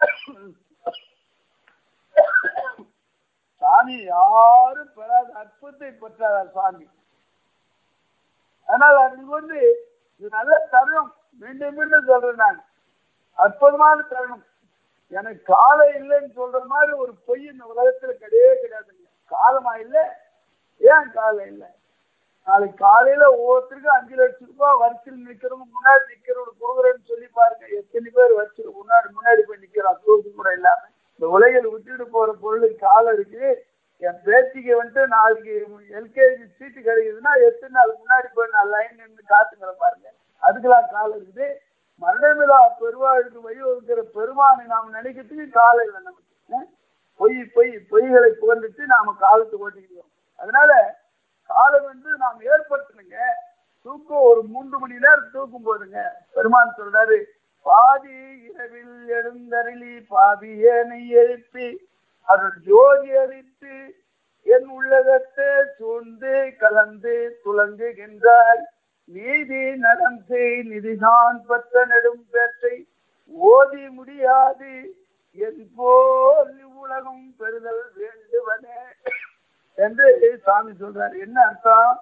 சாமி யாரும் பெறாத அற்புதத்தை பெற்றார் சாமி. அதனால அதுக்கு வந்து இது நல்ல தருணம். மீண்டும் மீண்டும் சொல்றேன் நான், அற்புதமான தருணம். எனக்கு காலம் இல்லைன்னு சொல்ற மாதிரி ஒரு பொய் இந்த உலகத்துல கிடையவே கிடையாதுங்க. காலமா இல்லை, ஏன் காலம் இல்லை? நாளைக்கு காலையில ஒவ்வொருத்தருக்கும் அஞ்சு லட்சம் ரூபாய் வரிசையில் நிக்கிறவங்க முன்னாடி நிக்கிறவங்க கொடுக்குறேன்னு சொல்லி பாருங்க, எத்தனை பேர் வச்சு முன்னாடி முன்னாடி போய் நிக்கிறான் தூக்கு கூட இல்லாம. இந்த உலகில் விட்டுட்டு போற பொருளுக்கு காலம் இருக்கு. என் பேத்திக்கு வந்துட்டு நாளைக்கு எல்கேஜி சீட்டு கிடைக்குதுன்னா எத்தனை நாள் முன்னாடி போய் நான் லைன் நின்று காத்துக்கிற பாருங்க, அதுக்கெல்லாம் காலம் இருக்குது. மரணமிலா பெருவாழ்வுக்கு வழிவகுக்கிற பெருமானை நாம் நினைக்கிறதுக்கு காலம் இல்லை நமக்கு. பொய் பொய் பொய்களை புகழ்ந்துட்டு நாம காலத்தை ஓட்டிக்கிறோம். அதனால காலம் வந்து நாம் ஏற்படுத்தணுங்க. தூக்கம் ஒரு மூன்று மணி நேரம் தூக்கும் போதுங்க பெருமான் சொல்றாரு, பாதி இரவில் எழுந்தருளி பாவியனை எழுப்பி அருள் ஜோதி அளித்து என் உள்ளகத்தை சூழ்ந்து கலந்து துலங்குகின்றாய். நீதி நடம் செய் நிதிதான் பத்த நெடும் பேற்றை ஓதி முடியாது என் போல் உலகம் பெறுதல் வேண்டுவனே என்று சாமி சொல்றாரு. என்ன அர்த்தம்?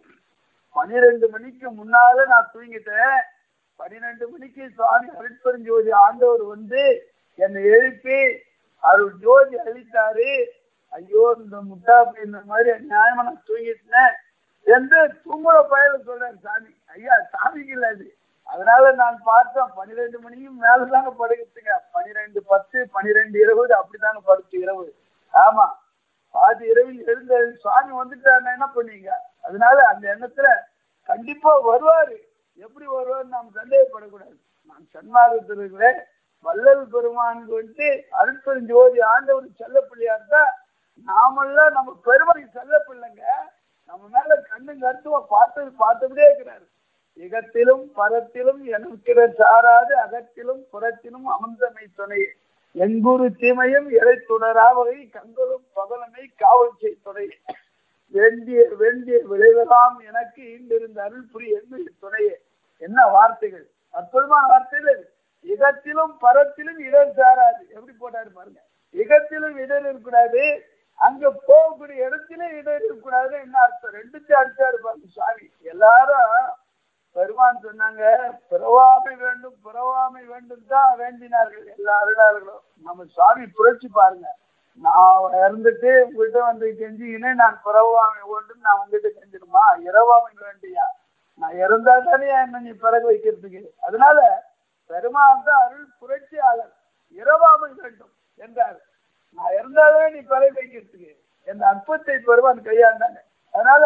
பனிரெண்டு மணிக்கு முன்னால நான் தூங்கிட்டேன். பனிரெண்டு மணிக்கு சுவாமி அருட்பெருஞ்சோதி ஆண்டவர் வந்து என்னை எழுப்பி அருள் ஜோதி அளித்தாரு. ஐயோ, இந்த முட்டா இந்த மாதிரி நியாயமா நான் தூங்கிட்டேன் என்று தூங்குற பயல சொல்றாரு சாமி. ஐயா, சாமிக்கு இல்ல அது. அதனால நான் பார்த்தேன், பனிரெண்டு மணிக்கும் மேலதாங்க படுக்கிறதுங்க. பனிரெண்டு பத்து பனிரெண்டு இருபது அப்படித்தாங்க படுத்து இரவு. ஆமா, பாதி இரவில் எழுந்த சுவாமி வந்துட்டாருன்னா என்ன பண்ணீங்க? அதனால அந்த எண்ணத்துல கண்டிப்பா வருவாரு. எப்படி வருவாரு நாம் சந்தேகப்படக்கூடாது. நான் சன்மார்க்கத்தில் இருக்கிறேன். வள்ளல் பெருமானுக்கு வந்து அருட்பெருஞ்சோதி ஆண்டவர் செல்ல பிள்ளையா இருந்தா நாமெல்லாம் நம்ம பெருமைக்கு செல்ல பிள்ளைங்க. நம்ம மேல கண்ணு கருத்துவ பார்த்தது பார்த்தபடியே இருக்கிறாரு. இகத்திலும் பரத்திலும் எனக்கு சாராது அகத்திலும் புறத்திலும் அமர்ந்தமை துணை எங்கூறு தீமையும் இறை துணராவகை கண்களும் பகலமை காவல் செய் துணை வேண்டிய வேண்டிய விளைவெல்லாம் எனக்கு ஈண்டிருந்த அருள் புரிய என்னுடைய துணையே. என்ன வார்த்தைகள், அற்புதமான வார்த்தைகள். இகத்திலும் பரத்திலும் இடர் சாராது. எப்படி போட்டாரு பாருங்க. இகத்திலும் இடர் இருக்கக்கூடாது, அங்க போகக்கூடிய இடத்திலும் இடர் இருக்கக்கூடாது. என்ன அர்த்தம்? ரெண்டுத்தையும் அடிச்சாரு பாருங்க சுவாமி. எல்லாரும் பெருமான் சொன்னாங்க, பிறவாமை வேண்டும் பிறவாமை வேண்டும் தான் வேண்டினார்கள் எல்லா அருளாளர்களும். நம்ம சுவாமி புரட்சி பாருங்க. நான் இறந்துட்டு உங்ககிட்ட வந்து கெஞ்சிக்கினே நான் பிறவாமை வேண்டும் நான் உங்ககிட்ட கெஞ்சிடுமா? இரவாமை வேண்டியா? நான் இறந்தா தானே என்ன நீ பிறகு வைக்கிறதுக்கு. அதனால பெருமான் தான் அருள் புரட்சியாளர். இரவாமை வேண்டும் என்றார். நான் இறந்தாலே நீ பிறகு வைக்கிறதுக்கு என்ற அற்பத்தை பெருமான் கையாண்டாங்க. அதனால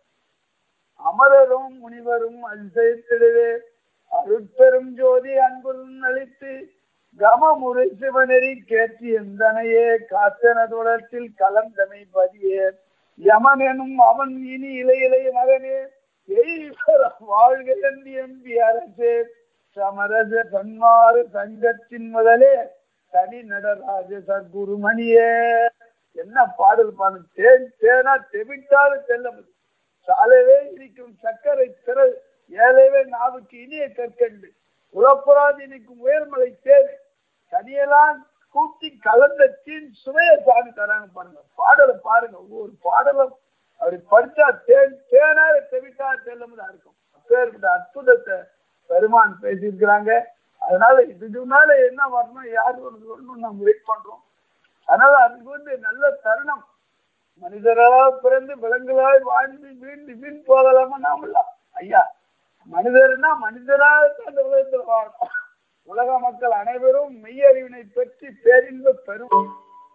அமரரும் முனிவரும் அதிசயத்திடுவே அருட்பெரும் ஜோதி அன்புடன் அளித்து கமமுறை சிவனெறி கேற்றி எந்தனையே காத்தனதுடத்தில் கலந்தமை பதியே யமன் எனும் அவன் இனி இலை இளைய மகனே வாழ்க என்று எம்பி அரசே சமரச சன்மாறு சங்கத்தின் முதலே தனி நடராஜ சத்குருமணியே. என்ன பாடல் பாடு. தேன் தேனா தெவிட்டாலும் செல்ல சாலைவே இருக்கும் சக்கரை திரள் ஏழைவே நாவுக்கு இனிய கற்கண்டு உழப்புறாது இனிக்கும் உயர்மலை தேன் தனியெல்லாம் கூட்டி கலந்த தீன் சுவைய சாமி தராங்க பாருங்க. பாடலை பாருங்க. ஒவ்வொரு பாடலும் அப்படி படிச்சா தேன் தேனால தெவிட்டா செல்லமுதா இருக்கும். அப்பேற்பட்ட அற்புதத்தை பெருமான் பேசியிருக்கிறாங்க. அதனால இதுக்கு மேல என்ன வரணும், யாரு ஒன்று வரணும் நம்ம வெயிட் பண்றோம். அதனால அதுக்கு வந்து நல்ல தருணம். மனிதராக பிறந்து விலங்குகளாய் வாழ்ந்து வீண்டு வீண் போகலாமா நாமெல்லாம்? ஐயா, மனிதர்னா மனிதராக அந்த உலகத்தில் வாழணும். உலக மக்கள் அனைவரும் மெய்யறிவினை பெற்று பேரின்ப பெரும்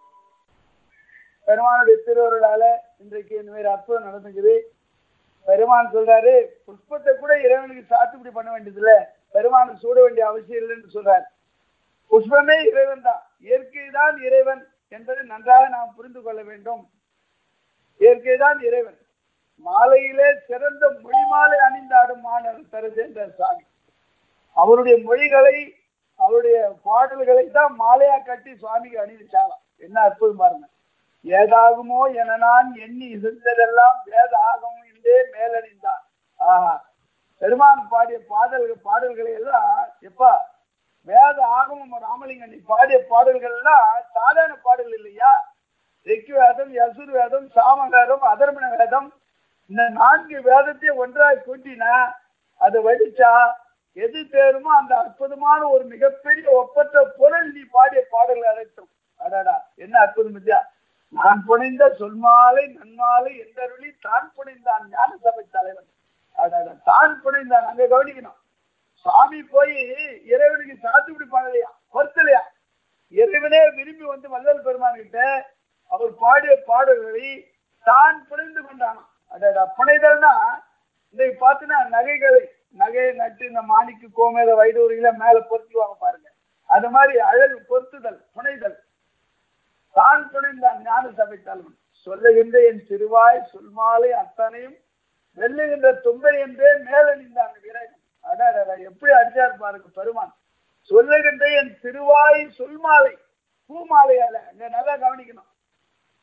பெருமானுடைய திருவருளால இன்றைக்கு இந்த மாதிரி அற்புதம் நடந்துக்குது. பெருமான் சொல்றாரு, புஷ்பத்தை கூட இறைவனுக்கு சாத்துப்படி பண்ண வேண்டியது இல்லை, பெருமானுக்கு சூட வேண்டிய அவசியம் இல்லைன்னு சொல்றாரு. புஷ்பமே இறைவன் தான், இயற்கை தான் இறைவன் என்பதை நன்றாக நாம் புரிந்து கொள்ள வேண்டும். இயற்கை தான் இறைவன். மாலையிலே சிறந்த மொழி மாலை அணிந்தாடும் மாணவர் தருதேன்ற சாமி அவருடைய மொழிகளை அவருடைய பாடல்களை தான் மாலையா கட்டி சுவாமிக்கு அணிவிச்சாலாம். என்ன அற்புதம் பாருங்க. ஏதாகுமோ என நான் எண்ணி இருந்ததெல்லாம் வேத ஆகமும் இன்றே மேலணிந்தான். ஆஹா, பெருமான் பாடிய பாடல்கள் பாடல்களை எல்லாம் எப்பா வேத ஆகமும் ராமலிங்கன் பாடிய பாடல்கள் எல்லாம் சாதாரண பாடல் இல்லையா? ரிக்கு வேதம், யசுர் வேதம், சாம வேதம், அதர்மண வேதம், இந்த நான்கு வேதத்தையும் ஒன்றாய் கூட்டினா அதை வடிச்சா எது தேருமோ அந்த அற்புதமான ஒரு மிகப்பெரிய ஒப்பற்ற பொருள் நீ பாடிய பாடல்கள் அழைத்தோம். அடாடா, என்ன அற்புதம் இல்லையா? நான் புனைந்த சொல்மாலை நன்மாலை என்றருளி தான் புனைந்தான் ஞான சபை தலைவன். அடாடா, தான் புனைந்தான். அங்க கவனிக்கணும். சாமி போய் இறைவனுக்கு சாத்துப்படி பாடலையா, பொறுத்தலையா? இறைவனே விரும்பி வந்து வள்ளல் பெருமான் கிட்ட அவர் பாடிய பாடல்களை தான் புனைந்து கொண்டான். அடாடா, புனைதல்னா இன்னைக்கு பார்த்தீங்கன்னா நகைகளை நகையை நட்டு இந்த மாணிக்கு கோமேத வைடூரியில மேல பொருத்துவாங்க பாருங்க. அது மாதிரி அழகு பொருத்துதல் புனைதல். தான் புனைந்தான் ஞான சபை தலைவன். சொல்லுகின்ற என் திருவாய் சொல்மாலை அத்தனையும் வெல்லுகின்ற தும்பை என்றே மேலணிந்தான் விரைவன். அடாடா, எப்படி அடிச்சார் பாருங்க பெருமான். சொல்லுகின்ற என் திருவாய் சொல்மாலை பூமாலையால அங்க நல்லா கவனிக்கணும்.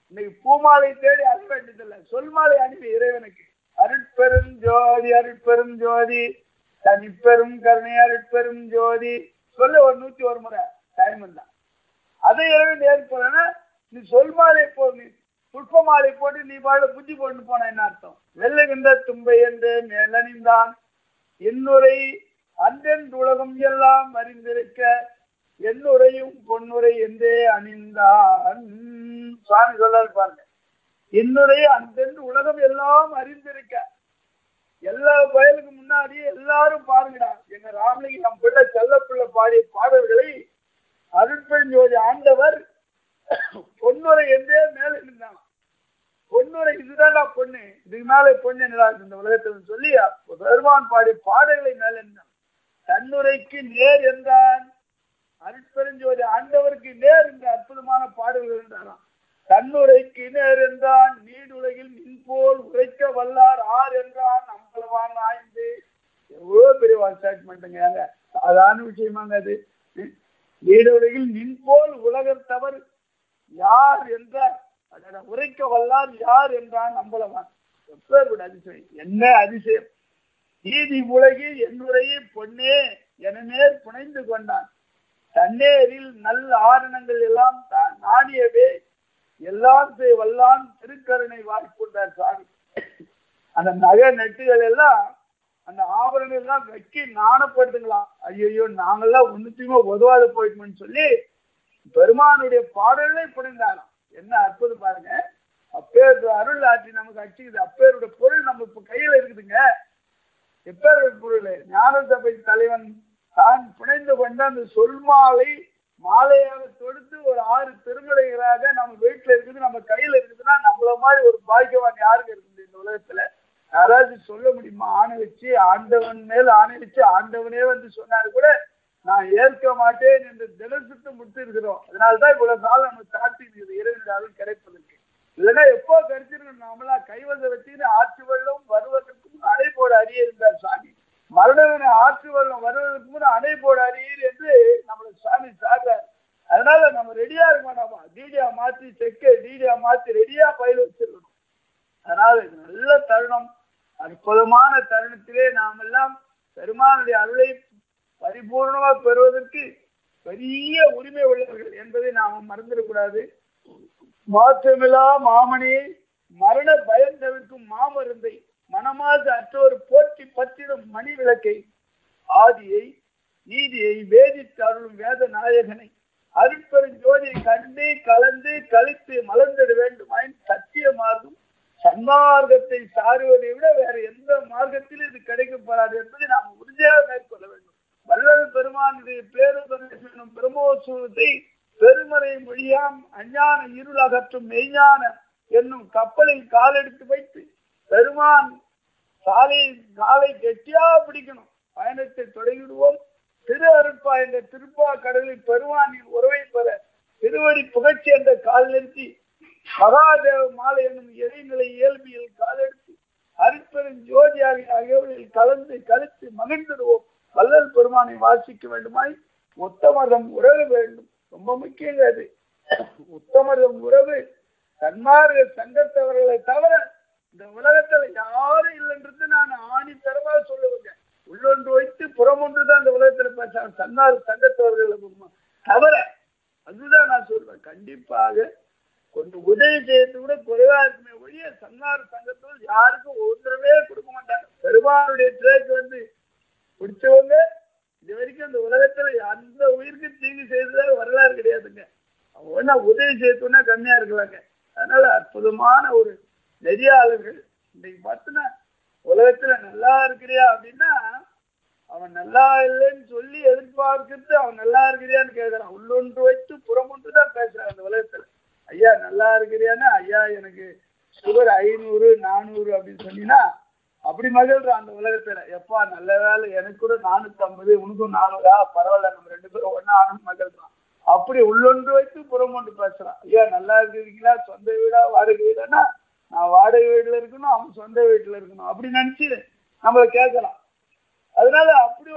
இன்னைக்கு பூமாலை தேடி அழ வேண்டியதில்லை, சொல் மாலை அனுப்பி இறைவனுக்கு. அருட்பெரும் ஜோதி அருட்பெரும் ஜோதி தனிப்பெரும் கருணை அருட்பெரும் ஜோதி சொல்ல ஒரு நூத்தி ஒரு முறை டைம் தான். அதை இறைவன் ஏற்படுனா நீ சொல் மாலை போ, நீ புஷ்ப மாலை போட்டு நீ பாட புத்தி போட்டு போன என்ன அர்த்தம்? வெள்ளுகின்ற தும்பை என்று மேலணிந்தான் என்னுரை அன்றென்று உலகம் எல்லாம் அறிந்திருக்க என்னுரையும் பொன்னுரை என்றே அணிந்தான். சுவாமி சொல்லாரு பாருங்க, என்னுரை அன்றென்று உலகம் எல்லாம் அறிந்திருக்க. எல்லா பயலுக்கு முன்னாடி எல்லாரும் பாருங்கடா, எங்க ராமலிங்க நம் பிள்ளை செல்ல பிள்ளை பாடிய பாடல்களை அருட்பெருஞ்சோதி ஆண்டவர் பொன்னுரை என்றே மேல இருந்தான். பொன்னுரை இதுதான்டா பொண்ணு, இதுக்கு மேல பொண்ணு என்னடா இந்த உலகத்துல சொல்லி பெருமான் பாடிய பாடல்களை மேல இருந்தான். தன்னுரைக்கு நேர் என்றான். அருட்பெருஞ்சோதி ஆண்டவருக்கு நேர் என்ற அற்புதமான பாடல்கள் என்றாராம். தன்னுரைக்கு நேர் என்றான் நீடுலகில் நின்போல் உரைக்க வல்லார் ஆர் என்றான் அம்பலவான் ஆய்ந்து. எவ்வளவு பெரிய ஸ்டேட்மெண்ட்டுங்க, சாதாரண விஷயமாங்க அது. நீடுலகில் நின்போல் உலகத்தவர் யார் என்றார், உரைக்க வல்லார் யார் என்றான் அம்பலவான். எப்பேற்பட்ட அதிசயம், என்ன அதிசயம்! நீதி உலகில் என்னுரையை பொன்னே என நேர் புனைந்து கொண்டான். தன்னேரில் நல்ல ஆரணங்கள் எல்லாம் நாடியவே எல்லாம் வல்லான் திருக்கருணை வாய்ப்புண்டார் சாமி. அந்த நகை நெட்டுகள் எல்லாம் அந்த ஆபரணங்கள் எல்லாம் வெக்கி நாணப்படுத்துங்களாம். ஐயோ நாங்கெல்லாம் ஒன்னுத்தையுமே உதவாத போயிட்டோம்னு சொல்லி பெருமானுடைய பாடல்களை புரிந்தாராம். என்ன அற்புதம் பாருங்க! அப்பேரு அருள் ஆட்சி நமக்கு அச்சுக்குது, அப்பேருடைய பொருள் நம்ம இப்ப கையில இருக்குதுங்க. எப்பேருடைய பொருள்? ஞான சபை தலைவன் தான் புனைந்து கொண்ட அந்த சொல் மாலை மாலையாக தொடுத்து ஒரு ஆறு திருமுறைகளாக நம்ம வீட்டுல இருக்குது, நம்ம கையில இருக்குதுன்னா நம்மள மாதிரி ஒரு பாக்கியவான் யாருக்கு இருக்குது இந்த உலகத்துல? யாராவது சொல்ல முடியுமா? ஆணை வச்சு ஆண்டவன் மேல் ஆணை வச்சு ஆண்டவனே வந்து சொன்னாரு கூட நான் ஏற்க மாட்டேன் என்று தினசுத்து முடித்து இருக்கிறோம். அதனால்தான் இவ்வளவு நாள் நம்ம தாட்டி இருக்குது இறைவனுடைய அருள் கிடைப்பதற்கு. இல்லைன்னா எப்போ கிடைச்சிருக்கணும், நம்மளா கைவந்த வச்சு ஆற்று வெள்ளம் வருவதற்கும் அணை போட அறிய இருந்தார் சாமி. மரணவனை ஆற்று வெள்ளம் வருவதற்கு முன் அணை போட அறியீர் என்று நம்மளை சாமி சாடுறாரு. அதனால நம்ம ரெடியா இருக்க மாட்டோமா, டிடியா மாத்தி செக்க டிடியா மாத்தி ரெடியா பயில வச்சிருக்கணும். அதனால இது நல்ல தருணம், அற்புதமான தருணத்திலே நாம் எல்லாம் பெருமானுடைய அருளை பரிபூர்ணமா பெறுவதற்கு பெரிய உரிமை உள்ளவர்கள் என்பதை நாம் மறந்துடக்கூடாது. மாற்றமில்லா மாமணி மரண பயம் தவிர்க்கும் மாமருந்தை மனமாது அற்றோர் போற்றி பற்றிடும் மணி விளக்கை ஆதியை நீதியை வேதித்து அருளும் வேத நாயகனை அருட்பெரும் ஜோதியை கண்டு கலந்து கழித்து மலர்ந்திட வேண்டுமாயின் சத்தியமாகும் சன்மார்க்கத்தை சாருவதை விட வேற எந்த மார்க்கத்திலும் இது கிடைக்கப்படாது என்பதை நாம் உறுதியாக மேற்கொள்ள வேண்டும். வள்ளல் பெருமானுடைய பேருபதேசம் பிரம்மோற்சவத்தை பெருமறை மொழியாம் அஞ்ஞான இருள் அகற்றும் மெய்ஞான என்னும் கப்பலில் காலெடுத்து வைத்து பெருமான் சாலை காலை கெட்டியா பிடிக்கணும், பயணத்தை தொடங்கிடுவோம். திரு அருட்பா என்ற திருப்பா கடலில் பெருமானின் உறவை பெற திருவடி புகழ்ச்சி என்ற கால் நிறுத்தி மகாதேவ மாலை என்னும் இறைநிலை இயல்பியில் காலெடுத்து அருட்பெரும் ஜோதியாகி ஆகியவர்களில் கலந்து கழித்து மகிழ்ந்திடுவோம். வள்ளல் பெருமானை வாசிக்க வேண்டுமாய் உத்தமதம் உறவு வேண்டும். ரொம்ப முக்கியங்க அது. உத்தமதம் உறவு சன்மார்க்க சங்கத்தவர்களை தவிர இந்த உலகத்துல யாரும் இல்லைன்றது நான் ஆணித்தரமாக சொல்லுவேங்க. உள்ளொன்று வைத்து புறம் ஒன்றுதான் இந்த உலகத்துல பேச சன்மார்க்க சங்கத்தவர்கள் தவிர, அதுதான் நான் சொல்றேன். கண்டிப்பாக கொஞ்சம் உதவி செய்யறது கூட குறைவா இருக்குமே ஒழிய சன்மார்க்க சங்கத்தோடு யாருக்கும் ஒன்றுமே கொடுக்க மாட்டாங்க. பெருமானுடைய ட்ரேக் வந்து பிடிச்சவங்க இது வரைக்கும் அந்த உலகத்துல அந்த உயிருக்கு தீங்கு செய்ததாக வரலாறு கிடையாதுங்க. அவங்க ஒன்னா உதவி செய்யணும்னா கம்மியா இருக்கலாங்க. அதனால அற்புதமான ஒரு நெறியாளர்கள் இன்னைக்கு பார்த்தோன்னா உலகத்துல நல்லா இருக்கிறியா அப்படின்னா அவன் நல்லா இல்லைன்னு சொல்லி எதிர்பார்க்கிறது அவன் நல்லா இருக்கிறியான்னு கேட்கறான். உள்ளொன்று வைத்து புறம் ஒன்று தான் பேசுறான் அந்த உலகத்துல. ஐயா நல்லா இருக்கிறியான்னா ஐயா எனக்கு சுகர் ஐநூறு நானூறு அப்படின்னு சொன்னீங்கன்னா அப்படி மகிழ்றான் அந்த உலகத்துல. எப்பா நல்ல வேலை எனக்கு கூட நானூத்தி ஐம்பது உனக்கும் நானூறா பரவாயில்ல நம்ம ரெண்டு பேரும் ஒன்னா ஆனும் மகிழ்றான். அப்படி உள்ளொன்று வைத்து புறம் ஒன்று பேசுறான். ஐயா நல்லா இருக்கிறீங்களா, சொந்த வீடா வாடகை வீடானா நான் வாடகை வீட்டுல இருக்கணும் அவன் சொந்த வீட்டுல இருக்கணும் அப்படி நினைச்சு நம்மள கேட்கலாம். அதனால அப்படி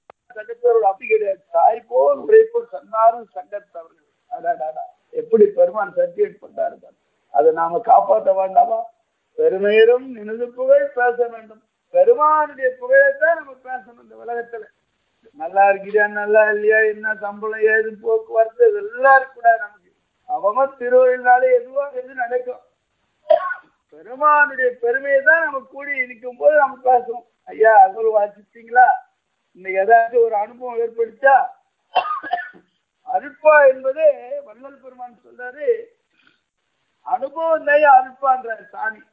சங்கத்தவர்கள் அப்படி கிடையாது. தாய் போல் உரைப்போல் சன்னாரும் சங்கத்தவர்கள். அடாடாடா எப்படி பெருமை பெருமான் சர்டிஃபிகேட் பண்ணாரு. அதை நாம காப்பாற்ற வேண்டாமா? பெருமையிலும் நினது புகழ் பேச வேண்டும். பெருமானுடைய புகழைத்தான் நம்ம பேசணும். இந்த உலகத்துல நல்லா இருக்கிறியா, நல்லா இல்லையா, என்ன சம்பளம், ஏது போக்குவரத்து, இதெல்லாம் இருக்கக்கூடாது. நமக்கு அவம திருவள்ளாலே எதுவோ எது நடக்கும். பெருமானுடைய பெருமையை தான் நம்ம கூடி இருக்கும் போது நம்ம பேசுவோம். ஐயா அகல் வாசிச்சிங்களா? இன்னைக்கு ஏதாச்சும் ஒரு அனுபவம் ஏற்படுத்தா? அருட்பா என்பதே வள்ளல் பெருமான் சொல்றாரு, அனுபவம் தான் அருட்பான்றாரு சாமி.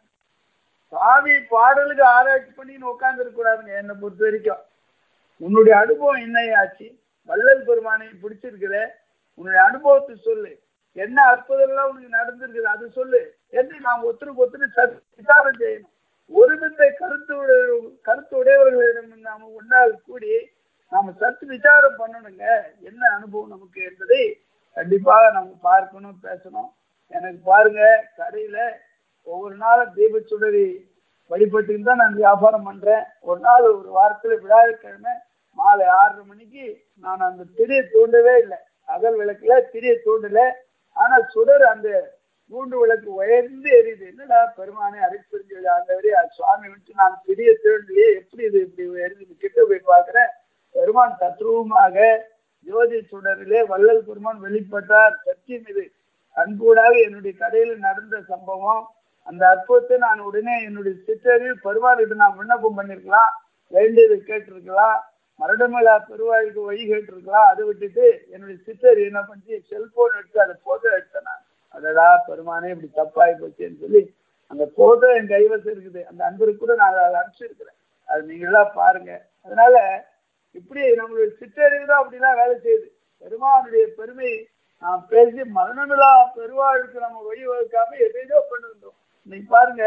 சாமி பாடலுக்கு ஆராய்ச்சி பண்ணின்னு உட்கார்ந்து இருக்க கூடாதுங்க. என்னை பொறுத்த வரைக்கும் உன்னுடைய அனுபவம் என்னையாச்சு? வள்ளல் பெருமானை பிடிச்சிருக்குற உன்னுடைய அனுபவத்தை சொல்லு. என்ன அற்புதம் எல்லாம் உனக்கு நடந்திருக்குது அது சொல்லு என்று நாம் ஒருத்தருக்கு ஒருத்தர் விசாரம் செய்யணும். ஒருமித்த கருத்து கருத்து உடையவர்களிடம் நாம ஒன்றால் கூடி நாம சற்று விசாரம் பண்ணணுங்க. என்ன அனுபவம் நமக்கு என்பதை கண்டிப்பாக நம்ம பார்க்கணும், பேசணும். எனக்கு பாருங்க, கடையில ஒவ்வொரு நாளும் தீப சுடரி வழிபட்டுன்னு தான் நான் வியாபாரம் பண்றேன். ஒரு நாள் ஒரு வாரத்துல விழாக்கிழமை மாலை ஆறரை மணிக்கு நான் அந்த திரியை தூண்டவே இல்லை. அகல் விளக்குல திரியை தூண்டல, ஆனா சுடர் அந்த மூன்று விளக்கு உயர்ந்து எரியுது. என்னடா பெருமானே அரைப்பெருஞ்சோதி ஆண்டவரே, சுவாமி விட்டு நான் திரிய தூண்டலையே, எப்படி இது இப்படி எரிஞ்சு கிட்ட போய் பார்க்கிறேன். பெருமான் தத்ரூபமாக ஜோதி சுடரிலே வள்ளல் பெருமான் வெளிப்பட்டார். சத்தியம் இது கண்கூடாக என்னுடைய கடையில நடந்த சம்பவம். அந்த அற்புதத்தை நான் உடனே என்னுடைய சிற்றறிவில் பெருமாள்கிட்ட நான் விண்ணப்பம் பண்ணிருக்கலாம், வேண்டியது கேட்டிருக்கலாம், மரடமேலா பெருவாளுக்கு வழி கேட்டிருக்கலாம். அதை விட்டுட்டு என்னுடைய சிற்றறி என்ன பண்ணி செல்போன் எடுத்து அதை போட்டோ எடுத்தேன். நான் அதடா பெருமானே இப்படி தப்பாகி போச்சேன்னு சொல்லி அந்த போட்டோ என் கைவசம் இருக்குது. அந்த அன்பருக்கு கூட நான் அதை அனுப்பிச்சிருக்கிறேன். அது நீங்களாம் பாருங்க. அதனால இப்படி நம்மளுடைய சிற்றறிவு தான் அப்படிலாம் வேலை செய்யுது. பெருமானுடைய பெருமை நாம் பேசி மரணமில்லா பெருவாளுக்கு நம்ம வழி வகுக்காம எதையோ பண்ணிருந்தோம். இன்னைக்கு பாருங்க,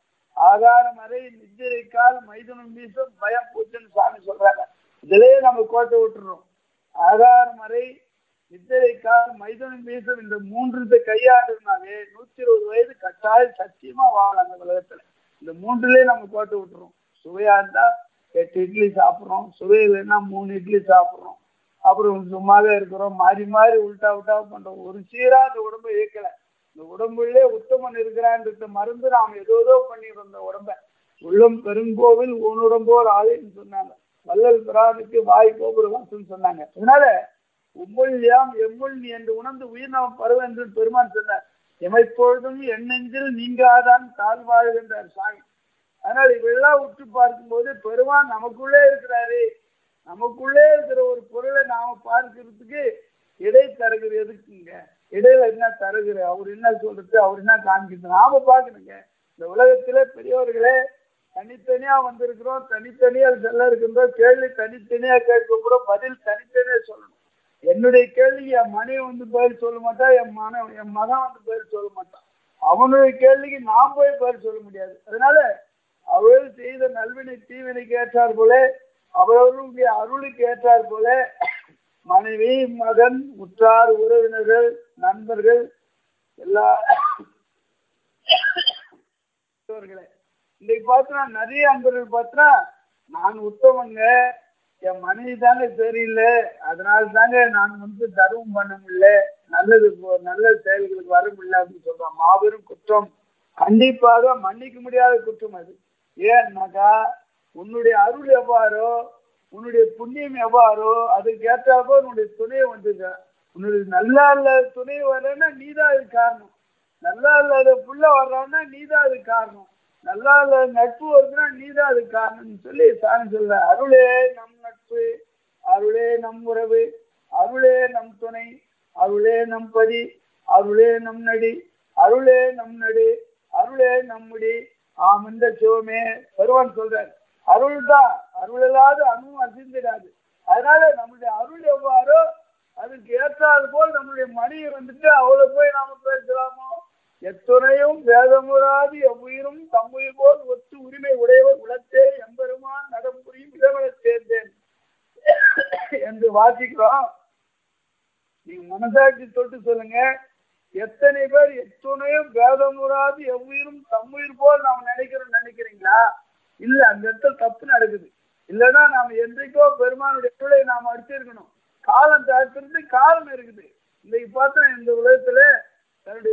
ஆகாரம் அறை நிச்சரிக்கால் மைதுனம் வீசும் பயம் பூச்சுன்னு சாமி சொல்றாங்க. இதிலேயே நம்ம கோட்டை விட்டுறோம். ஆகாரம் அறை நிச்சரிக்கால் மைதுனம் வீசும் இந்த மூன்று கையாண்டுனாலே நூத்தி இருபது வயது கட்டாயம் சத்தியமா வாழலாம் அந்த உலகத்துல. இந்த மூன்றுலயே நம்ம கோட்டை விட்டுறோம். சுவையா இருந்தா எட்டு இட்லி சாப்பிட்றோம், சுவை இல்லைன்னா மூணு இட்லி சாப்பிட்றோம், அப்புறம் சும்மாவே இருக்கிறோம், மாறி மாறி உல்டா உல்டா பண்றோம். ஒரு சீரா இந்த உடம்பை இயக்கல. இந்த உடம்புள்ளே உத்தமன் இருக்கிறான்ற மருந்து நாம் ஏதோ ஏதோ பண்ணிடுறோம். இந்த உடம்ப உள்ளம் பெருங்கோவில் ஊனுடம்போர் ஆலைன்னு சொன்னாங்க. வள்ளல் பிரானுக்கு வாய் கோபுர வாசல் சொன்னாங்க. அதனால உம்முள்யாம் எம்முள் நீ என்று உணர்ந்து உயிர் நாம் பருவ என்று பெருமான் சொன்னார். எமைப்பொழுதும் எண்ணெஞ்சில் நீங்காதான் தாழ்வாழ்கின்றார் சாமி. அதனால இவெல்லாம் உற்று பார்க்கும்போது பெருமான் நமக்குள்ளே இருக்கிறாரு. நமக்குள்ளே இருக்கிற ஒரு பொருளை நாம பார்க்கறதுக்கு இடை தருகிற எதுக்குங்க? இடையில என்ன தருகிற, அவர் என்ன சொல்றது, அவர் என்ன காண்பிக்கிறது நாம பார்க்கணுங்க. இந்த உலகத்திலே பெரியவர்களே தனித்தனியா வந்திருக்கிறோம், தனித்தனியா செல்ல இருக்கின்றோம். கேள்வி தனித்தனியா கேட்கக்கூடாது, பதில் தனித்தனியா சொல்லணும். என்னுடைய கேள்வி என் மனைவி வந்து பதில் சொல்ல மாட்டான், என் மன என் மகன் வந்து பதில் சொல்ல மாட்டான். அவனுடைய கேள்விக்கு நாம் போய் பதில் சொல்ல முடியாது. அதனால அவர்கள் செய்த நல்வினை தீவினைக்கு ஏற்றார் போல, அவர்களுடைய அருளுக்கு ஏற்றார் போல மனைவி, மகன், உற்றார், உறவினர்கள், நண்பர்கள் எல்லா இன்னைக்கு பார்த்தா நிறைய அன்பர்கள் பார்த்தா நான் உத்தமங்க, என் மனைவி தாங்க சரியில்லை, அதனால தாங்க நான் வந்து தர்மம் பண்ண முடியல, நல்லது நல்ல செயல்களுக்கு வர முடியல அப்படின்னு சொல்றான். மாபெரும் குற்றம், கண்டிப்பாக மன்னிக்க முடியாத குற்றம் அது. ஏன்னாக்கா உன்னுடைய அருள் எவ்வாறோ, உன்னுடைய புண்ணியம் எவ்வாறோ அதுக்கு ஏற்றாப்போ உன்னுடைய துணையை வந்துருக்க. உன்னுடைய நல்லா இல்லாத துணை வர்றன்னா நீதான் அதுக்கு காரணம். நல்லா இல்லாத புள்ள வர்றான்னா நீதான் அதுக்கு காரணம். நல்லா இல்லாத நட்பு வருதுன்னா நீதான் அதுக்கு காரணம்னு சொல்லி சாமி சொல்ற. அருளே நம் நட்பு, அருளே நம் உறவு, அருளே நம் துணை, அருளே நம் பதி, அருளே நம் நடி, அருளே நம் நடு, அருளே நம்முடி ஆமந்த சிவமே பெருமான் சொல்றார். அருள் தான், அருள் இல்லாத அணுவும் அசிந்திடாது. அதனால நம்முடைய அருள் எவ்வாறோ அதுக்கு ஏற்றாது போல் நம்முடைய மணியை வந்துட்டு அவளை போய் நாம பேசலாமோ? எத்துணையும் வேதமுறாது எவ்வுயிரும் தம்முயிர் போல் ஒத்து உரிமை உடையவர் உலத்தே எம்பெருமான் நடம்புரியும் இடமலை சேர்ந்தேன் என்று வாசிக்கிறோம். நீங்க மனசாட்சி தொட்டு சொல்லுங்க, எத்தனை பேர் எத்துணையும் வேதமுறாது எவ்வுயிரும் தம்முயிர் போல் நாம் நினைக்கிறோம் நினைக்கிறீங்களா? இல்ல, அந்த இடத்துல தப்பு நடக்குது. இல்லைன்னா நாம என்றைக்கோ பெருமானுடைய பிள்ளை நாம் அடிச்சிருக்கணும். காலம் தாழ்த்திருந்து காலம் இருக்குது. இன்னைக்கு பார்த்தா இந்த உலகத்துல தன்னுடைய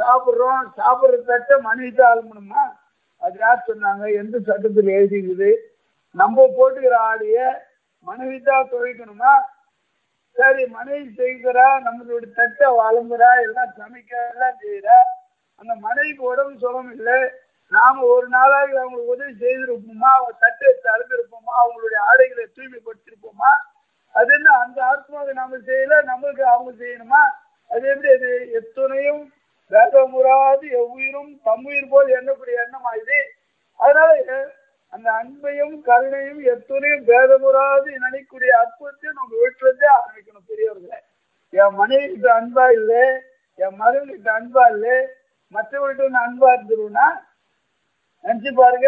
சாப்பிடுறோம், சாப்பிடுற தட்டை மனைவி தான் அலம்பணுமா? அது யார் சொன்னாங்க? எந்த சட்டத்தில் எழுதிக்குது? நம்ம போட்டுக்கிற ஆடைய மனைவி தான் துவைக்கணுமா? சரி, மனைவி செய்கிறா, நம்மளுடைய தட்டை அலம்புறா, எல்லாம் சமைக்க எல்லாம் செய்யறா. அந்த மனைவிக்கு உடம்பு சுகம் இல்லை, நாம ஒரு நாளாக அவங்களுக்கு உதவி செய்திருப்போமா? அவங்க தட்டை எடுத்து அலம்பிருப்போமா? அவங்களுடைய ஆடைகளை தூய்மைப்படுத்திருப்போமா? அது என்ன அந்த ஆத்மாவை நாம செய்யல, நம்மளுக்கு அவங்க செய்யணுமா? அது எப்படி? அது எத்துணையும் வேதமுறாது எவ்வுயிரும் தம்முயிர் போல் எண்ணக்கூடிய எண்ணமா இது? அதனால அந்த அன்பையும் கருணையும் எத்துணையும் பேதமுறாது நினைக்கூடிய அற்புதத்தையும் நம்ம வீட்டுல இருந்தே ஆரம்பிக்கணும் பெரியவர்களை. என் மனைவி கிட்ட அன்பா இல்லை, என் மகன் கிட்ட அன்பா இல்லை, மற்றவர்கிட்ட அன்பா இருந்துருவா நினைச்சு பாருங்க.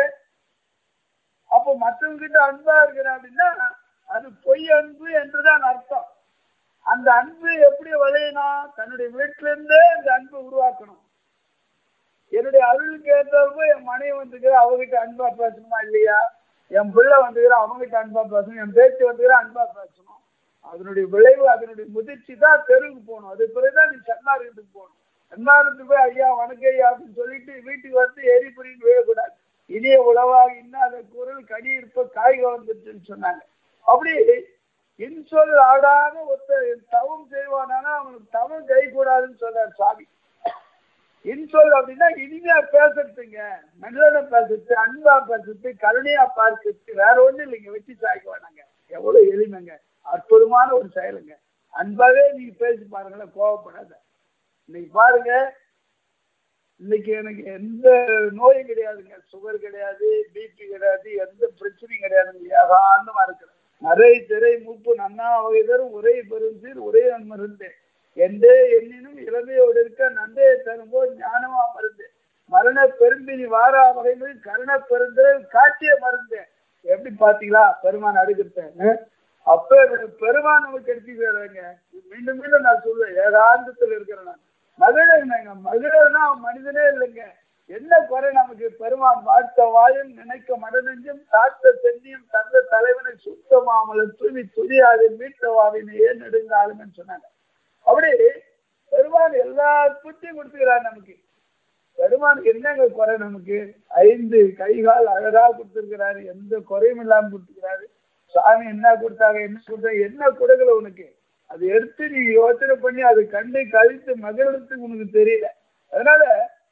அப்போ மற்றவங்க கிட்ட அன்பா இருக்கிறேன் அப்படின்னா அது பொய் அன்பு என்றுதான் அர்த்தம். அந்த அன்பு எப்படி விளையணும்? தன்னுடைய வீட்டில இருந்தே அந்த அன்பை உருவாக்கணும். என்னுடைய அருளுக்கு ஏற்றப்போ என் மனைவி வந்துக்கிற அவங்ககிட்ட அன்பா பேசணுமா இல்லையா? என் பிள்ளை வந்துக்கிற அவங்ககிட்ட அன்பா பேசணும், என் பேச்சு வந்துக்கிற அன்பா பேசணும். அதனுடைய விளைவு, அதனுடைய முதிர்ச்சி தான் தெருவுக்கு போகணும். அது பிறகுதான் நீ சன்னாரத்துக்கு போகணும். சன்னாரத்துக்கு போய் ஐயா வணக்கம் ஐயா அப்படின்னு சொல்லிட்டு வீட்டுக்கு வந்து எரி புரிந்து விழக்கூடாது. இனிய உழவாக இன்னாத குரல் கனி இருப்ப காய்க வந்துருச்சுன்னு சொன்னாங்க. அப்படி இன்சொல் ஆடாத ஒருத்தர் தவம் செய்வானா அவனுக்கு தவம் கை கூடாதுன்னு சொல்றார் சாமி. இன்சொல் அப்படின்னா இனிமையா பேசுறதுங்க, நல்லத பேசுறது, அன்பா பேசுறது, கருணையா பார்க்கறது, வேற ஒண்ணும் இல்லைங்க. வெட்டி சாய்க்க வேணாங்க. எவ்வளவு எளிமைங்க, அற்புதமான ஒரு செயலுங்க. அன்பாவே நீங்க பேசி பாருங்களேன், கோவப்படாத. இன்னைக்கு பாருங்க, இன்னைக்கு எனக்கு எந்த நோயும் கிடையாதுங்க, சுகர் கிடையாது, பிபி கிடையாது, எந்த பிரச்சனையும் கிடையாதுங்க. ஏகாந்தமா இருக்கிறேன். நிறைய திரை மூப்பு நன்னா வகைதரும் ஒரே பெருந்தீர் ஒரே மருந்து எந்தே எண்ணினும் இளமையோடு இருக்க நன்றே தரும்போது ஞானமா மருந்து மரண பெரும்பினி வாரா வகைகளில் கருண பெருந்திர காட்சிய மருந்து. எப்படி பாத்தீங்களா பெருமான் அடுக்கிட்டேன்னு? அப்ப பெருமான் நமக்கு எடுத்துக்கிறாங்க. மீண்டும் மீண்டும் நான் சொல்லுவேன், ஏகாந்தத்தில் இருக்கிறேன் நான். மகிழங்க, மகிழனா மனிதனே இல்லைங்க. என்ன குறை நமக்கு? பெருமான் வாழ்த்த வாயும் நினைக்க மடநெஞ்சும் காத்த சென்னியும் தந்த தலைவனை சுத்த மாமலன் தூவி துதியாது மீட்ட வாவினை ஏன் நெடுங்காலுன்னு சொன்னாங்க. அப்படி பெருமான் எல்லா புத்தியும் கொடுத்துக்கிறார் நமக்கு. பெருமானுக்கு என்னங்க குறை நமக்கு? ஐந்து கைகால் அழகா கொடுத்துருக்கிறாரு, எந்த குறையும் இல்லாம கொடுத்துக்கிறாரு. சாமி என்ன கொடுத்தாங்க, என்ன கொடுத்தாங்க, என்ன கொடுக்கல உனக்கு? அது எடுத்து நீ யோசனை பண்ணி அதை கண்டு கழித்து மகிழ்றதுக்கு உனக்கு தெரியல. அதனால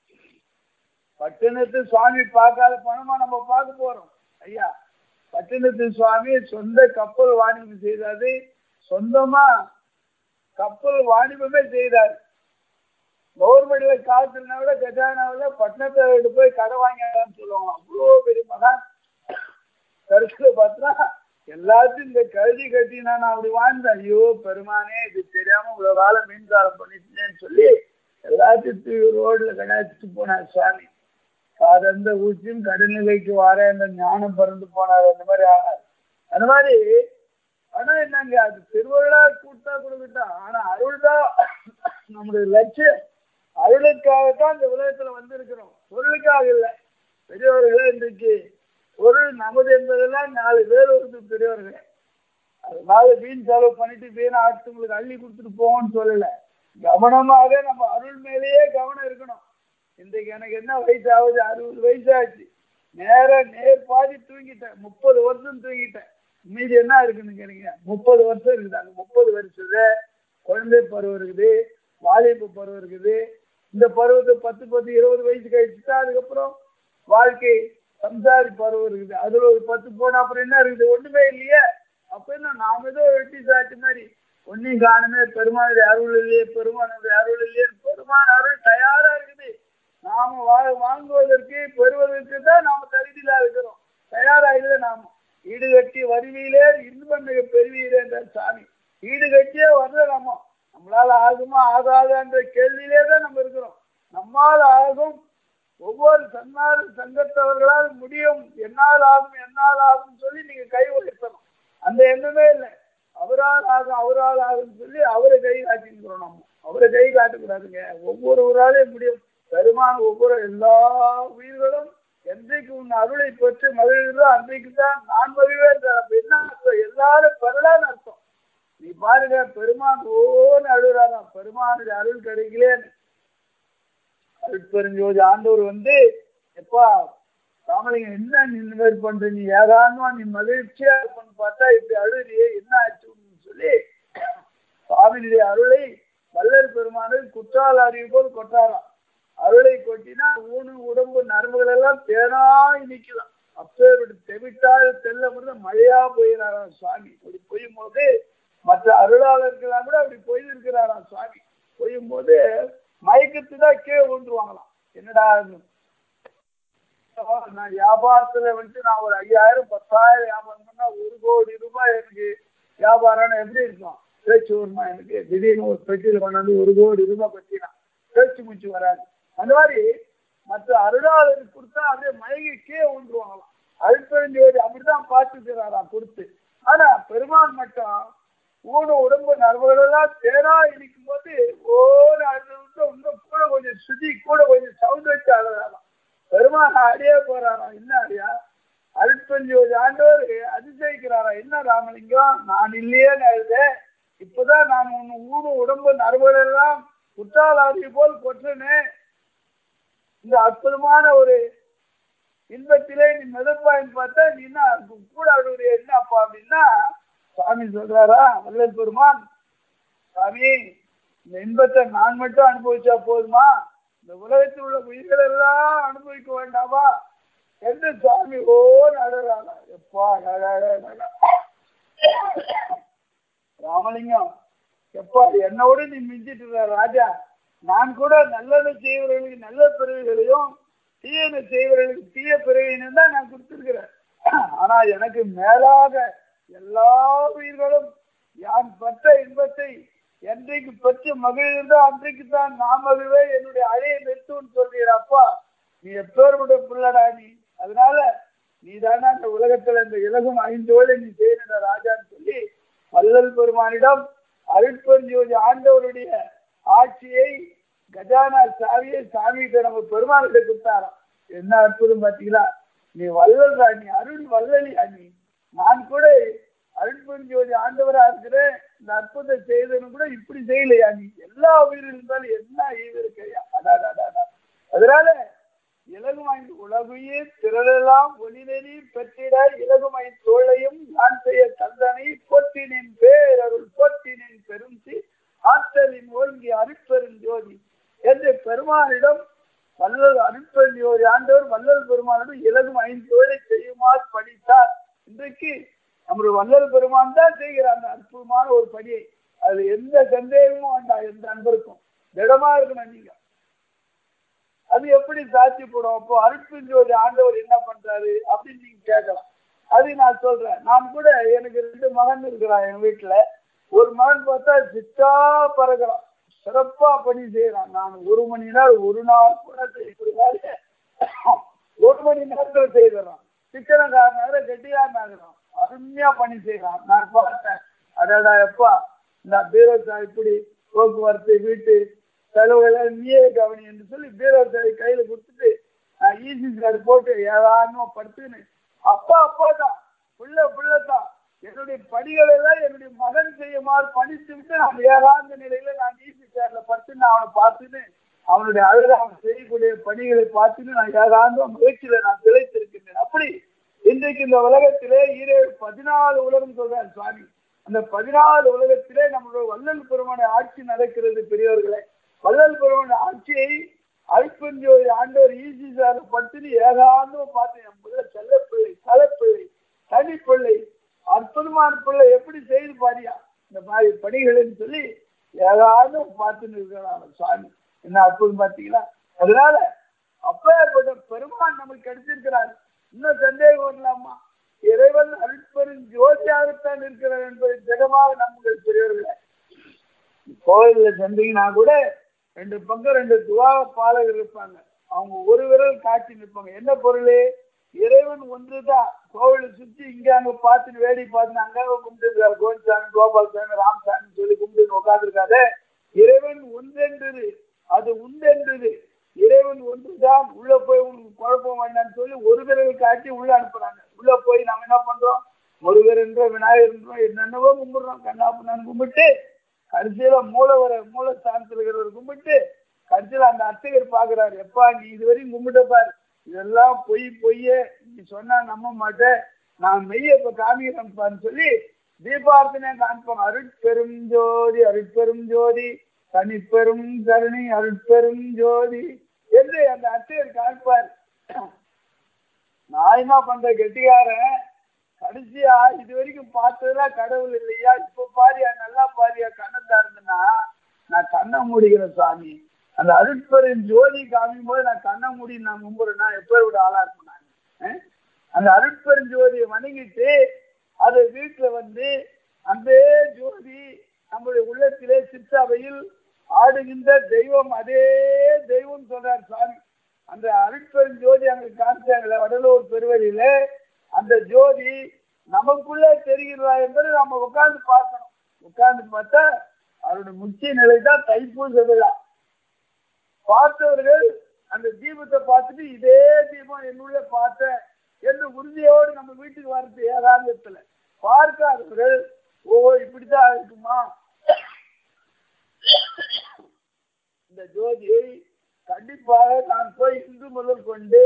பட்டினத்து சுவாமி பார்க்காத பணமா நம்ம பார்க்க போறோம். ஐயா பட்டினத்து சுவாமி சொந்த கப்பல் வாணிபம் செய்தாரு, சொந்தமா கப்பல் வாணிபமே செய்தார். கவர்மெண்ட்ல காசுனா விட கஜானாவில பட்டணத்தை எடுத்து போய் கடை வாங்கினான்னு சொல்லுவாங்க. அவ்வளோ பெரிய மகான். கருத்துல பார்த்தா எல்லாத்தையும் இந்த கழுதி கட்டி நான் அப்படி வாழ்ந்தேன். ஐயோ பெருமானே, இது தெரியாம இவ்வளவு காலம் மீன்காலம் பண்ணிட்டேன்னு சொல்லி எல்லாத்தையும் ரோட்ல கடாச்சிட்டு போனார் சுவாமி. காதந்த ஊச்சியும் கடைநிலைக்கு வர அந்த ஞானம் பறந்து போனார். அந்த மாதிரி ஆனார். அந்த மாதிரி ஆனா என்னங்க, அது திருவிழா கூட்டா கொடுக்கிட்டா, ஆனா அருள் தான் நம்முடைய லட்சியம். அருளுக்காகத்தான் இந்த உலகத்துல வந்திருக்கிறோம், பொருளுக்காக இல்லை. பெரியவர்களே, இன்றைக்கு பொருள் நமது என்பதெல்லாம் நாலு பேர் ஒரு பெரியவர்களே. அதனால வீண் செலவு பண்ணிட்டு வீண ஆட்சிங்களுக்கு அள்ளி கொடுத்துட்டு போவோம்னு சொல்லல. கவனமாக நம்ம அருள் மேலேயே கவனம் இருக்கணும். இன்றைக்கு எனக்கு என்ன வயசாகுது? அறுபது வயசாச்சு. நேர நேர் பாதி தூங்கிட்டேன். முப்பது வருஷம் தூங்கிட்டேன். மீதி என்ன இருக்குன்னு கேட்டீங்க, முப்பது வருஷம் இருக்குது. அந்த முப்பது வருஷத்துல குழந்தை பருவம் இருக்குது, வாலிப பருவம் இருக்குது. இந்த பருவத்தை பத்து பத்து இருபது வயசு கழிச்சுட்டா அதுக்கப்புறம் வாழ்க்கை சம்சாரி பருவம் இருக்குது. அதுல ஒரு பத்து போன அப்புறம் என்ன இருக்குது? ஒண்ணுமே இல்லையே. அப்ப என்ன, நாம ஏதோ வெட்டி சாட்சி மாதிரி ஒன்னையும் காணுமே, பெருமானுடைய அருள் இல்லையே, பெருமானுடைய அருள் இல்லையே. பெருமான் அருள் தயாரா இருக்குது. நாம வா வாங்குவதற்கு பெறுவதற்கு தான் நாம தகுதியிலா இருக்கிறோம். தயாரா இல்லை. நாம ஈடு கட்டி வருவியிலே இன்பம் மிக பெறுவீரே என்ற சாமி. ஈடு கட்டியே வரல. நம்ம நம்மளால ஆகுமா ஆகாதான்ற கேள்வியிலே தான் நம்ம இருக்கிறோம். நம்மால் ஆகும், ஒவ்வொரு சன்னாறு சங்கத்தவர்களால் முடியும், என்னால் ஆகும் என்னால் ஆகும் சொல்லி நீங்க கை உயர்த்தணும். அந்த எண்ணமே இல்லை. அவரால் ஆகும் அவரால் ஆகும் சொல்லி அவரை கை காட்டிக்கிறோம். நம்ம அவரை கை காட்டக்கூடாதுங்க. ஒவ்வொருவராலே முடியும். பெருமான் ஒவ்வொரு எல்லா உயிர்களும் என்றைக்கு உன் அருளை பெற்று மகிழ்கிறதோ அன்றைக்கு தான் நான் மகிழ்வேன். என்ன அர்த்தம்? எல்லாரும் பெறலான்னு அர்த்தம். நீ பாருங்க, பெருமான் ஓன்னு அழுகிறாராம், பெருமானுடைய அருள் கிடைக்கலேன்னு. அருட்பெருஞ்சோதி ஆண்டவர் வந்து எப்பா ராமலிங்கம் என்ன நீ இந்த மாதிரி பண்ற, நீ ஏகாந்தமா நீ மகிழ்ச்சியா இருப்பன்னு பார்த்தா இப்படி அழுறியே என்ன ஆச்சுன்னு சொல்லி சுவாமியுடைய அருளை வள்ளல் பெருமானை குற்றால அறிவு போல் கொட்டாராம். அருளை கொட்டினா ஊனு உடம்பு நரம்புகள் எல்லாம் தேனா நிக்கலாம். அப்பேற்பட்டு தெவிட்டாத தெல்ல மட்டும் மழையா போயிடாராம் சுவாமி. அப்படி பொய்யும் போது மற்ற அருளாளர்களாம் கூட அப்படி பொய்திருக்கிறாராம் சுவாமி. பொய்யும் போது மயக்கத்துதான் கீழே விழுந்துருவாங்களாம். என்னடா நான் வியாபாரத்துல வந்துட்டு நான் ஒரு ஐயாயிரம் பத்தாயிரம் வியாபாரம் பண்ணா ஒரு கோடி ரூபாய் எனக்கு வியாபாரம் எப்படி இருக்கும்? பேச்சு வருமா எனக்கு? திடீர்னு ஒரு பெட்டியில கொண்டாந்து ஒரு கோடி ரூபாய் பத்தினா பேச்சு மூச்சு வராது. அந்த மாதிரி மற்ற அருளாளருக்கு கொடுத்தா அப்படியே மயங்கி கீழே விழுந்துருவாங்களாம். அருட்பெருஞ்சோதி அப்படிதான் பார்த்துக்கிறாராம் கொடுத்து. ஆனா பெருமான் மட்டும் ஊன உடம்பு நரம்புகளெல்லாம் தேரா இடிக்கும் போது ஓன்னு அழுது விட்டு இன்னும் கூட கொஞ்சம் சுதி கூட கொஞ்சம் சவுண்ட் வச்சு அழுதாராம். பெருமான் அடியே போறாராம். என்ன அடியா? அருட்பெருஞ்சோதி ஆண்டவர் அதிசயிக்கிறாரா, என்ன ராமலிங்கம் நான் இல்லையேன்னு அழுதேன், இப்பதான் நான் உன் ஊன உடம்பு நரம்புகள் எல்லாம் குற்றாலாதி போல் கொற்றனே, இந்த அற்புதமான ஒரு இன்பத்திலே நீ மெதப்பாயின்னு பார்த்தா நீ என்ன கூட அழுவுறிய என்னப்பா அப்படின்னா, சாமி சொல்றாரா வள்ளல் பெருமான், சாமி இந்த இன்பத்தை நான் மட்டும் அனுபவிச்சா போதுமா, இந்த உலகத்தில் உள்ள உயிர்கள் எல்லாம் அனுபவிக்க வேண்டாமா என்று சாமி ஓ நடுறாரா. எப்பா ராமலிங்கம், எப்பா என்னோட நீ மிஞ்சிட்டு இருக்க ராஜா, நான் கூட நல்லது செய்வர்களுக்கு நல்ல பிறவிகளையும் தீயன செய்வர்களுக்கு தீய பிறவியினும் தான் நான் கொடுத்திருக்கிறேன். ஆனா எனக்கு மேலாக எல்லா உயிர்களும் யான் பற்ற இன்பத்தை என்றைக்கு பற்றி மகிழ்ந்தோ அன்றைக்கு தான் நான் மகிழ்வே என்னுடைய அழையை நிறுத்துன்னு சொல்றீரப்பா, நீ எப்பேற்பட்ட பிள்ளடா நீ, அதனால நீ தானே அந்த உலகத்துல இந்த இலகும் ஐந்து வேளை நீ செய்யற ராஜான்னு சொல்லி வள்ளல் பெருமானிடம் அருட்பெருஞ்சோதி ஆண்டவருடைய ஆட்சியை கஜானா சாவியை சாமிகிட்ட நம்ம பெருமானிட்ட கொடுத்தாராம். என்ன அற்புதம் பார்த்தீங்களா? நீ வள்ளல்ரா, நீ அருள் வள்ளலி அணி, நான் கூட அருட்பெருஞ்சோதி ஆண்டவரா இருக்கிறேன், இந்த அற்புதம் செய்தனும் கூட இப்படி செய்யலையா, நீ எல்லா உயிரும் இருந்தாலும் என்ன ஈவு இருக்கையா. அடாடாடா. அதனால இலகுமாய் உலகுயிர் திரளெல்லாம் ஒளிநெறி பெற்றிட இலகுமை தோளையும் நான் செய்ய தந்தனை போற்றினின் பேரருள் போற்றினின் பெரும்சி ஆற்றலின் ஓங்கி அருட்பெருஞ்சோதி என்று பெருமானிடம் வள்ளல் அருட்பெருஞ்சோதி ஆண்டவர் வள்ளல் பெருமானிடம் இலகும் ஐந்து தோளை செய்யுமாறு படித்தார். இன்றைக்கு நம்முடைய வள்ளல் பெருமான் தான் செய்கிறார் அந்த அற்புதமான ஒரு படியை. அது எந்த சந்தேகமும் வேண்டாம், எந்த அன்பருக்கும் திடமா இருக்கணும். நீங்க அது எப்படி சாத்தியப்படும்? அப்போ அருட்பெருஞ்சோதி ஆண்டவர் என்ன பண்றாரு அப்படின்னு நீங்க கேட்கலாம். அது நான் சொல்றேன். நான் கூட எனக்கு ரெண்டு மகன் இருக்கிறான் என் வீட்டுல. ஒரு மகன் பார்த்தா சித்தா பறக்கிறான், சிறப்பா பணி செய்யறான். நான் ஒரு மணி நேரம் ஒரு நாள் கூட செய்யக்கூடாது, ஒரு மணி நேரத்தில் செய்கிறான். சிக்கனக்காரனாக கெட்டியானாகிறான், அருமையா பணி செய்யறான். நான் பார்த்தேன், அடடா எப்பா இந்த பீரோசா இப்படி போக்குவரத்து வீட்டு செலவுகளை நீயே கவனி என்று சொல்லி பீரோசாவை கையில கொடுத்துட்டு நான் ஈசி கார்டு போட்டு ஏதானோ படுத்துன்னு அப்பா அப்பா தான் புள்ள புள்ளதான் என்னுடைய பணிகளை எல்லாம் என்னுடைய மகன் செய்யுமாறு பணித்து விட்டு நான் ஏகாந்த நிலையில நான் ஈசி கார்டுல படுத்துன்னு அவனை பார்த்துன்னு அவனுடைய அழகு அவன் செய்யக்கூடிய பணிகளை பார்த்துன்னு நான் ஏகாந்த முயற்சியில நான் திளைத்திருக்கின்றேன். அப்படி இன்றைக்கு இந்த உலகத்திலே ஈரேழு பதினாலு உலகம் சொல்றார் சுவாமி. அந்த பதினாலு உலகத்திலே நம்மளுடைய வள்ளல் பெருமான ஆட்சி நடக்கிறது. பெரியவர்களே, வள்ளல் பெருமான ஆட்சியை அருட்பெருஞ்சோதி ஆண்டவர் ஈசி சார் படுத்துன்னு ஏகாந்தம் பார்த்து என் பிள்ளை செல்லப்பிள்ளை தலைப்பிள்ளை தனிப்பிள்ளை அற்புதமான பிள்ளை எப்படி செய்து பாரியா இந்த மாதிரி பணிகள்னு சொல்லி ஏகாந்தம் பார்த்துன்னு இருக்கிறாங்க சுவாமி. என்ன அற்புதம் பார்த்தீங்களா? அதனால அப்பேற்பட்ட பெருமான் நமக்கு கிடைச்சிருக்கிறார். இன்னும் சந்தேகம் வரலாமா? இறைவன் அருட்பெருஞ்சோதியாகத்தான் இருக்கிறார் என்பதை திடமாக நம்புகிற பெரியவர்களே. கோயில்ல சென்றீங்கன்னா கூட ரெண்டு பக்கம் ரெண்டு துவாக பாலகர் இருப்பாங்க. அவங்க ஒரு விரல் காட்சி நிற்பாங்க. என்ன பொருள்? இறைவன் ஒன்றுதான். கோவிலை சுற்றி இங்க அங்க பார்த்துன்னு வேடி பார்த்துன்னு அங்க கும்பிட்டு கோவிந்தசாமி கோபாலசாமி ராமசாமி சொல்லி கும்பிட்டு உட்காந்துருக்காரு. இறைவன் ஒன்றென்றது, அது உண்டென்றது. இறைவன் ஒன்றுதான், உள்ள போய் உங்களுக்கு குழப்பம் வேண்டாம்னு சொல்லி ஒரு விரல் காட்டி உள்ள அனுப்புறாங்க. உள்ள போய் நம்ம என்ன பண்றோம்? முருகர் என்ற விநாயகர் என்னென்னவோ கும்பிடுறோம், கண்ணாப்பு நான் கும்பிட்டு கடைசியில மூலவர மூலஸ்தானத்தில் இருக்கிறவர் கும்பிட்டு கடைசியில் அந்த அர்ச்சகர் பாக்குறாரு, எப்பா நீ இதுவரையும் கும்பிட்ட பாரு, இதெல்லாம் பொய் பொய்யே, நீ சொன்னா நம்ப மாட்டேன், நான் மெய்ய இப்ப காமிக்கிறேன்பான்னு சொல்லி தீபார்த்தனை காண்போம். அருட்பெரும் ஜோதி அருட்பெரும் ஜோதி தனிப்பெரும் கருணை அருட்பெரும் ஜோதி என்று அந்த அர்ச்சகர் காண்பார். நான் என்ன பண்ற கெட்டிக்காரன், கடைசியா இது வரைக்கும் பார்த்ததுலாம் கடவுள் இல்லையா, இப்ப பாரியா நல்லா பாரியா கண்ணை திறந்துன்னா நான் கண்ணை மூடிக்கிறேன் சாமி. அந்த அருட்பெரும் ஜோதி காமிக்கும் போது நான் கண்ணை மூடி நான் கும்பிடுறேன்னா எப்ப விட ஆளா இருப்பேன் நான். அந்த அருட்பெரும் ஜோதியை வணங்கிட்டு அது வீட்டுல வந்து அந்த ஜோதி நம்முடைய உள்ளத்திலே சிற்சபையில் ஆடுகின்ற தெய்வம், அதே தெய்வம் சொல்றார் சாமி. அந்த அருட்பெரும் ஜோதி அங்க காமிச்சாங்களே வடலூர் பெருவழியில, அந்த ஜோதி நமக்குள்ளே தெரிகிறதா என்பதை நம்ம உட்கார்ந்து பார்க்கணும். உட்கார்ந்து பார்த்தா அவருடைய முக்கிய நிலை தான் தைப்பூச விழா. பார்த்தவர்கள் அந்த தீபத்தை பார்த்துட்டு இதே தீபம் என்னுள்ள பார்த்தேன் என்று உறுதியோடு நம்ம வீட்டுக்கு வரது ஏகாந்தத்துல. பார்க்காதவர்கள் ஓ இப்படித்தான் இருக்குமா, இந்த ஜோதியை கண்டிப்பாக நான் போய் இந்து முதல் கொண்டு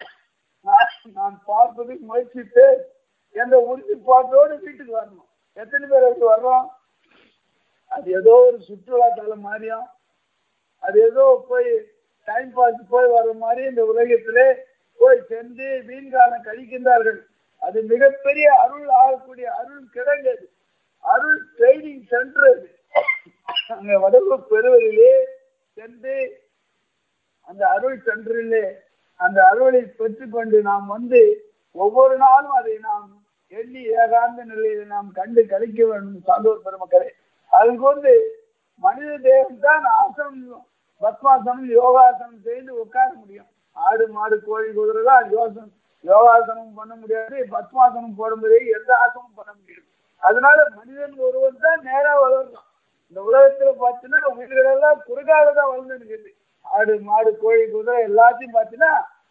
நான் பார்ப்பதுக்கு முயற்சித்து என்ற உறுதிப்பாட்டோடு வீட்டுக்கு வரணும். எத்தனை பேர் எப்படி வர்றோம்? அது ஏதோ ஒரு சுற்றுலா தலம் மாதிரியும், அது ஏதோ போய் டைம் பாஸ் போய் வர்ற மாதிரி இந்த உலகத்திலே போய் சென்று வீண்காலம் கழிக்கின்றார்கள். அது மிகப்பெரிய அருள் ஆகக்கூடிய அருள் கிடங்கு, அருள் ட்ரைனிங் சென்டர். அது அங்க வடலூர் பெருவரிலே சென்று அந்த அருள் சென்டரிலே அந்த அருளை பெற்றுக்கொண்டு நாம் வந்து ஒவ்வொரு நாளும் அதை நாம் எண்ணி ஏகாந்த நிலையில் நாம் கண்டு கழிக்க வேண்டும். சான்றோர் பெருமக்களே, அதுக்கு வந்து மனித தேகம் தான் ஆசனம், பத்மாசனம், யோகாசனம் செய்து உட்கார முடியும். ஆடு மாடு கோழி குதிரை தான் யோசனம் யோகாசனம் பண்ண முடியாது, பத்மாசனம் போட முடியாது, எந்த ஆசனமும் பண்ண முடியாது. அதனால மனிதன் ஒருவன் தான் நேரா வளரணும். இந்த உலகத்துல பார்த்தீங்கன்னா உயிர்கள் எல்லாம் குறுக்காக தான் வளர்ந்துருக்குது. ஆடு மாடு கோழி குதிரை எல்லாத்தையும் பார்த்தீங்கன்னா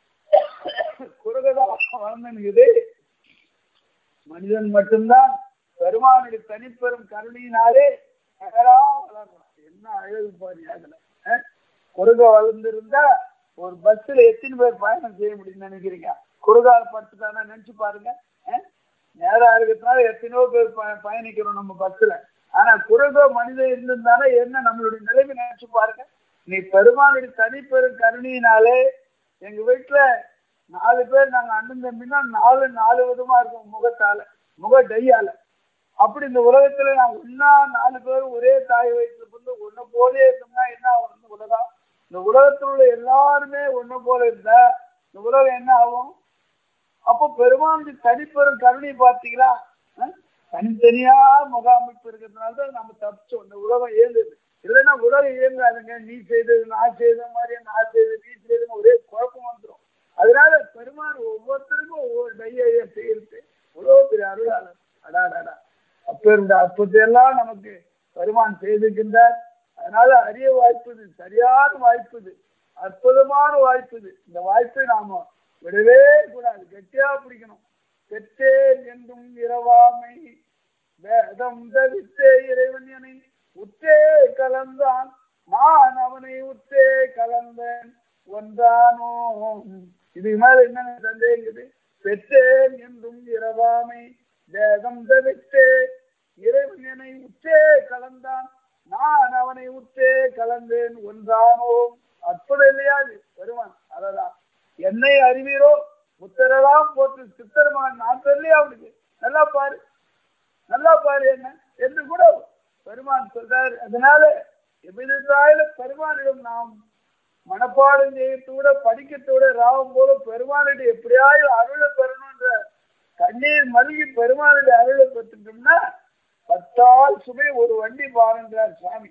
குறுகதான் வளர்ந்துருக்குது. மனிதன் மட்டும்தான் பெருமானுடைய தனிப்பெரும் கருணையினாலே நேரா வளரணும். என்ன அழகு பாரு, அதுல குறுக வளர்ந்துருந்தா ஒரு பஸ்ல எத்தனை பேர் பயணம் செய்ய முடியும்னு நினைக்கிறீங்க? குறுகால படுத்துட்டானா நினைச்சு பாருங்க. நேரா இருக்கிறதுனால எத்தனையோ பேர் பயணிக்கிறோம் நம்ம பஸ்ல. ஆனா குறுக மனிதன் இருந்திருந்தானே என்ன நம்மளுடைய நிலைமை நினைச்சு பாருங்க. நீ பெருமானுடைய தனிப்பெரும் கருணையினாலே எங்க வீட்டுல நாலு பேர் நாங்க அண்ணன் தம்பினா நாலு நாலு விதமா இருக்கோம் முகத்தால, முக டையால. அப்படி இந்த உலகத்துல நான் ஒன்னா நாலு பேரும் ஒரே தாய் வயிற்றுல இருந்து ஒன்ன போலே இருந்தோம்னா என்ன ஆகும் உலகம்? இந்த உலகத்தில் உள்ள எல்லாருமே ஒன்ன போல இருந்தா இந்த உலகம் என்ன ஆகும்? அப்போ பெருமானுடைய தனிப்பெரும் கருணை பார்த்தீங்களா? தனித்தனியா முக அமைப்பு இருக்கிறதுனாலதான் நம்ம தப்பிச்சோம். இந்த உலகம் இயங்குது. இல்லைன்னா உலகம் இயங்காதுங்க. நீ செய்தது நான் செய்த மாதிரி, நான் செய்தது நீ செய்தது ஒரே குழப்பம் வந்துடும். அதனால பெருமான் ஒவ்வொருத்தருக்கும் ஒவ்வொரு டையா செய்யறது உலக பெரிய அருளாளர். அடாடாடா, அப்பேருடைய அற்புதத்தை எல்லாம் நமக்கு பெருமான் செய்திருக்கின்றார். அதனால அரிய வாய்ப்பு இது, சரியான வாய்ப்பு இது, அற்புதமான வாய்ப்பு இது. இந்த வாய்ப்பை நாம விடவே கூடாது, கெட்டியா பிடிக்கணும். பெற்றேன் என்றும் இரவாமை வேதம் தவித்தே இறைவன் என உற்றே கலந்தான், நான் அவனை உற்றே கலந்தேன் ஒன்றானோ. இதுக்கு மேல என்னென்ன சந்தேகங்குது? பெற்றேன் என்றும் இரவாமை வேதம் தவித்தே இறைவன் என உற்றே கலந்தான், நான் அவனை உற்றே கலந்தேன் ஒன்றானோ. அற்புதம் இல்லையா இது? பெருமான் அதெல்லாம் என்னை அறிவீரோ புத்தரெல்லாம் போட்டு சித்தரமான நான் தெரியலையா அவனுக்கு? நல்லா பாரு, நல்லா பாரு என்ன என்று கூட பெருமான் சொல்றாரு. அதனால எவ்விதாயில பெருமானிடம் நாம் மனப்பாடம் செய்யத்தோட படிக்கத்தோட ராவும் போல பெருமானுடைய எப்படியாவது அருளை பெறணும்ன்ற கண்ணீர் மல்கி பெருமானுடைய அருளை பெற்றுட்டோம்னா பத்தாள் சுமை ஒரு வண்டி பாருன்றார் சுவாமி.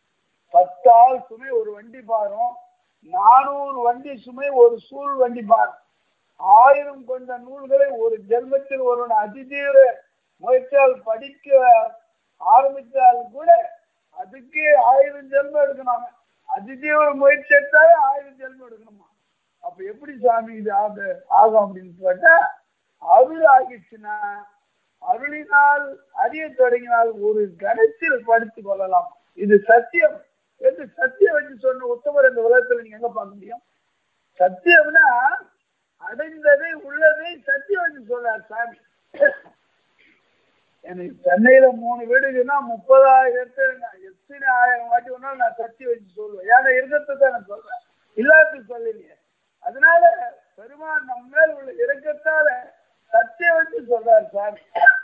பத்தாள் சுமை ஒரு வண்டி பாரும், நானூறு வண்டி சுமை ஒரு சூழ் வண்டி பாரும். ஆயிரம் கொண்ட நூல்களை ஒரு ஜென்மத்தில் ஒருவன் அதிதீவிர முயற்சியால் படிக்க ஆரம்பித்தால் கூட அதுக்கு ஆயிரம் ஜென்மம் எடுக்கணும். அதிதீவிர முயற்சி எடுத்தாலே ஆயிரம் ஜென்மம் எடுக்கணுமா? அப்ப எப்படி சுவாமி இது ஆக ஆகும் அப்படின்னு கேட்டா, அருள் ஆகிடுச்சுன்னா அருளினால் அறிய தொடங்கினால் ஒரு கணத்தில் படித்துக் கொள்ளலாம். இது சத்தியம். என்று சத்தியம் வச்சு சொன்ன உத்தமர் இந்த உலகத்துல நீங்க எங்க பார்க்க முடியும்? சத்தியம்னா அடைந்ததை உள்ளதை சத்தியம் வச்சு சொல்றார் சாமி. எனக்கு சென்னையில மூணு வீடுக்குன்னா முப்பதாயிரத்து எத்தனை ஆயிரம் வாட்டி ஒன்னாலும் நான் சத்தியம் வச்சு சொல்லுவேன். ஏன்னா இருக்கிறத தான் நான் சொல்றேன், இல்லாதது சொல்லலையே. அதனால பெருமான் நம்ம மேல் உள்ள இறக்கத்தால சத்தியம் வச்சு சொல்றார் சாமி.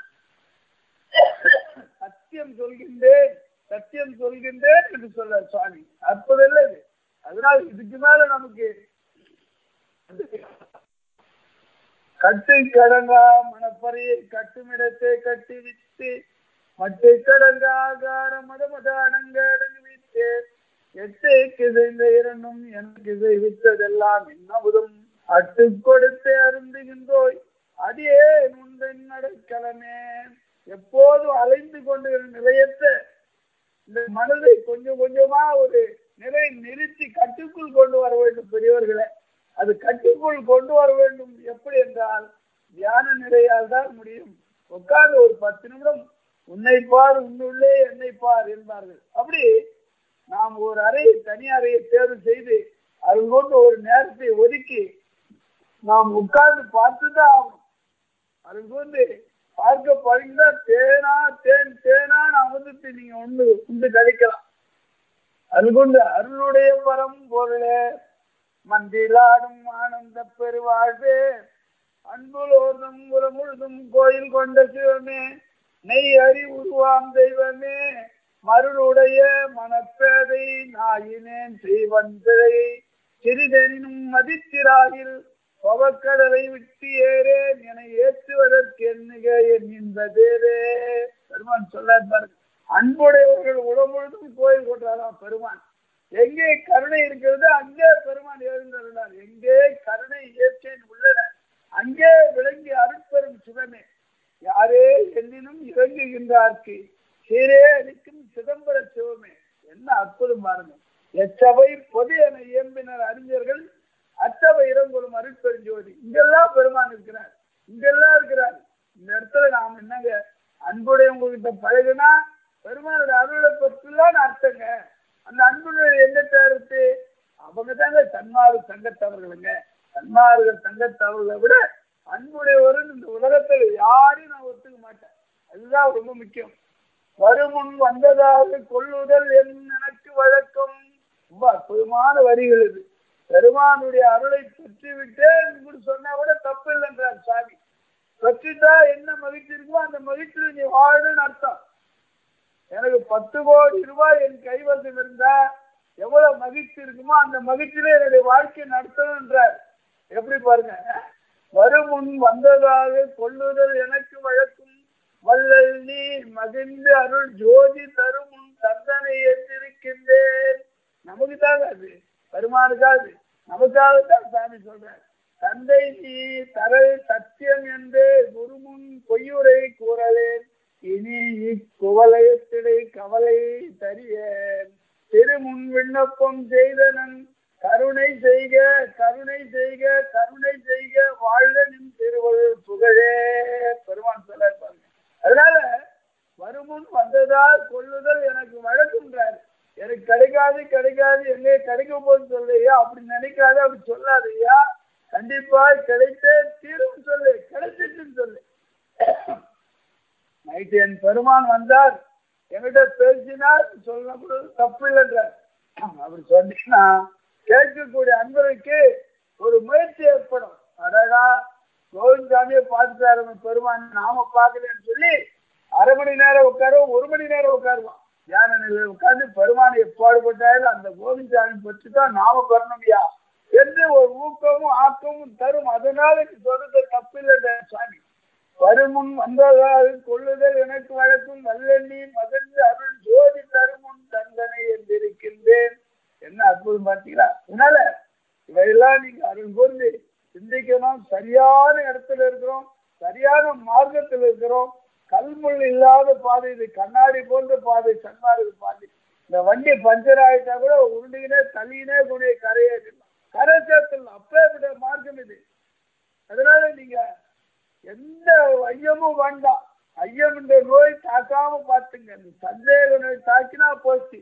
சத்தியம் சொல்கின்றேன் சத்தியம் சொல்கின்றேன் என்று சொல்றார் சுவாமி. அற்புதம் இல்லை இது. அதனால இதுக்கு மேல நமக்கு கட்டு கடங்கா மனப்பறையை கட்டுமிடத்தை கட்டி விட்டு மட்டை கடங்கா ஆகார மத மதானங்க அடங்கி விட்டு எட்டை கிசைந்த இரண்டும் எனக்கு வித்ததெல்லாம் இன்னமுதும் அட்டு கொடுத்து அருந்துகின்றோய் அடியே உந்தன் நடக்கலமே. எப்போதும் அலைந்து கொண்டு நிலையற்ற இந்த மனதை கொஞ்சம் கொஞ்சமா ஒரு நிலை நிறுத்தி கட்டுக்குள் கொண்டு வர வேண்டும் பெரியவர்களை. அது கட்டுக்குள் கொண்டு வர வேண்டும். எப்படி என்றால் தியான நிலையால் தான் முடியும். உட்கார்ந்து ஒரு பத்து நிமிடம் உன்னை பார் உன்னுள்ளே என்னை பார் என்பார்கள். அப்படி நாம் ஒரு அறையை தனி அறையை தேர்வு செய்து அது கொண்டு ஒரு நேரத்தை ஒதுக்கி நாம் உட்கார்ந்து பார்த்துதான் ஆகணும். அது கொண்டு பார்க்க பழகினா தேனா தேன் தேனா அமுதத்தை நீங்க உண்டு உண்டு கழிக்கலாம். அது கொண்டு அருளுடைய பரம் பொருளே மந்திலாடும் ஆனந்த பெருவாழ்வே அன்புலோர்தம் உலம் முழுதும் கோயில் கொண்ட சிவமே நெய் அறி உருவாம் தெய்வமே மருளுடைய மனப்பேதை நாயினேன் செய்வந்திரை சிறிதெனினும் மதித்திராகில் பவக்கடலை விட்டு ஏறேன் என ஏற்றுவதற்கு எண்ணுக என்பதேரே. பெருமான் சொல்ல பாருங்க, அன்புடையவர்கள் உடல் முழுதும் கோயில் கொண்டாராம் பெருமான். எங்கே கருணை இருக்கிறது அங்கே பெருமான் எழுந்திருந்தார். எங்கே கருணை இயற்கையின் உள்ளன அங்கே விளங்கி அருட்பெரும் சிவமே யாரே என்னினும் இறங்குகின்றார்க்கு சீரே அளிக்கும் சிதம்பர சிவமே. என்ன அற்புதம் பாருங்க. எச்சவை பொது என இயம்பினர் அறிஞர்கள் அச்சவை இறங்கொள்ளும் அருட்பெருஞ்சோதி. இங்கெல்லாம் பெருமான் இருக்கிறார், இங்கெல்லாம் இருக்கிறார். இந்த இடத்துல நாம் என்னங்க அன்புடையவங்க கிட்ட பழகுனா பெருமானோட அருளை பற்றிலாம் அர்த்தங்க. அந்த அன்புடைய என்ன தேர்த்து அவங்க தாங்க சன்மார்க்க சங்கத்தவர்களுங்க. சன்மார்க்க சங்கத்தவர்களை விட அன்புடையவரும் இந்த உலகத்தில் யாரையும் நான் ஒத்துக்க மாட்டேன். அதுதான் ரொம்ப முக்கியம். வருமுன் வந்ததாக கொள்ளுதல் என் எனக்கு வழக்கம். ரொம்ப அற்புதமான வரிகள் இது. பெருமானுடைய அருளை பெற்று விட்டேன் சொன்னா கூட தப்பு இல்லைன்றார் சாமி. பெற்றுட்டா என்ன மகிழ்ச்சி இருக்குமோ அந்த மகிழ்ச்சியில் நீ வாழணும்னு அர்த்தம். எனக்கு பத்து கோடி ரூபாய் என் கைவசம் இருந்தா எவ்வளவு மகிழ்ச்சி இருக்குமோ அந்த மகிழ்ச்சியில என்னுடைய வாழ்க்கை நடத்தணும்ன்றார். எப்படி பாருங்க, வருமுன் வந்ததாக கொள்ளுதல் எனக்கு வழக்கும் வல்லல் நீ மகிழ்ந்து அருள் ஜோதி தரும் உன் தந்தனை ஏற்றிருக்கின்றேன். நமக்கு தாங்க அது, பெருமானுக்காது, நமக்காகத்தான் சாமி சொல்றார். தந்தை நீ தரல் சத்தியம் என்று குருமுன் பொய்யுரை கூறலேன் இனி இக்குவலயத்திடை கவலை தரியேன் திருமுன் விண்ணப்பம் செய்தனன் கருணை செய்க கருணை செய்க கருணை செய்க வாழ்க நின் திருவள்ளுவர் புகழே. பெருமான் சொல்ல பாருங்க. அதனால வருமுன் வந்ததால் கொள்ளுதல் எனக்கு வழக்குன்றார். எனக்கு கிடைக்காது கிடைக்காது எங்கே கிடைக்க போது சொல்லையா, அப்படி நினைக்காத, அப்படி சொல்லாதையா, கண்டிப்பா கிடைத்தே தீரும் சொல்லு, கிடைச்சிட்டுன்னு சொல்லு. நைட்டு என் பெருமான் வந்தார் என்கிட்ட பேசினார் சொல்ல தப்பு இல்லைன்றார். அப்படி சொன்னீங்கன்னா கேட்கக்கூடிய அன்பருக்கு ஒரு முயற்சி ஏற்படும். அடடா கோவிந்தாமியை பார்த்துட்டாரு பெருமான், நாம பார்க்கலன்னு சொல்லி அரை மணி நேரம் உட்காருவோம், ஒரு மணி நேரம் உட்காருவோம். தியான நிலையில் உட்கார்ந்து பெருமானை எப்பாடுபட்டாலும் அந்த கோவிந்தாமி பற்றி தான் நாம பெறணும்யா என்று ஒரு ஊக்கமும் ஆக்கமும் தரும். அதனால சொல்றது தப்பில்லை சாமி. வருமுன் வந்ததாக கொள்ளுதல் எனக்கு வழக்கும் வல்லண்ணி மகிழ்ந்து அருள் ஜோதி தருமுன் தந்தனை என்றிருக்கின்றேன். என்ன அற்புதம் பார்த்தீங்களா? அதனால இவையெல்லாம் நீங்க அருள் கூர்ந்து சிந்திக்கணும். சரியான இடத்துல இருக்கிறோம், சரியான மார்க்கத்தில் இருக்கிறோம். கல்முள் இல்லாத பாதை இது, கண்ணாடி போன்ற பாதை, சன்மார்க்க பாதை. இந்த வண்டி பஞ்சர் ஆகிட்டா கூட உருண்டினே தள்ளினே கூடிய கரையேறலாம், கரை சேர்த்துடலாம். அப்பேற்பட்ட மார்க்கம் இது. அதனால நீங்க எந்த ஐயமும் வேண்டாம். ஐயம் என்ற நோய் தாக்காம பார்த்துங்க. இந்த சந்தேக நோய் தாக்கினா போச்சு.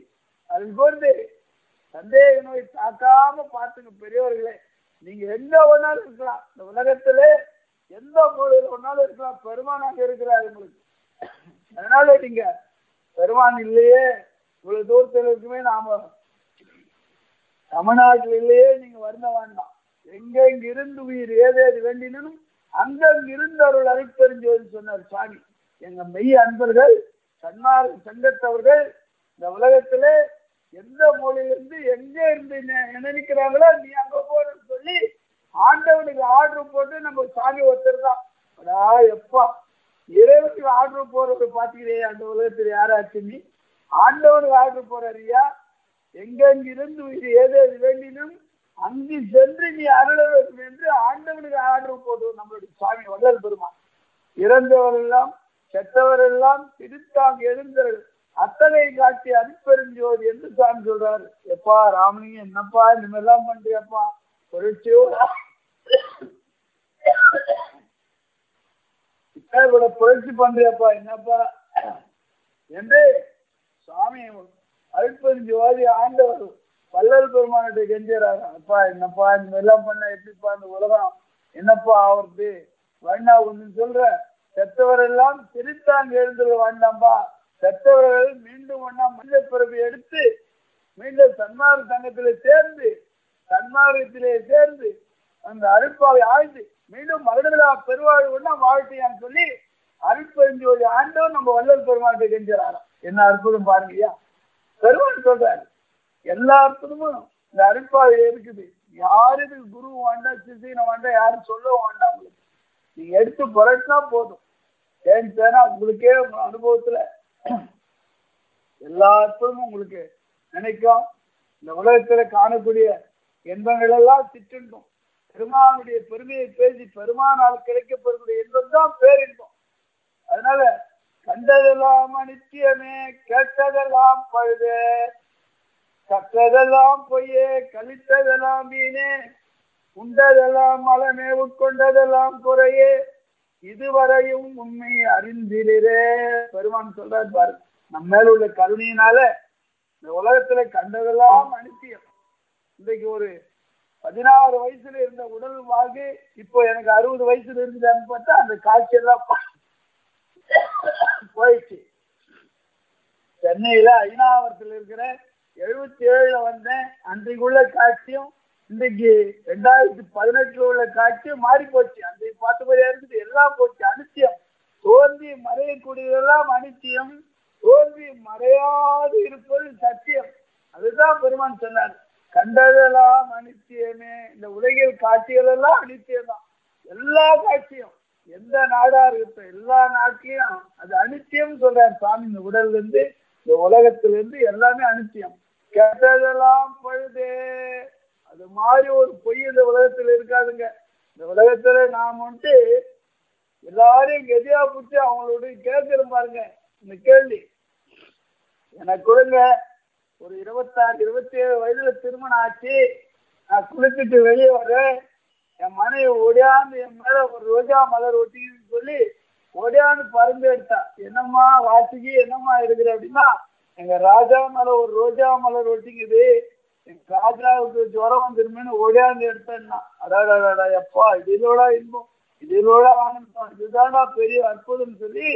அது போன்று சந்தேக நோய் தாக்காம பார்த்துங்க பெரியவர்களே. நீங்க எங்க வேணாலும் இருக்கலாம், இந்த உலகத்துல எந்த மூலையில வேணாலும் இருக்கலாம், பெருமான் அங்க இருக்கிறார் உங்களுக்கு. அதனால நீங்க பெருமான் இல்லையே இவ்வளவு தூரத்தில் இருக்குமே, நாம தமிழ்நாட்டில் இல்லையே நீங்க வருந்த வேண்டாம். எங்கெங்க இருந்து உயிர் ஏதேது வேண்டினும் அங்கங்க இருந்து அருள் அருட்பெருஞ்சோதி சொன்னார் சுவாமி. எங்க மெய் அன்பர்கள் சன்மார்க்க சங்கத்தவர்கள் இந்த உலகத்துல எந்த மொழியிலிருந்து எங்க இருந்து நினைக்கிறாங்களோ நீ அங்க போறன்னு சொல்லி ஆண்டவனுக்கு ஆர்டர் போட்டு நம்ம சாமி ஒருத்தர் தான். எப்பா இறைவனுக்கு ஆர்டர் போறது பாத்தீங்களே அந்த உலகத்துல யாராச்சு நீ ஆண்டவனுக்கு ஆர்டர் போறியா? எங்கெங்கிருந்து உயிர் ஏதேது வேண்டினும் அங்கு சென்று நீ அருள வேண்டும் என்று ஆண்டவனுக்கு ஆர்டர் போடுவோம் நம்மளுடைய சுவாமி வள்ளல் பெருமான். இறந்தவர் எல்லாம் செத்தவர் எல்லாம் திருத்தாங்க எழுந்தவர்கள் அத்தனை காட்சி அருட்பெருஞ்சோதி என்று சாமி சொல்றாரு. எப்பா ராமலிங்க என்னப்பா இனிமேல்லாம் பண்றியப்பா புரட்சியோட புரட்சி பண்றியப்பா என்னப்பா என்று சுவாமி அருட்பெருஞ்சோதி ஆண்டவர் வள்ளல் பெருமானிட்ட கெஞ்சுறாரு. அப்பா என்னப்பா இந்த எல்லாம் பண்ண எப்படிப்பா இந்த உலகம் என்னப்பா ஆவறது வேண்டா ஒண்ணு சொல்ற, செத்தவர் எல்லாம் திருத்தாங்க எழுந்துள்ள வேண்டாம்பா, செத்தவர்கள் மீண்டும் ஒன்னா மனித பிறவி எடுத்து மீண்டும் சன்மார்க்க சங்கத்திலே சேர்ந்து சன்மார்க்கத்திலே சேர்ந்து அந்த அருட்பாவை ஆழ்ந்து மீண்டும் மரணவிழா பெருவாழ்வு ஒன்னா வாழ்க்கையான்னு சொல்லி அருட்பெருஞ்சோதி ஆண்டவர் நம்ம வள்ளல் பெருமானிட்ட கெஞ்சுறாராம். என்ன அற்புதம் பாருங்கய்யா. பெருமான் சொல்றாரு எல்லா அற்புதமும் இந்த அருட்பாவையில இருக்குது. யாருக்கு குரு வேண்டாம் சிசீன வேண்டாம் யாரும் சொல்ல வேண்டாம். உங்களுக்கு நீங்க எடுத்து புரட்டினா போதும். ஏன்னா உங்களுக்கே அனுபவத்துல எல்லா அற்புதமும் உங்களுக்கு நினைக்கும். இந்த உலகத்துல காணக்கூடிய இன்பங்கள் எல்லாம் திட்டுண்டும் பெருமானுடைய பெருமையை பேசி பெருமானால் கிடைக்கப்படக்கூடிய இன்பம் தான் பேரின்பம். அதனால கண்டதெல்லாம் அனித்தியமே, கேட்டதெல்லாம் பழுதே, கற்றதெல்லாம் பொய்யே, கழித்ததெல்லாம் மீனே, உண்டதெல்லாம் மலமே, உட்கொண்டதெல்லாம் குறையே, இதுவரையும் உண்மை அறிந்திலே. பெருமான் சொல்றாரு பாருங்க. நம்ம மேல உள்ள கருணையினால இந்த உலகத்துல கண்டதெல்லாம் அனித்தியம். இன்றைக்கு ஒரு பதினாறு வயசுல இருந்த உடல் வாழ்க்கை இப்போ எனக்கு அறுபது வயசுல இருக்குதான்னு பார்த்தா அந்த காட்சியெல்லாம் போயிடுச்சு. சென்னையில ஐநாவரத்தில் இருக்கிற எழுபத்தி ஏழுல வந்தேன். அன்றைக்குள்ள காட்சியும் இன்றைக்கு ரெண்டாயிரத்தி பதினெட்டுல உள்ள காட்சியும் மாறி போச்சு. அன்றைக்கு பார்த்தபடியா இருக்குது எல்லாம் போச்சு. அனித்தியம் தோன்றி மறையக்கூடியதெல்லாம் அனித்தியம், தோன்றி மறையாது இருப்பது சத்தியம். அதுதான் பெருமான் சொன்னார். கண்டதெல்லாம் அனித்தியமே. இந்த உலகில் காட்சிகள் எல்லாம் அனித்தியம் தான். எல்லா காட்சியும் எந்த நாடா இருக்கட்டும் எல்லா நாட்டிலையும் அது அனித்தியம் சொல்றார் சாமி. இந்த உடல்ல இருந்து இந்த உலகத்திலிருந்து எல்லாமே அனித்தியம். கெட்டதெல்லாம் பழுதே. அது மாதிரி ஒரு பொய் இந்த உலகத்துல இருக்காதுங்க. இந்த உலகத்துல நாம வந்துட்டு எல்லாரையும் கெதியா பிடிச்சி அவங்களோட கேட்கிறோம் பாருங்க. இந்த கேள்வி எனக்கு கொடுங்க. ஒரு இருபத்தாறு இருபத்தி ஏழு வயதுல திருமணம் ஆச்சு. நான் குளிச்சுட்டு வெளியே வரேன். என் மனைவி ஓடியாந்து என் மேல ஒரு ரோஜா மலர் ஒட்டின்னு சொல்லி ஓடியாந்து பறந்து எடுத்தா. என்னம்மா வாசிக்கு என்னம்மா இருக்குது அப்படின்னா, எங்க ராஜா மேல ஒரு ரோஜா மலர் ஒட்டிக்குது, எங்க ராஜாவுக்கு ஜுரம் வந்துருமேன்னு ஓடியாந்து எடுத்தேன்னா. அடாடாடா எப்பா இதிலோட இன்பம் இதிலோட ஆனந்தம் இதுதான்டா பெரிய அற்புதம் சொல்லி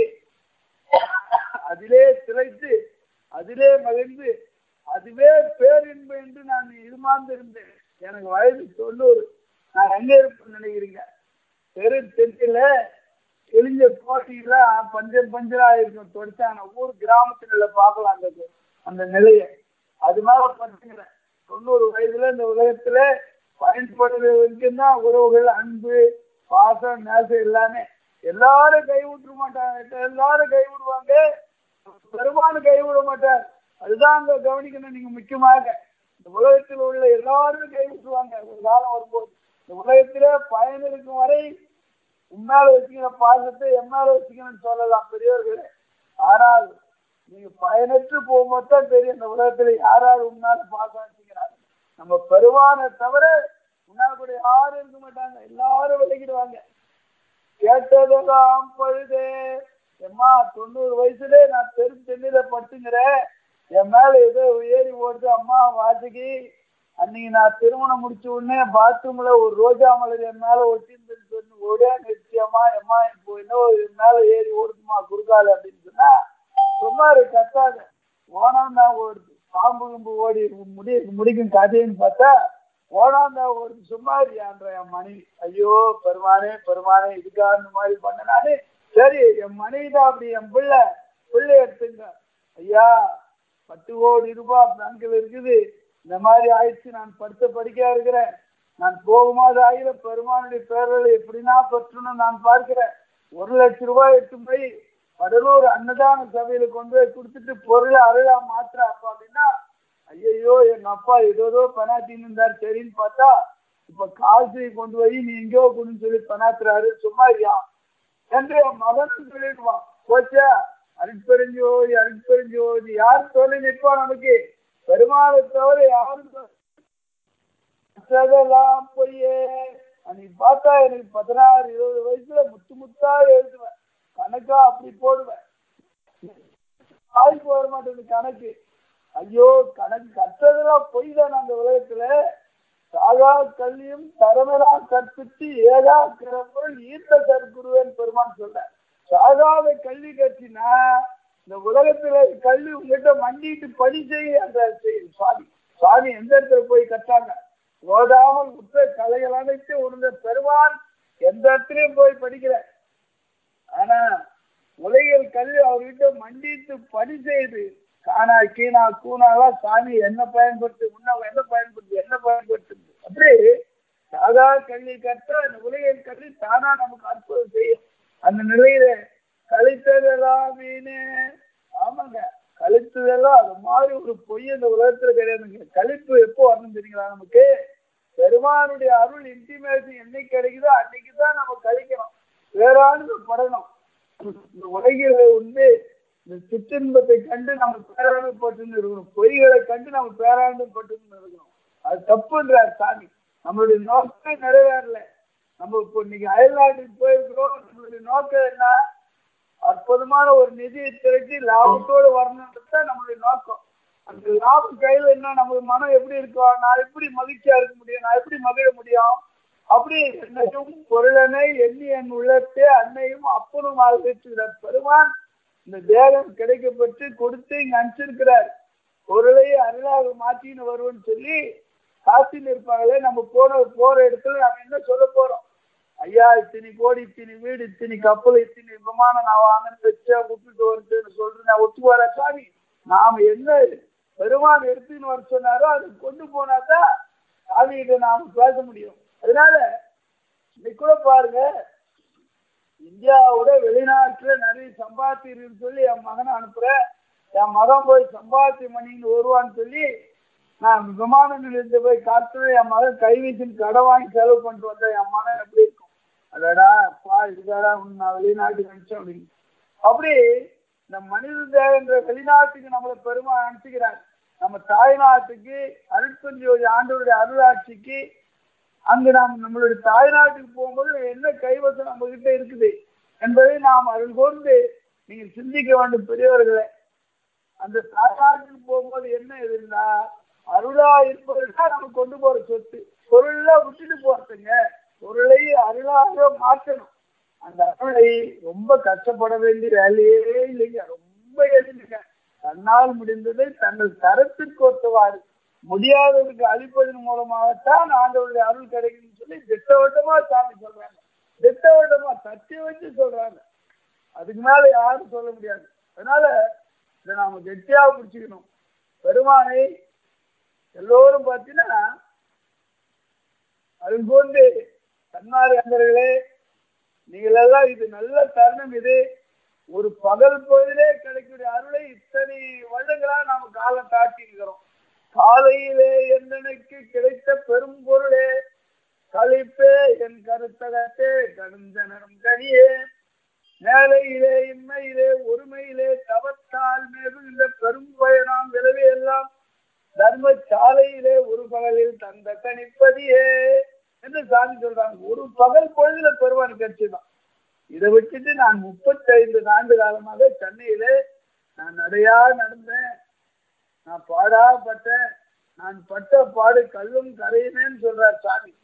அதிலே திளைத்து அதிலே மகிழ்ந்து அதுவே பேரின்பம் என்று நான் இருமாந்து இருந்தேன். எனக்கு வயது தொண்ணூறு. நான் எங்க இருப்பேன்னு நினைக்கிறீங்க? தெரு தெற்குல கிழிஞ்ச கோட்டையில பஞ்சம் பஞ்சரா இருக்கும் தொடிச்சான ஊர் கிராமத்துல பார்க்கலாம் அந்த அந்த நிலையை. அது மேல படுத்துக்கிறேன். தொண்ணூறு வயதுல இந்த உலகத்துல பயன்படுறதுக்கு தான் உறவுகள் அன்பு பாசம் நேசம் எல்லாமே. எல்லாரும் கை விட்டுற மாட்டாங்க. எல்லாரும் கை விடுவாங்க, பெருமானு கை விட மாட்டார். அதுதான் அங்க கவனிக்கணும் நீங்க. முக்கியமாக இந்த உலகத்தில் உள்ள எல்லாரும் கை விட்டுருவாங்க ஒரு காலம் வரும்போது. இந்த உலகத்திலே பயன் இருக்கும் வரை உன்னால வச்சுக்கிற பாசத்தை என்னால வச்சுக்கணும்னு சொல்லலாம் பெரியவர்களே. ஆனால் நீங்க பயனற்று போகும்போது தான் தெரியும் இந்த உலகத்துல யாராவது உன்னால பாசம் வச்சுக்கிறாங்க. நம்ம பெருமானை தவிர உன்னால கூட யாரும் இருக்க மாட்டாங்க. எல்லாரும் விலகிடுவாங்க. கேட்டதெல்லாம் பழுதே. எம்மா தொண்ணூறு வயசுல நான் தெரு தென்னில படுத்துங்கிறேன். என் மேல ஏதோ ஏறி ஓடுது. அம்மா வாசுகி, அன்னைக்கு நான் திருமணம் முடிச்ச உடனே பாத்ரூம்ல ஒரு ரோஜா மலர் என் மேல ஒட்டிருந்துன்னு சொல்லி ஒரே நிறுத்தியம்மா, எம்மா இப்போ இன்னும் என் மேல ஏறி ஓடுதுமா குறுக்கால அப்படின்னு சொன்னா, சும்மா கத்தாத ஓனம் தான் ஓடுது. பாம்பு கும்பு ஓடி முடி முடிக்கும் கதைன்னு பார்த்தா ஓனம் தான் ஓடுது. சும்மா இருன்ற என் மனைவி. ஐயோ பெருமானே பெருமானே, இதுக்காக இந்த மாதிரி பண்ண நானு. சரி என் மனைவி தான் அப்படி, என் பிள்ளை பிள்ளை எடுத்துங்க. ஐயா பத்து கோடி ரூபாய் பேங்க்ல இருக்குது, இந்த மாதிரி ஆயிடுச்சு, நான் படுத்த படிக்கா இருக்கிறேன், நான் போகும்போது ஆகிற பெருமானுடைய பேரலை எப்படின்னா பெற்றணும் நான் பார்க்கிறேன். ஒரு லட்சம் ரூபாய் எடுத்து போய் கடலூர் அன்னதான சபையில கொண்டு போய் கொடுத்துட்டு பொருளை அருளா மாத்திர அப்பா அப்படின்னா, ஐயோ எங்க அப்பா ஏதோ பணாத்தின்னு இருந்தார். சரின்னு பார்த்தா இப்ப காசு கொண்டு போய் நீ எங்கேயோ கொடுன்னு சொல்லி பணாத்துறாரு. சும்மா இல்லையா என்று என் மகன் சொல்லிடுவான். போச்சா அருட்பெருஞ்சோதி அருட்பெருஞ்சோதி யார் சொல்லி நிற்பா நமக்கு? பெருமாளை தவிர யாரும் பொய்யே. அன்னைக்கு பார்த்தா எனக்கு பதினாறு இருபது வயசுல முத்து முத்தா எழுதுவேன், கணக்கா அப்படி போடுவேன். ஆய்வு வர மாட்டேங்குது கணக்கு. ஐயோ கணக்கு கற்றதெல்லாம் பொய் தான் அந்த உலகத்துல. சாகா கல்வியும் தரமெல்லாம் கற்பித்து ஏதா கிரம்பொருள் ஈர்த்த சற்குருவன் பெருமான் சொல்ற. சாகாத கல்வி கற்றினா இந்த உலகத்துல கல்வி உங்ககிட்ட மண்டிட்டு பணி செய்ய அந்த சுவாமி சுவாமி எந்த இடத்துல போய் கற்றாங்க? ஓதாமல் உற்ற கலைகள் அனைத்து உணர்ந்த பெருமான் எந்த இடத்துலயும் போய் படிக்கிற. ஆனா உலகில் கல்வி அவர்கிட்ட மண்டிட்டு பணி செய்து காணா கீனா கூனாவா சாமி என்ன பயன்படுத்து உன்ன என்ன பயன்படுத்து என்ன பயன்படுத்து அப்படி சாதா கல்வி கற்ற அந்த உலகில் கல்வி தானா நமக்கு அற்புதம் செய்யும். அந்த நிலையில கழித்ததெல்லாமே ஆமாங்க, கழித்ததெல்லாம் அது மாதிரி ஒரு பொய் அந்த உலகத்துல கிடையாதுங்க. கழிப்பு எப்போ வரணும் தெரியுங்களா? நமக்கு பெருமானுடைய அருள் இன்டிமேஷன் என்னைக்கு கிடைக்குதோ அன்னைக்குதான் நம்ம கழிக்கணும், வேறாண்டு படணும். இந்த உலகில உண்டு இந்த சிற்றின்பத்தை கண்டு நம்ம பேராண்டு பட்டு இருக்கணும், பொய்களை கண்டு நம்ம பேராண்டு பட்டு இருக்கணும். அது தப்புன்றார் சாமி. நம்மளுடைய நோக்கமே நிறைவேறல. நம்ம இப்போ இன்னைக்கு அயல்நாட்டுக்கு போயிருக்கிறோம். நம்மளுடைய நோக்கம் என்ன? அற்புதமான ஒரு நிதியை திரட்டி லாபத்தோடு வரணும்ன்றதுதான் நம்மளுடைய நோக்கம். அந்த லாபம் கையில என்ன நம்ம மனம் எப்படி இருக்கும்? நான் எப்படி மகிழ்ச்சியா இருக்க முடியும்? நான் எப்படி மகிழ முடியும்? அப்படி என்னையும் பொருளனை எண்ணி என் உள்ளத்தே அன்னையும் அப்பனும் ஆகியிருக்கிறார் பெருமான். இந்த தேகம் கிடைக்கப்பட்டு கொடுத்து இங்க அனுப்பிச்சிருக்கிறார். பொருளை அருளாக மாற்றின்னு வருவோன்னு சொல்லி காத்தின்னு இருப்பாங்களே. நம்ம போன போற இடத்துல நம்ம என்ன சொல்ல போறோம்? ஐயா இத்தனை கோடி, இத்தனை வீடு, இத்தனை கப்பல், இத்தனை விமானம் நான் வாங்கினு வச்சா விட்டுட்டு வருதுன்னு சொல்றேன். நான் ஒத்து வர சாமி. நாம என்ன பெருமான் எடுத்துன்னு வர சொன்னாரோ அது கொண்டு போனாதான் சாமிகிட்ட நாம பேச முடியும். அதனால இன்னைக்கு கூட பாருங்க, இந்தியாவோட வெளிநாட்டுல நிறைய சம்பாத்தின்னு சொல்லி என் மகனை அனுப்புறேன். என் மகன் போய் சம்பாத்தி மணின்னு வருவான்னு சொல்லி நான் விமான நிலையத்தை போய் காத்து என் மகன் கைவீசின்னு கடை வாங்கி செலவு பண்ணிட்டு வந்தேன். என் மகன் எப்படி இருக்கும்? அதடா அப்பா இதுக்காடா நான் வெளிநாட்டுக்கு அனுப்பிச்சேன் அப்படின்னு. அப்படி இந்த மனித தேவன்ற வெளிநாட்டுக்கு நம்மளை பெருமா அனுப்பிக்கிறார். நம்ம தாய்நாட்டுக்கு அருட்பெருஞ்சோதி ஆண்டவருடைய அருளாட்சிக்கு அங்கு நாம் நம்மளுடைய தாய்நாட்டுக்கு போகும்போது என்ன கைவசம் நம்ம கிட்ட இருக்குது என்பதை நாம் அருள் கொண்டு நீங்கள் சிந்திக்க வேண்டும் பெரியவர்களே. அந்த தாய்நாட்டுக்கு போகும்போது என்ன எதுன்னா அருளா இருப்பதுதான் நம்ம கொண்டு போற சொத்து. பொருள்லாம் விட்டுட்டு போறதுங்க, பொருளை அருளாக மாற்றணும். அந்த அருளை ரொம்ப கஷ்டப்பட வேண்டிய வேலையே இல்லைங்க, ரொம்ப எளிமைங்க. தன்னால் முடிந்ததை தங்கள் தரத்திற்கு ஒத்தவாறு முடியாதவருக்கு அளிப்பதன் மூலமாகத்தான் ஆண்டவருடைய அருள் கிடைக்கும்னு சொல்லி திட்டவட்டமா சாமி சொல்றாங்க. திட்டவட்டமா தட்டி வச்சு சொல்றாங்க. அதுக்கு மேல யாரும் சொல்ல முடியாது. அதனால இதை நாம கெட்டியா பிடிச்சுக்கணும். பெருமானை எல்லோரும் பார்த்தீங்கன்னா அது போன்று தன்னார் அன்பர்களே, நீங்கள் எல்லாம் இது நல்ல தருணம். இது ஒரு பகல் பொழுதிலே கிடைக்கக்கூடிய அருளை இத்தனை வருடங்களா நாம காலம் தாட்டி இருக்கிறோம். காலையிலே என்னனுக்கு கிடைத்த பெரும் பொருளே கழிப்பே என் கருத்தகத்தே கடுந்தனம் கனியே மேலையிலே இன்மையிலே ஒருமையிலே தவத்தால் மேலும் இந்த பெரும் பயனாம் விளைவே எல்லாம் தர்ம சாலையிலே ஒரு பகலில் தந்த கணிப்பதியே என்று சாமி சொல்றாங்க. ஒரு பகல் பொழுதுல பெருமான் கட்சிதான். இதை வச்சுட்டு நான் முப்பத்தி ஐந்து ஆண்டு காலமாக சென்னையிலே நான் நடையா நடந்தேன். நான் பாடாப்பட்டேன், நான் பட்ட பாடு கல்லும் கரையுமேன்னு சொல்றார் சாமி.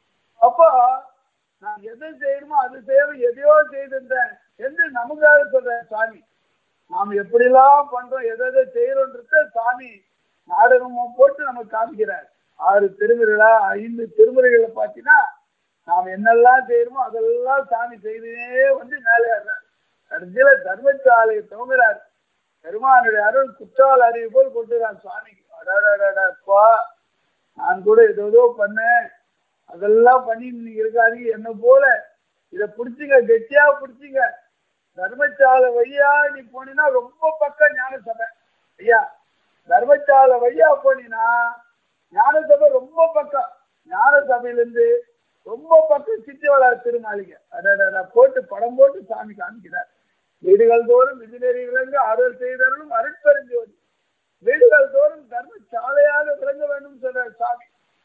அப்போ நான் எதை செய்யணுமோ அது செய்யணும், எதையோ செய்திருந்தேன் என்று நமக்காக சொல்ற சாமி. நாம் எப்படிலாம் பண்றோம், எதை எதை செய்யறோன்றத சாமி நாடகமும் போட்டு நமக்கு காமிக்கிறார். ஆறு திருமுறைகளா ஐந்து திருமுறைகளை பார்த்தீங்கன்னா நாம் என்னெல்லாம் செய்யணுமோ அதெல்லாம் சாமி செய்தே வந்து மேலே ஏறார். கடைசியில தர்மசாலையை துவங்குறார். பெருமானுடைய அருள் குற்றால் அறிவு போல் கொண்டுறான் சுவாமிக்கு. அடாடாடாப்பா, நான் கூட ஏதோ பண்ணேன், அதெல்லாம் பண்ணி நீங்க இருக்காதீங்க, என்ன போல இதை பிடிச்சிங்க, கெட்டியா பிடிச்சிங்க. தர்மசாலை வழியா நீ போனீங்கன்னா ரொம்ப பக்கம் ஞான சபை. ஐயா, தர்மசாலை வழியா போனீங்கன்னா ஞான சபை ரொம்ப பக்கம். ஞான சபையிலிருந்து ரொம்ப பக்கம் சித்தி வளர் திருமாளிகை. அட போட்டு படம் போட்டு சாமி காமிக்கிறார். வீடுகள் தோறும் விதிநெறி விளங்க அருள் செய்தவர்களும் அருட்பெருஞ்சோதி. வீடுகள் தோறும் தர்மசாலையாக விளங்க வேண்டும் சொல்ற சாமி.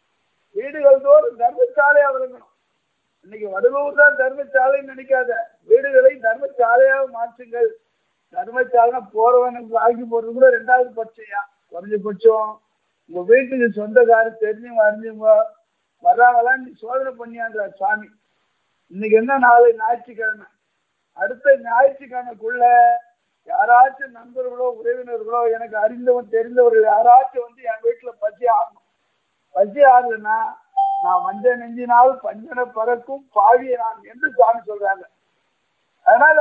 வீடுகள் தோறும் தர்மசாலையா விளங்கணும். இன்னைக்கு வடலூர் தான் தர்மசாலைன்னு நினைக்காத, வீடுகளை தர்மசாலையாக மாற்றுங்கள். தர்மசாலை போறவனுக்கு ஆக்கி போறது கூட ரெண்டாவது பட்சையா, குறைஞ்சபட்சம் உங்க வீட்டுக்கு சொந்தக்காரர் தெரிஞ்சவங்க அறிஞ்சவங்க வர்றாங்களான்னு நீ சோதனை பண்ணியான்ற சாமி. இன்னைக்கு என்ன நாளை ஞாயிற்றுக்கிழமை, அடுத்த ஞாயிற்றுக்கிழமைக்குள்ள யாராச்சும் நண்பர்களோ உறவினர்களோ எனக்கு அறிந்தவன் தெரிந்தவர்கள் யாராச்சும் வந்து என் வீட்டுல பசி ஆகணும். பசி ஆகலைன்னா நான் வஞ்ச நெஞ்சினால் பஞ்சனை பறக்கும் பாவிய நான் என்று சாமி சொல்றாங்க. அதனால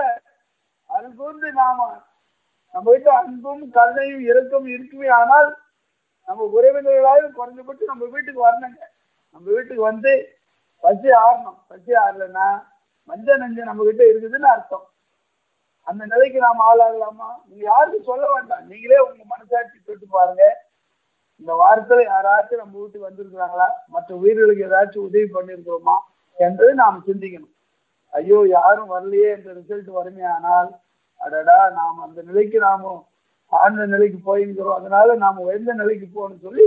அது கூர்ந்து நாம நம்ம வீட்டு அன்பும் கருணையும் இரக்கம் இருக்குமே. ஆனால் நம்ம உறவினர்களாவது குறைஞ்சபட்சம் நம்ம வீட்டுக்கு வரணுங்க. நம்ம வீட்டுக்கு வந்து பசி ஆறணும். பசி ஆறலைன்னா மஞ்ச நெஞ்சு நம்ம கிட்ட இருக்குதுன்னு அர்த்தம். அந்த நிலைக்கு நாம் ஆளாகலாமா? நீங்க யாருக்கும் சொல்ல வேண்டாம், நீங்களே உங்க மனசாட்சி தொட்டு பாருங்க. இந்த வாரத்துல யாராச்சும் நம்ம வீட்டுக்கு வந்திருக்கிறாங்களா, மற்ற உயிர்களுக்கு ஏதாச்சும் உதவி பண்ணிருக்கிறோமா என்றது நாம் சிந்திக்கணும். ஐயோ யாரும் வரலையே என்ற ரிசல்ட் வறுமையானால் அடடா நாம் அந்த நிலைக்கு நாம ஆழ்ந்த நிலைக்கு போயிருக்கிறோம், அதனால நாம உயர்ந்த நிலைக்கு போகணும்னு சொல்லி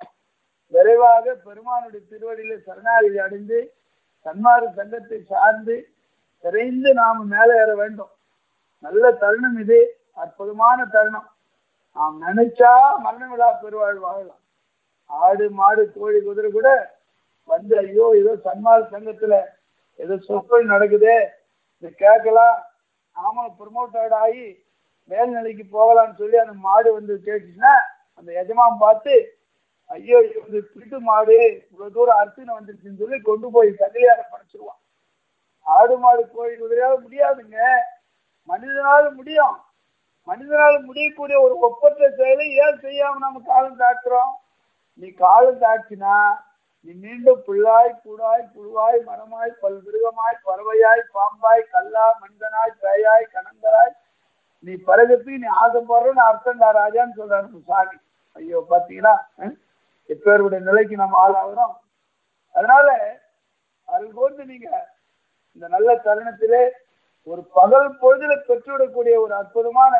விரைவாக பெருமானுடைய திருவடியில சரணாகதி அடைந்து சன்மார்க்க சங்கத்தை சார்ந்து விரைந்து நாம் மேலே ஏற வேண்டும். நல்ல தருணம் இது, அற்புதமான தருணம். நாம் நினைச்சா மரண விழா பெருவாழ் வாழலாம். ஆடு மாடு கோழி குதிரை கூட வந்து ஐயோ ஏதோ சன்மார்க்க சங்கத்துல ஏதோ சொற்பொழி நடக்குதே, இதை கேட்கலாம், நாமளும் ப்ரமோட்டட் ஆகி மேல்நிலைக்கு போகலான்னு சொல்லி அந்த மாடு வந்து கேட்டுச்சுன்னா அந்த எஜமான் பார்த்து ஐயோ இது திருட்டு மாடு இவ்வளவு தூரம் அர்த்தனை வந்துருச்சுன்னு சொல்லி கொண்டு போய் சங்கிலியார படைச்சிருவான். ஆடு மாடு கோழி குதிரையால முடியாதுங்க, மனிதனால முடியும். மனிதனால முடியக்கூடிய ஒரு ஒப்பற்ற செயலை ஏன் செய்யாம நம்ம காலம் தாக்குறோம்? நீ காலம் தாக்கினா நீ மீண்டும் புல்லாய் கூடாய் புழுவாய் மரமாய் பல்விருகமாய் பறவையாய் பாம்பாய் கல்லா மனிதனாய் பேயாய் கணங்கராய் நீ பரகத்துக்கு நீ ஆசைப்படுறன்னு அர்த்தம்டா ராஜான்னு சொல்றாரு சாமி. ஐயோ பாத்தீங்களா எப்பேருடைய நிலைக்கு நம்ம ஆளாகிறோம். அதனால அதில் கொண்டு நீங்க இந்த நல்ல தருணத்திலே ஒரு பகல் பொழுதுல பெற்றுவிடக்கூடிய ஒரு அற்புதமான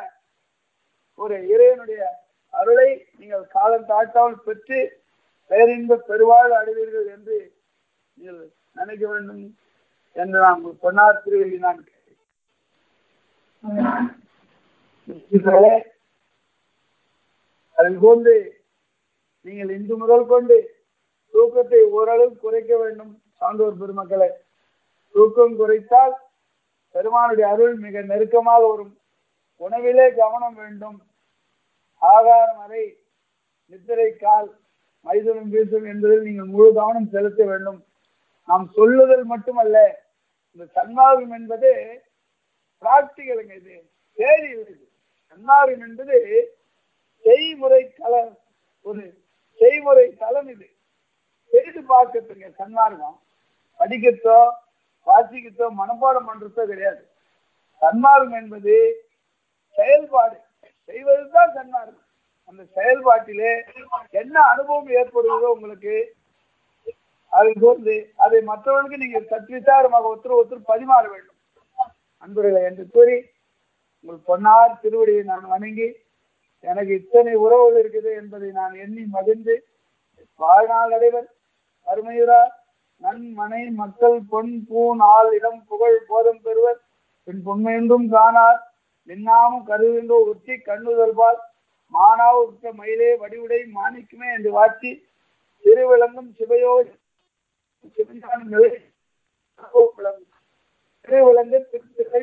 ஒரு இறைவனுடைய அருளை நீங்கள் காலம் தாட்டாமல் பெற்று பேரின்ப பெருவாழ் அடைவீர்கள் என்று நீங்கள் நினைக்க வேண்டும் என்று நான் பொன்னார் திருவள்ளி நான் அதில் கொண்டு நீங்கள் இன்று முதல் கொண்டு தூக்கத்தை ஓரளவு குறைக்க வேண்டும். சான்றோர் பெருமக்களை, தூக்கம் குறைத்தால் பெருமானுடைய அருள் மிக நெருக்கமாக வரும். உணவிலே கவனம் வேண்டும். ஆகாரம் அறை நித்திரை கால் மைதனும் வீசும் என்பதில் நீங்கள் முழு கவனம் செலுத்த வேண்டும். நாம் சொல்லுதல் மட்டுமல்ல, இந்த சன்மார்க்கம் என்பது பிராக்டிகலுங்க. இது தேடி இது சன்மார்க்கம் என்பது செய்முறை கல ஒரு செய்முறை தளம். இது செய்து பார்க்கறதுங்க. சன்மார்க்கம் படிக்கத்தோ வாசிக்கத்தோ மனப்பாடம் பண்றதோ கிடையாது. சன்மார்க்கம் என்பது செயல்பாடு, செய்வதுதான் சன்மார்க்கம். அந்த செயல்பாட்டிலே என்ன அனுபவம் ஏற்படுவதோ உங்களுக்கு அதில் கொண்டு அதை மற்றவர்களுக்கு நீங்கள் சத்விசாரமாக ஒருத்தர் ஒருத்தர் பரிமாற வேண்டும் அன்புகளை என்று கூறி உங்கள் பொன்னார் திருவடியை நான் வணங்கி எனக்கு இத்தனை உறவுகள் இருக்குது என்பதை நான் எண்ணி மகிழ்ந்து வாழ்நாள் அடைவர் அருமையுறார் நன்மனை மக்கள் பொன் பூன் ஆள் இடம் புகழ் போதம் பெறுவர் பின் பொன்மையென்றும் காணார் நின்னாமும் கருதுகின்றோ உச்சி கண்ணுதல்பால் மானாவுற்ற மயிலே வடிவுடை மாணிக்குமே என்று வாழ்த்தி திருவிளங்கும் சிவையோ சிவஞான நிலை விளங்கும் திருவிளங்கு திருத்திரை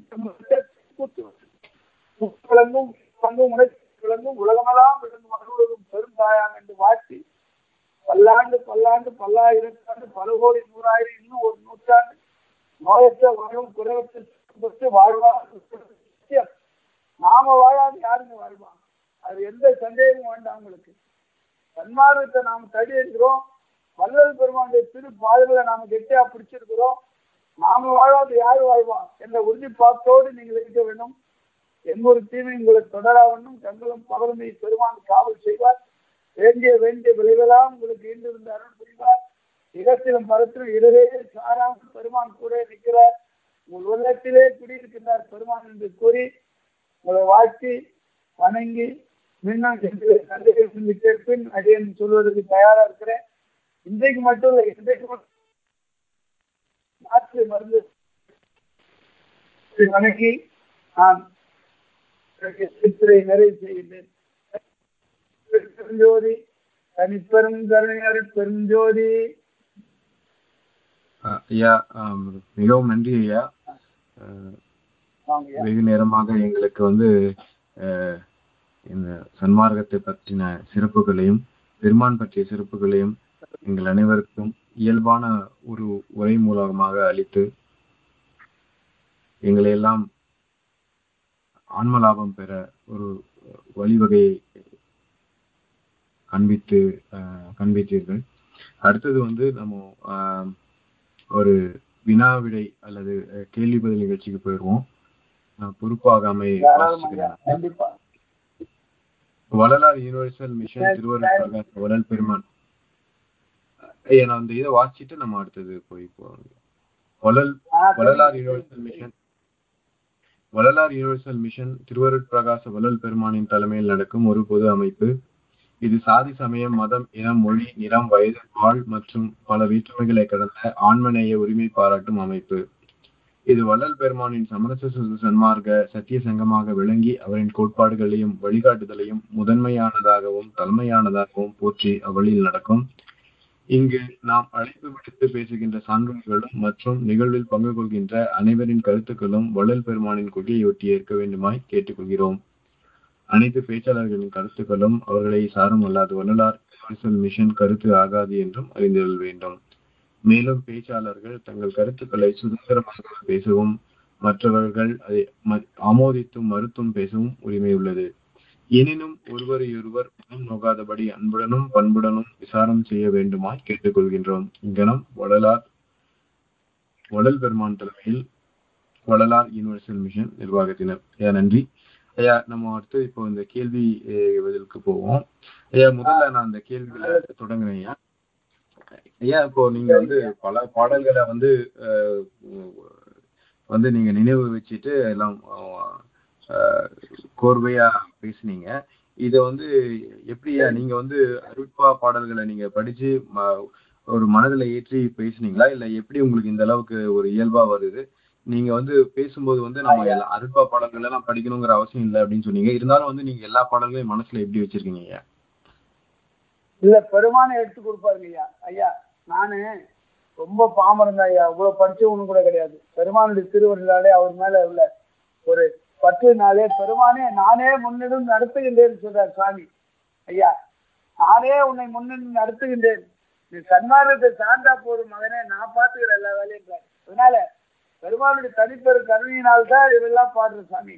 விளங்கும் பங்கும் உணர்ச்சி விளங்கும் உலகமெல்லாம் விளங்கும் அருளும் பெருந்தாயாம் என்று வாழ்த்தி பல்லாண்டு பல்லாண்டு பல்லாயிரத்தாண்டு பல கோடி நூறாயிரம் இன்னும் ஒரு நூற்றாண்டு நோயற்ற வாழும் குறைவற்ற வாழ்வாங்க. நாம வாழாது யாருங்க வாழ்வாங்க? அது எந்த சந்தேகமும் வேண்டாம் உங்களுக்கு. சன்மார்க்கத்தை நாம் தடி இருக்கிறோம், வள்ளல் பெருமானுடைய திரு பாதங்களை நாம கெட்டியா பிடிச்சிருக்கிறோம். நாம வாழாது யாரு வாழ்வான் என்ற உறுதிப்பாட்டோடு நீங்கள் இருக்க வேண்டும். எங்கொரு தீமை உங்களை தொடரா வேண்டும். கண்களும் பகலுமை பெருமான் காவல் செய்வார். வேண்டிய வேண்டிய விளைவெல்லாம் உங்களுக்கு ஈண்டிருந்த அருள் புரிவார். இகத்திலும் பரத்திலும் இடரே சாராமல் பெருமான் கூட நிற்கிறார். உங்கள் உள்ளத்திலே குடியிருக்கின்றார் பெருமான் என்று கூறி உங்களை வாழ்த்தி வணங்கி மீண்டும் சந்தையில் கேட்பின் அடியன் சொல்வதற்கு தயாரா இருக்கிறேன். இன்றைக்கு மட்டும் இல்லை, இன்றைக்கு மாற்று மருந்து வணங்கி நான் சித்திரை நிறைவு செய்கின்றேன். பெருஞ்சோதி தனிப்பெரும் கருணையர் பெருஞ்சோதி. ஐயா மிகவும் நன்றி ஐயா. வெகு நேரமாக எங்களுக்கு வந்து இந்த சன்மார்க்கத்தை பற்றின சிறப்புகளையும் பெருமான் பற்றிய சிறப்புகளையும் எங்கள் அனைவருக்கும் இயல்பான ஒரு உரை மூலமாக அளித்து எங்களை எல்லாம் ஆன்ம லாபம் பெற ஒரு வழிவகையை காண்பித்து காண்பித்தீர்கள். அடுத்தது வந்து நம்ம ஒரு வினா விடை அல்லது கேள்வி பதில் நிகழ்ச்சிக்கு போயிடுவோம். பொறுப்பாகாமை வள்ளலார் யூனிவர்சல் மிஷன் திருவருட் பிரகாச வள்ளல் பெருமான். ஐயா நான் அந்த இதை வாசிச்சுட்டு நம்ம அடுத்தது போய் போவோம். Vallal Vallalar universal mission Vallalar universal mission Thiruvarut Prakasa Vallal பெருமானின் தலைமையில் நடக்கும் ஒரு பொது அமைப்பு. இது சாதி சமயம் மதம் இனம் மொழி நிறம் வயது ஆள் மற்றும் பல வேற்றுமைகளை கடந்த ஆன்மநேய உரிமை பாராட்டும் அமைப்பு. இது வள்ளல் பெருமானின் சமரச சன்மார்க்க சத்திய சங்கமாக விளங்கி அவரின் கோட்பாடுகளையும் வழிகாட்டுதலையும் முதன்மையானதாகவும் தலைமையானதாகவும் போற்றி அவ்வழியில் நடக்கும். இங்கு நாம் அழைப்பு விடுத்து பேசுகின்ற சான்றுகளும் மற்றும் நிகழ்வில் பங்கு கொள்கின்ற அனைவரின் கருத்துக்களும் வள்ளல் பெருமானின் கொடியையொட்டி ஏற்க வேண்டுமாய் கேட்டுக்கொள்கிறோம். அனைத்து பேச்சாளர்களின் கருத்துக்களும் அவர்களை சாரும் அல்லாது வள்ளலார் யூனிவர்சல் மிஷன் கருத்து ஆகாது என்றும் அறிந்து கொள்ள வேண்டும். மேலும் பேச்சாளர்கள் தங்கள் கருத்துக்களை சுதந்திரமாக பேசவும் மற்றவர்கள் அதை ஆமோதித்தும் மறுத்தும் பேசவும் உரிமை உள்ளது. எனினும் ஒருவரையொருவர் மனம் நோகாதபடி அன்புடனும் பண்புடனும் விசாரம் செய்ய வேண்டுமாய் கேட்டுக்கொள்கின்றோம். இங்கனம் வள்ளலார் வள்ளல் பெருமான் தலைமையில் வள்ளலார் யூனிவர்சல் மிஷன் நிர்வாகத்தினர். ஐயா நன்றி. ஐயா நம்ம அடுத்து இப்போ இந்த கேள்வி பதிலுக்கு போவோம். ஐயா முதல்ல நான் அந்த கேள்விகளை தொடங்குறேன். ஐயா ஐயா இப்போ நீங்க வந்து பல பாடல்களை வந்து வந்து நீங்க நினைவு வச்சுட்டு எல்லாம் கோர்வையா பேசுனீங்க. இத வந்து எப்படியா நீங்க வந்து அருட்பா பாடல்களை நீங்க படிச்சு ஒரு மனதில் ஏற்றி பேசுனீங்களா இல்ல எப்படி உங்களுக்கு இந்த அளவுக்கு ஒரு இயல்பா வருது? நீங்க வந்து பேசும்போது வந்து நம்ம அருட்பா பாடல்கள் எல்லாம் படிக்கணுங்கிற அவசியம் இல்லை அப்படின்னு சொன்னீங்க. இருந்தாலும் வந்து நீங்க எல்லா பாடல்களையும் மனசுல எப்படி வச்சிருக்கீங்க ஐயா? இல்ல பெருமானை எடுத்து கொடுப்பாருங்க ஐயா. ஐயா நானு ரொம்ப பாமரன் ஐயா, அவ்வளவு படிச்சவனு கூட கிடையாது. பெருமானுடைய திருவருளாலே அவர் மேல உள்ள ஒரு பற்றினாலே பெருமானே நானே முன்னிடம் நடத்துகின்றேன் சொல்றார் சுவாமி. ஐயா நானே உன்னை முன்னின்று நடத்துகின்றேன், நீ சன்மார்க்கத்தை சார்ந்தா போதும் மகனே, நான் பார்த்துக்கிறேன் எல்லா வேலையும். அதனால பெருமானுடைய தனிப்பெரு கருணையினால் தான் இதெல்லாம் பாடுற சாமி.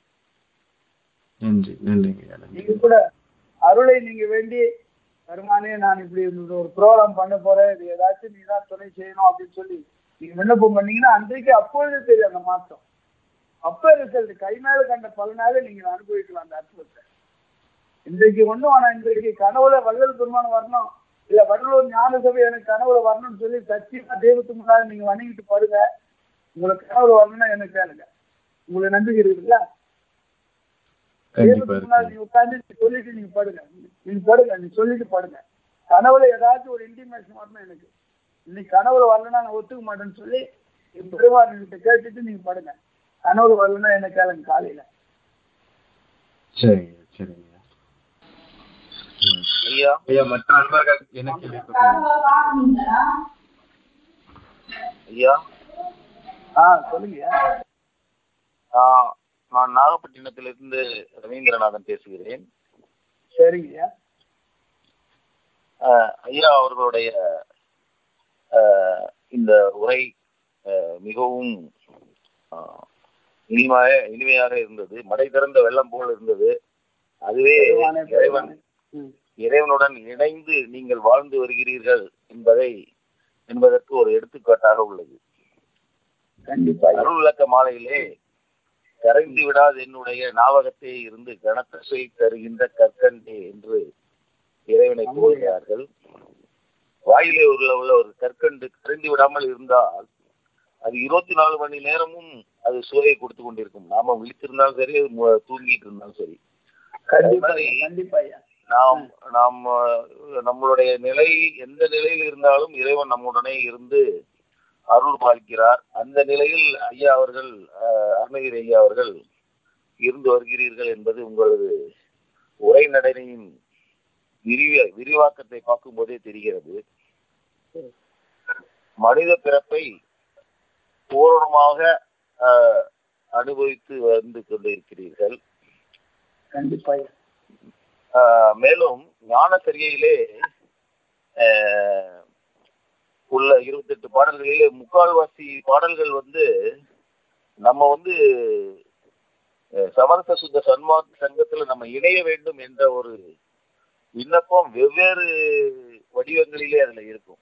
நீங்க கூட அருளை நீங்க வேண்டி பெருமானே நான் இப்படி ஒரு ப்ரோக்ராம் பண்ண போறேன், இது ஏதாச்சும் நீ தான் துணை செய்யணும் அப்படின்னு சொல்லி நீங்க விண்ணப்பம் பண்ணீங்கன்னா அன்றைக்கு அப்பொழுது தெரியும் அந்த மாற்றம். அப்ப ரிசல்ட் கை மேல கண்ட பலனால நீங்க அனுபவிக்கலாம் அந்த அற்புதத்தை. இன்றைக்கு ஒண்ணும் ஆனா இன்றைக்கு கனவுல வள்ளல் பெருமான் வரணும் இல்ல வள்ளலூர் ஞான சபை எனக்கு கனவுல வரணும்னு சொல்லி சத்தியமா தெய்வத்துக்கு முன்னாடி நீங்க வணங்கிட்டு பாருங்க. உங்களுக்கு கனவுல வரணும்னா எனக்கு கேளுங்க. உங்களுக்கு நம்பிக்கை இருக்குங்களா? தெய்வத்துக்கு முன்னாடி நீங்க உட்காந்து சொல்லிட்டு நீங்க படுங்க, நீங்க படுங்க, நீங்க சொல்லிட்டு படுங்க. கனவுல ஏதாச்சும் ஒரு இன்டிமேஷன் வரணும் எனக்கு, இன்னைக்கு கனவுல வரலன்னா நான் ஒத்துக்க மாட்டேன்னு சொல்லி பெருமாள்கிட்ட கேட்டுட்டு நீங்க படுங்க. கனவுல வரலன்னா என்ன கேளுங்க காலையில. சரிங்க சரிங்க. ஐயா ஐயா மற்ற அன்பர்கள் என்ன கேள்வி ஐயா ஆ சொல்லுங்க. நான் நாகப்பட்டினத்திலிருந்து ரவீந்திரநாதன் பேசுகிறேன். சரிங்க ஐயா, அவர்களுடைய இந்த உரை மிகவும் இனிமையாக இனிமையாக இருந்தது. மடை திறந்த வெள்ளம் போல் இருந்தது. அதுவே இறைவன் இறைவனுடன் இணைந்து நீங்கள் வாழ்ந்து வருகிறீர்கள் என்பதை என்பதற்கு ஒரு எடுத்துக்காட்டாக உள்ளது. அருள் விளக்க மாலையிலே கரைந்து விடாது என்னுடைய ஞாபகத்தை இருந்து கனத்தசை தருகின்ற கற்கண்டே என்று இறைவனை கூறுகிறார்கள். வாயிலே உள்ள உள்ள ஒரு கற்கண்டு கரைந்து விடாமல் இருந்தால் அது இருபத்தி நாலு மணி நேரமும் அது சுவையை கொடுத்து கொண்டிருக்கும். நாம விழித்திருந்தாலும் சரி, தூங்கிட்டு இருந்தாலும் சரி. நாம் நாம் நம்மளுடைய நிலை எந்த நிலையில் இருந்தாலும் இறைவன் நம்முடனே இருந்து அருள் பாலிக்கிறார். அந்த நிலையில் ஐயா அவர்கள், அருணகிரி ஐயா அவர்கள் இருந்து வருகிறீர்கள் என்பது உங்களது உரைநடையின் விரிவ விரிவாக்கத்தை பார்க்கும் போதே தெரிகிறது. மனித பிறப்பை பூரணமாக அனுபவித்து வந்து கொண்டிருக்கிறீர்கள். மேலும் ஞான சரியிலே உள்ள இருபத்தி எட்டு பாடல்களிலே முக்கால்வாசி பாடல்கள் வந்து நம்ம வந்து சமரச சுத்த சன்மார்க்க சங்கத்துல நம்ம இணைய வேண்டும் என்ற ஒரு விண்ணப்பம் வெவ்வேறு வடிவங்களிலே அதுல இருக்கும்.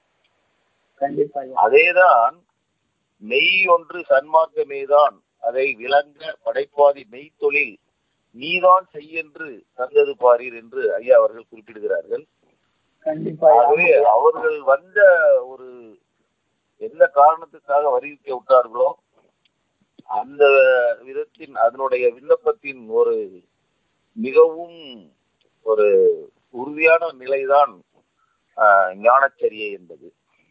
அதேதான் மெய் ஒன்று சன்மார்க்கமேதான் அதை விளங்க படைப்பாதி மெய் தொழில் நீதான் செய்யென்று தந்தது பாரீர் என்று ஐயா அவர்கள் குறிப்பிடுகிறார்கள். ஆகவே அவர்கள் வந்த ஒரு எந்த காரணத்துக்காக வருவிக்க விட்டார்களோ அந்த விதத்தின் அதனுடைய விண்ணப்பத்தின் ஒரு மிகவும் ஒரு உறுதியான நிலைதான் ஞானச்சரியை என்பது.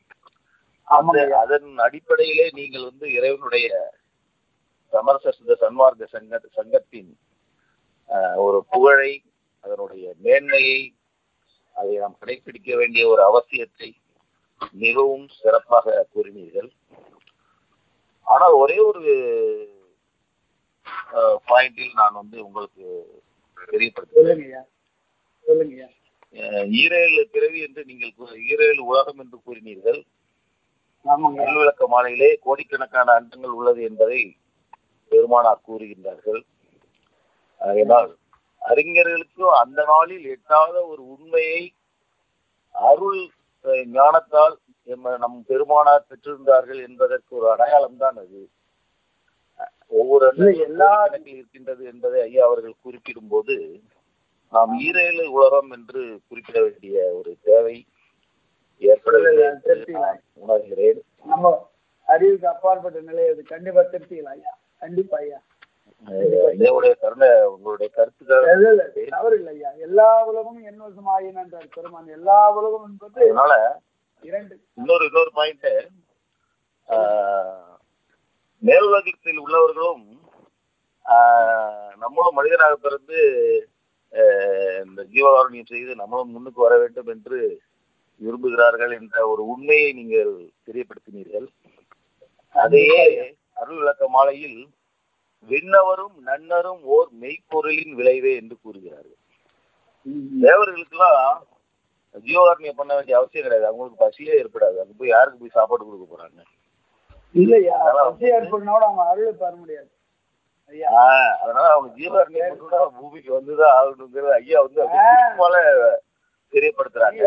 அதன் அடிப்படையிலே நீங்கள் வந்து இறைவனுடைய சமரச சுத்த சன்மார்க்க சங்க சங்கத்தின் ஒரு புகழை, அதனுடைய மேன்மையை, அதை நாம் கடைபிடிக்க வேண்டிய ஒரு அவசியத்தை மிகவும் சிறப்பாக கூறினீர்கள். ஆனால் ஒரே ஒரு பாயிண்டில் நான் வந்து உங்களுக்கு தெரியப்படுத்துகிறேன். ஈரேழு பிறவி என்று நீங்கள் ஈரேழு உலகம் என்று கூறினீர்கள். அருள் விளக்க மாலையிலே கோடிக்கணக்கான அண்டங்கள் உள்ளது என்பதை பெருமானார் கூறுகின்றார்கள். அதனால் அறிஞர்களுக்கும் அந்த நாளில் எட்டாத ஒரு உண்மையை அருள் ஞானத்தால் நம் பெருமானார் பெற்றிருந்தார்கள் என்பதற்கு ஒரு அடையாளம் தான் அது. ஒவ்வொரு எல்லா கணக்கில் இருக்கின்றது என்பதை ஐயா அவர்கள் குறிப்பிடும் போது நாம் ஈரேழு உலகம் என்று குறிப்பிட வேண்டிய ஒரு தேவை ஏற்படவில்லை உணர்கிறேன். நம்ம அறிவுக்கு அப்பாற்பட்ட நிலை அது. கண்டிப்பா திருப்திகள் ஐயா, கண்டிப்பா ஐயா. இதனுடைய கருணை உங்களுடைய கருத்துக்கள் தவறு இல்லை ஐயா. எல்லா உலகமும் என் வசம் ஆயினார் பெருமான். எல்லா உலகம் என்பது அதனால இரண்டு. இன்னொரு இன்னொரு பாயிண்ட், மேல் உலகத்தில் உள்ளவர்களும் நம்மளும் மனிதனாக பிறந்து இந்த ஜீவகாருண்யம் செய்து நம்மளும் முன்னுக்கு வர வேண்டும் என்று விரும்புகிறார்கள் என்ற ஒரு உண்மையை நீங்கள் தெரியப்படுத்தினீர்கள். அதையே அருள் விளக்க மாலையில் விண்ணவரும் நன்னரும் ஓர் மெய்ப்பொருளின் விளைவே என்று கூறுகிறார்கள். தேவர்களுக்கெல்லாம் ஜீவகாருண்யம் பண்ண வேண்டிய அவசியம் கிடையாது. அவங்களுக்கு பசியே ஏற்படாது. அங்க போய் யாருக்கு போய் சாப்பாடு கொடுக்க போறாங்க? இல்லையா, பசி ஏற்படுனோட அவங்க அருளை பெற முடியாது. அதனால அவங்க ஜீவகாருண்யம் கூட பூமிக்கு வந்துதான் ஆகணுங்கிறது ஐயா வந்து போல தெரியப்படுத்துறாங்க.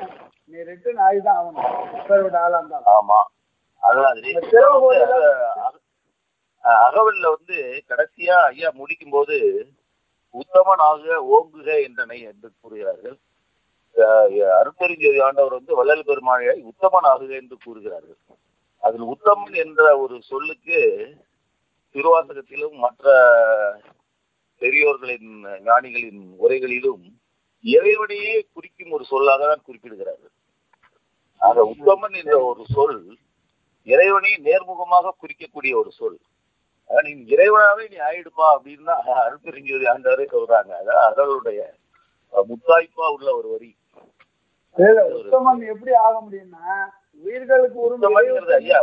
ஆமா, அதான் அகவல்ல வந்து கடைசியா ஐயா முடிக்கும் போது உத்தமனாக ஓங்குக என்றனை என்று கூறுகிறார்கள். அருட்பெருஞ்சோதி ஆண்டவர் வந்து வள்ளல் பெருமானை உத்தமனாகுக என்று கூறுகிறார்கள். அதில் உத்தமன் என்ற ஒரு சொல்லுக்கு திருவாசகத்திலும் மற்ற பெரியோர்களின் ஞானிகளின் உரைகளிலும் இறைவனையே குறிக்கும் ஒரு சொல்லாக தான் குறிப்பிடுகிறார்கள். ஆக உத்தமன் என்ற ஒரு சொல் இறைவனை நேர்முகமாக குறிக்கக்கூடிய ஒரு சொல். நீ இறைவனாவே நீ ஆயிடுப்பா அப்படின்னா அருட்பெருஞ்சோதி ஆண்டவரே சொல்றாங்க. அதான் அதனுடைய முத்தாய்ப்பா உள்ள ஒரு வரி. உத்தமன் எப்படி ஆக முடியும்னா உயிர்களுக்கு ஒரு ஐயா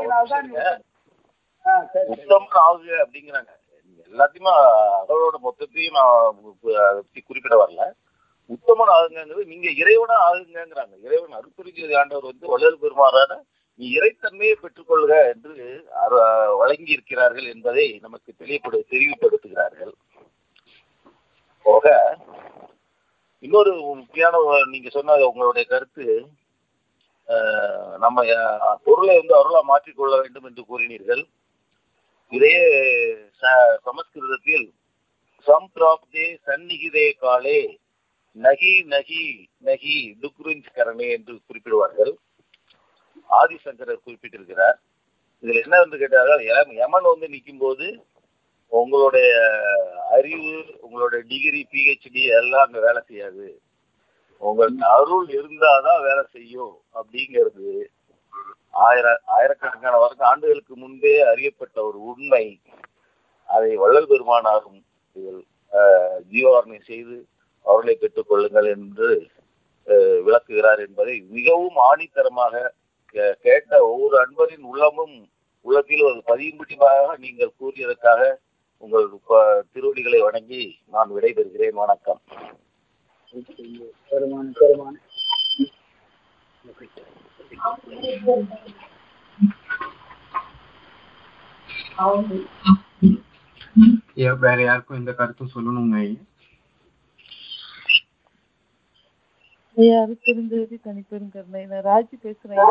உத்தமன் ஆகுக அப்படிங்கிறாங்க. எல்லாத்தையுமே அவளோட மொத்தத்தையும் நான் குறிப்பிட வரல. உத்தமன் ஆகுங்கிறது நீங்க இறைவனா ஆகுங்கிறாங்க. இறைவன் அருட்பெருஞ்சோதி ஆண்டவர் வந்து வள்ளல் பெருமாறான நீ இறைத்தன்மையை பெற்றுக்கொள்க என்று வழங்கி இருக்கிறார்கள் என்பதை நமக்கு தெளிவுபடு தெரிவுபடுத்துகிறார்கள். போக இன்னொரு முக்கியமான நீங்க சொன்ன உங்களுடைய கருத்து, நம்ம பொருளை வந்து அருளா மாற்றிக்கொள்ள வேண்டும் என்று கூறினீர்கள். இதையே சமஸ்கிருதத்தில் சம்பிராப்தே சந்நிகிதே காலே நகி நகி நகி டுக்ருஞ்ச்கரணே என்று குறிப்பிடுவார்கள். ஆதிசங்கரர் குறிப்பிட்டிருக்கிறார். இதுல என்ன வந்து கேட்டார்கள், யமன் வந்து நிற்கும் போது உங்களுடைய அறிவு, உங்களுடைய டிகிரி, பிஹெச்டி எல்லாம் அங்க வேலை செய்யாது. உங்களுக்கு அருள் இருந்தாதான் வேலை செய்யும் அப்படிங்கிறது ஆயிர ஆயிரக்கணக்கான வருஷ ஆண்டுகளுக்கு முன்பே அறியப்பட்ட ஒரு உண்மை. அதை வள்ளல் பெருமானாரும் ஜீவாரணை செய்து அவர்களை பெற்றுக் கொள்ளுங்கள் என்று விளக்குகிறார் என்பதை மிகவும் ஆணித்தரமாக கேட்ட ஒவ்வொரு அன்பரின் உள்ளமும் உள்ளத்தில் ஒரு பதியும்படியாக நீங்கள் கூறியதற்காக உங்கள் திருவடிகளை வணங்கி நான் விடைபெறுகிறேன். வணக்கம். வேற யாருக்கும் இந்த கருத்தும் சொல்லணுங்க? அருட்பெருஞ்சோதி தனிப்பெரும் கருணை. நான் ராஜி பேசுறேன்.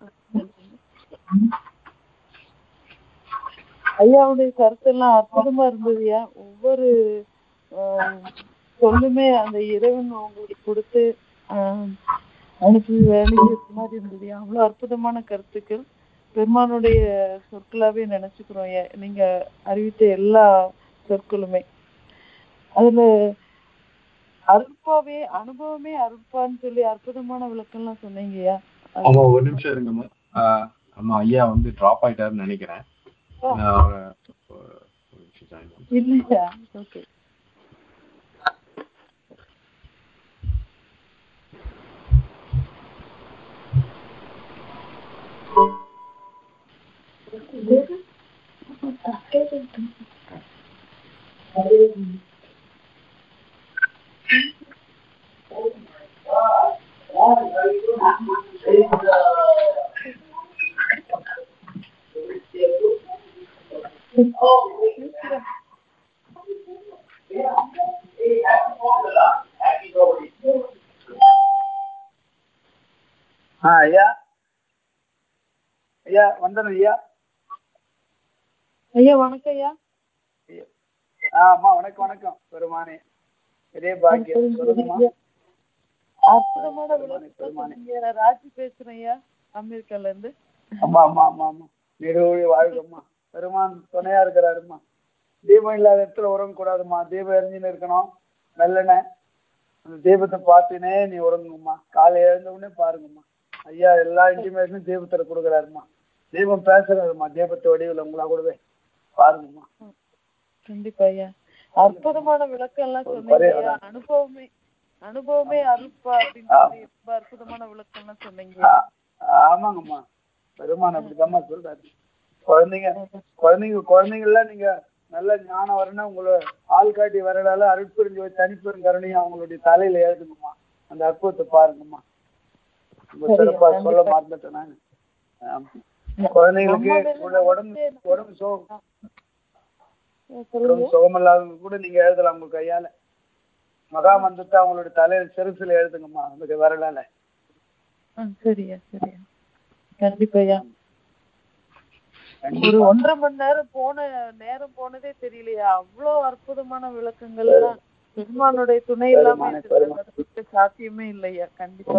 ஐயாவுடைய கருத்தெல்லாம் அற்புதமா இருந்ததுயா. ஒவ்வொரு சொல்லுமே அந்த இறைவன் உங்களுக்கு கொடுத்து அனுப்பி வேலைக்கு மாதிரி இருந்ததுயா. அவ்வளவு அற்புதமான கருத்துக்கள் பெருமானுடைய சொற்களாவே நினைச்சுக்கிறோம் நீங்க அறிவித்த எல்லா சொற்களுமே. அதுல அருட்பாவே அனுபவமே அருட்பான்னு சொல்லி அற்புதமான விளக்கம்லாம் சொன்னீங்கய்யா. ஆமா, ஒரு நிமிஷம் இருங்கம்மா. ஆமா, ஐயா வந்து டிராப் ஆயிட்டாருன்னு நினைக்கிறேன். இல்லையா? ஓகே. ஐயா ஐயா வந்தன ஐயா. ஐயா வணக்கம் ஐயா. ஆமா வணக்கம் வணக்கம் பெருமானே. இதே பாக்கியம் சொல்லுங்கம்மா. அற்புதமான விளக்கம். ராஜி பேசுறேன் ஐயா, அமெரிக்கால இருந்து. ஆமா ஆமா ஆமா ஆமா நெடுவழி வாழ்கம்மா. பெருமான் துணையா இருக்கிறாருமா. தீபம் இல்லாத இடத்துல உறங்க கூடாதுமா. தீபம் எரிஞ்சுன்னு இருக்கணும். நல்லெண்ணெய் அந்த தீபத்தை பார்த்துனே நீ உறங்குமா. காலை எழுந்த உடனே பாருங்கம்மா. ஐயா எல்லா இன்டிமேஷனும் தீபத்துல கொடுக்குறாருமா. தீபம் பேசுறாருமா. தீபத்தை வடிவில் உங்களா கூடவே பாருங்கம்மா. கண்டிப்பா ஐயா. அற்புதமான விளக்கம் எல்லாம் சொன்னீங்க. அனுபவமே அனுபவமே அருட்பா அப்படின்னு சொல்லி ரொம்ப அற்புதமான விளக்கம் எல்லாம் சொன்னீங்க. ஆமாங்கம்மா. பெருமான் அப்படிதாம்மா சொல்றாரு. குழந்தைங்க குழந்தைங்க குழந்தைங்கள்லாம் நீங்க நல்ல ஞானம் வரணும். உங்களை ஆள் காட்டி வரலால அருட்பெருஞ்சோதி தனிப்பெரும் கருணையும் அவங்களுடைய தலையில எழுதுங்கம்மா. அந்த அற்புதத்தை பாருங்கம்மா. சிறப்பா சொல்ல மறந்துட்டேன் நானு. குழந்தைங்களுக்கு உடம்பு உடம்பு சோகம் உடம்பு சுகமில்லாதவங்க கூட நீங்க எழுதலாம் உங்க கையால. மகாமந்திரத்தை அவங்களுடைய தலையில சிறுசுல எழுதுங்கம்மா. அந்த வரலால. சரியா சரியா. கண்டிப்பா. ஒரு ஒன்றரை மணி நேரம் போன நேரம் போனதே தெரியலையா. அவ்வளவு அற்புதமான விளக்கங்கள் எல்லாம் பெருமானுடைய துணை இல்லாம சாத்தியமே இல்லையா. கண்டிப்பா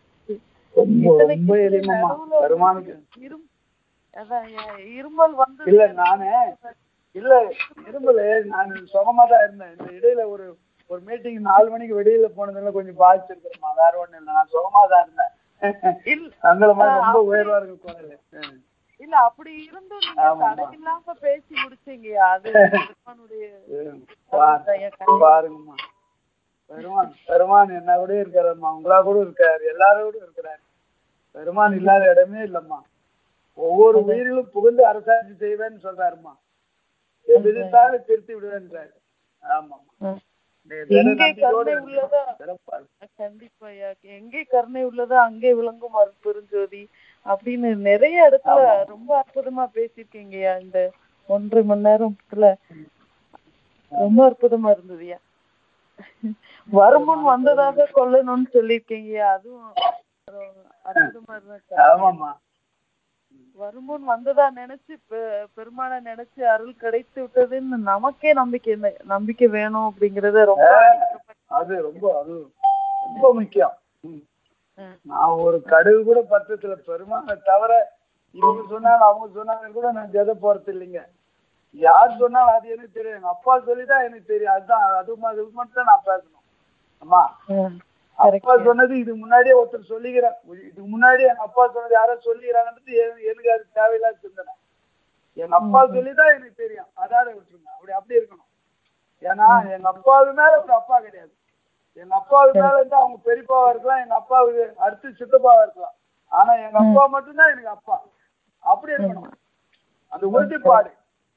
இருமல் வந்து இல்ல நானு இல்ல இருமல் நான் சுகமா தான் இருந்தேன். இந்த இடையில ஒரு ஒரு மீட்டிங் நாலு மணிக்கு வெளியில போனதுல கொஞ்சம் பாதிச்சிருக்கிறேம்மா. வேற ஒண்ணு இல்லை. நான் சுகமா தான் இருந்தேன். ரொம்ப உயர்வா இருக்கு. இல்ல அப்படி இருந்தும் நீங்க தடை இல்லாம பேசி முடிச்சீங்க. அது பாருங்கம்மா பெருமான் பெருமான் என்ன கூட இருக்காருமா, உங்களா கூட இருக்காரு, எல்லாரோட இருக்கிறாரு. பெருமான் இல்லாத இடமே இல்லம்மா. ஒவ்வொரு உயிரிலும் புகுந்து அரசாட்சி செய்வேன்னு சொல்றாருமா. எதிர்த்தாலும் திருத்தி விடுவேன்றாரு. ஆமா, எங்கே கருணை உள்ளதோ கண்டிப்பா எங்கே கருணை உள்ளதோ அங்கே விளங்கும் அருட்பெருஞ்சோதி அப்படின்னு நிறைய இடத்துல ரொம்ப அற்புதமா பேசிருக்கீங்கய்யா. இந்த ஒன்றரை மணி நேரத்துல ரொம்ப அற்புதமா இருந்ததுயா. வருமுன் வந்ததாக கொல்லணும்னு சொல்லிருக்கீங்கய்யா, அதுவும் அற்புதமா இருந்தா. வருமுன் வந்ததா நினைச்சு பெருமான நினைச்சு அருள் கிடைத்து விட்டதுன்னு நமக்கே நம்பிக்கை நம்பிக்கை வேணும் அப்படிங்கறத ரொம்ப அது ரொம்ப அது ரொம்ப முக்கியம். நான் ஒரு கடுகு கூட பத்தத்துல பெருமான தவிர இவங்க சொன்னாலும் அவங்க சொன்னாங்க கூட நான் ஜெத போறது இல்லைங்க. யார் சொன்னாலும் அது எனக்கு தெரியும், எங்க அப்பா சொல்லிதான் எனக்கு தெரியும். அதுதான் அது அது மட்டும் தான் நான் பேசணும். அம்மா அப்பா சொன்னது இதுக்கு முன்னாடியே ஒருத்தர் சொல்லிக்கிறார், இதுக்கு முன்னாடி எங்க அப்பா சொன்னது யாரோ சொல்லிக்கிறாங்கன்றது எனக்கு அது தேவையில்லாத சிந்தனை. எங்க அப்பா சொல்லிதான் எனக்கு தெரியும், அதாவது விட்டுருங்க. அப்படி அப்படி இருக்கணும். ஏன்னா எங்க அப்பாவுக்கு மேல ஒரு அப்பா கிடையாது. எங்க அப்பாவுக்கு மேல இருந்து அவங்க பெரியப்பாவா இருக்கலாம், எங்க அப்பாவுக்கு அடுத்து சித்தப்பாவா இருக்கலாம். ஆனா எங்க அப்பா மட்டும்தான் எனக்கு அப்பா. அப்படி இருக்கணும் அந்த உறுதிப்பாடு.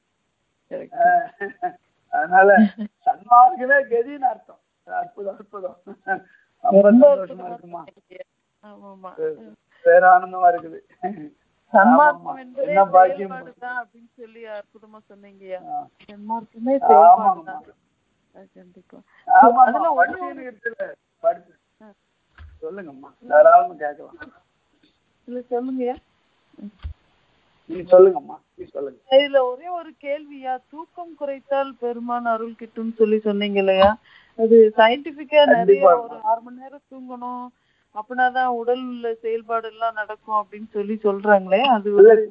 அதனால சன்மார்க்கமே கதின்னு அர்த்தம். அற்புதம் அற்புதம். ரொம்ப சந்தோஷமா இருக்குமா, பேரானந்தமா இருக்குது. சன்மார்க்கம் என்பதே செயல்பாடுதான் அப்படின்னு சொல்லி அற்புதமா சொன்னீங்கய்யா. சன்மார்க்கமே செயல்பாடுதான். கண்டிப்பா. சொல்லுங்கம்மா, தாராளமா கேட்கலாம். இல்ல சொல்லுங்கய்யா. சொல்லுங்கம்மா சொல்லுங்க. இதுல ஒரே ஒரு கேள்வியா, தூக்கம் குறைத்தால் பெருமான் அருள் கிட்டும்னு சொல்லி சொன்னீங்க இல்லையா, அது சயின்டிபிக்கா நிறைய ஒரு ஆறு மணி நேரம் தூங்கணும் அப்படின்னாதான் உடல் உள்ள செயல்பாடு எல்லாம் நடக்கும் அப்படின்னு சொல்லி சொல்றாங்களே, அது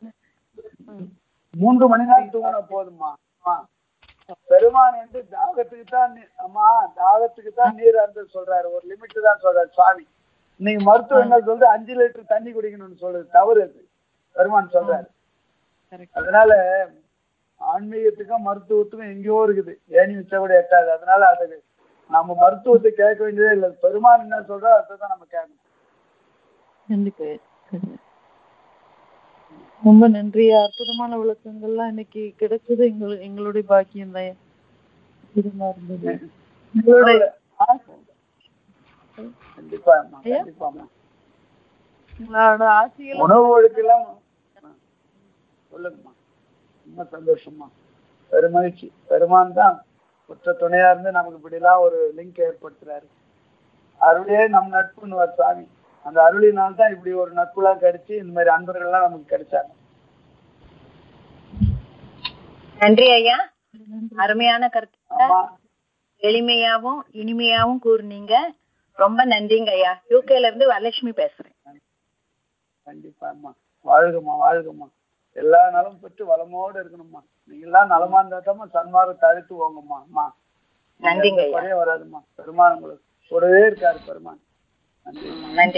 மூன்று மணி நேரம் தூங்கினா போதுமா? பெருமான் என்று தாகத்துக்கு தான் அம்மா தாகத்துக்கு தான் நீர் அருந்து சொல்றாரு, ஒரு லிமிட் தான் சொல்றாரு சுவாமி. இன்னைக்கு மருத்துவம் என்ன சொல்றது, அஞ்சு லிட்டர் தண்ணி குடிக்கணும்னு சொல்றது தவறு. அது பெருமான் சொல்றாரு. அதனால ஆன்மீகத்துக்கும் மருத்துவத்துக்கும் எங்கேயோ இருக்குது, ஏனி வச்சா கூட எட்டாது. அதனால அதுக்கு நம்ம மருத்துவத்தை கேட்க வேண்டியதே இல்லை. பெருமான் என்ன சொல்றோ அதுதான் நம்ம கேட்கணும். ரொம்ப நன்றி. அற்புதமான விளக்கங்கள்லாம் இன்னைக்கு கிடைச்சது எங்களுக்கு எங்களுடைய பாக்கியம் தான். உணவு ஒழுக்கெல்லாம் சொல்லுங்கம்மா. ரொம்ப சந்தோஷமா, பெருமகிழ்ச்சி. பெருமான் தான் குற்ற துணையா இருந்து நமக்கு இப்படி எல்லாம் ஒரு லிங்க் ஏற்படுத்துறாரு. அருளே நம் நட்புன்னு சாமி. அந்த அருளினால் தான் இப்படி ஒரு நட்புலாம் கிடைச்சி இந்த மாதிரி அன்பர்கள் எல்லாம் நமக்கு கிடைச்சாங்க. நன்றி ஐயா, அருமையான கருத்து, எளிமையாவும் இனிமையாவும் கூறுனீங்க. ரொம்ப நன்றிங்க ஐயா. யூகேல இருந்து வரலட்சுமி பேசுறேன். கண்டிப்பா அம்மா, வாழ்கம்மா வாழ்கம்மா. எல்லா நலம் பெற்று வளமோடு இருக்கணும்மா. நீங்க எல்லாம் நலமா இருந்தா சன்மார்க்கத்தை அழைத்து போங்கம்மா. அம்மா நன்றிங்க ஐயா. குறைய வராதுமா, பெருமான் உங்களுக்கு கூடவே இருக்காரு. பெருமான் நன்றி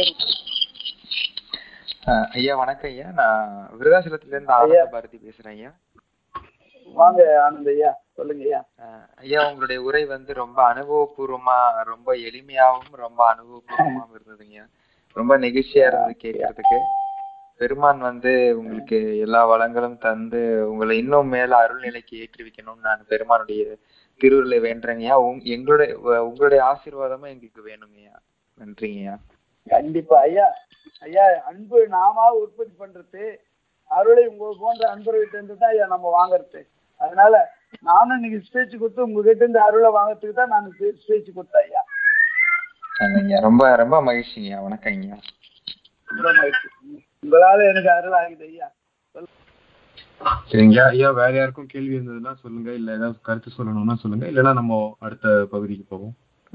ஐயா. வணக்கம் ஐயா, நான் விருதாசலத்துல இருந்து ஆனந்த பாரதி பேசுறேன் ஐயா. வாங்க ஆனந்த் ஐயா, சொல்லுங்க ஐயா. ஐயா, உங்களுடைய உரை வந்து ரொம்ப அனுபவபூர்வமா, ரொம்ப எளிமையாவும் ரொம்ப அனுபவபூர்வமாவும் இருந்ததுங்க. ரொம்ப நெகிழ்ச்சியா இருந்தது கேட்கறதுக்கு. பெருமான் வந்து உங்களுக்கு எல்லா வளங்களும் தந்து உங்களை இன்னும் மேல அருள்நிலைக்கு ஏற்றி வைக்கணும்னு நான் பெருமானுடைய திருவுருளை வேண்டுறேங்கய்யா. எங்களுடைய உங்களுடைய ஆசீர்வாதமும் எங்களுக்கு வேணுங்கய்யா. நன்றிங்கய்யா. கண்டிப்பா ஐயா. ஐயா, அன்பு நாம உற்பத்தி பண்றது, அருளை உங்க போன்ற அன்பர்கிட்ட இருந்து தான் ஐயா நம்ம வாங்கறது. அதனால நானும் இன்னைக்கு ஸ்பீச் கொடுத்து உங்ககிட்ட இருந்து அருளை வாங்கறதுக்கு தான் நான் ஸ்பீச் கொடுத்தேன் ஐயா. ரொம்ப ரொம்ப மகிழ்ச்சிங்கய்யா. வணக்கம் ஐயா. ரொம்ப மகிழ்ச்சி. உங்களால எனக்கு அருள் ஆகுது ஐயா. சரிங்க ஐயா. வேற யாருக்கும் கேள்வி இருந்ததுன்னா சொல்லுங்க, இல்ல ஏதாவது கருத்து சொல்லணும்னா சொல்லுங்க, இல்லைன்னா நம்ம அடுத்த பகுதிக்கு போவோம்.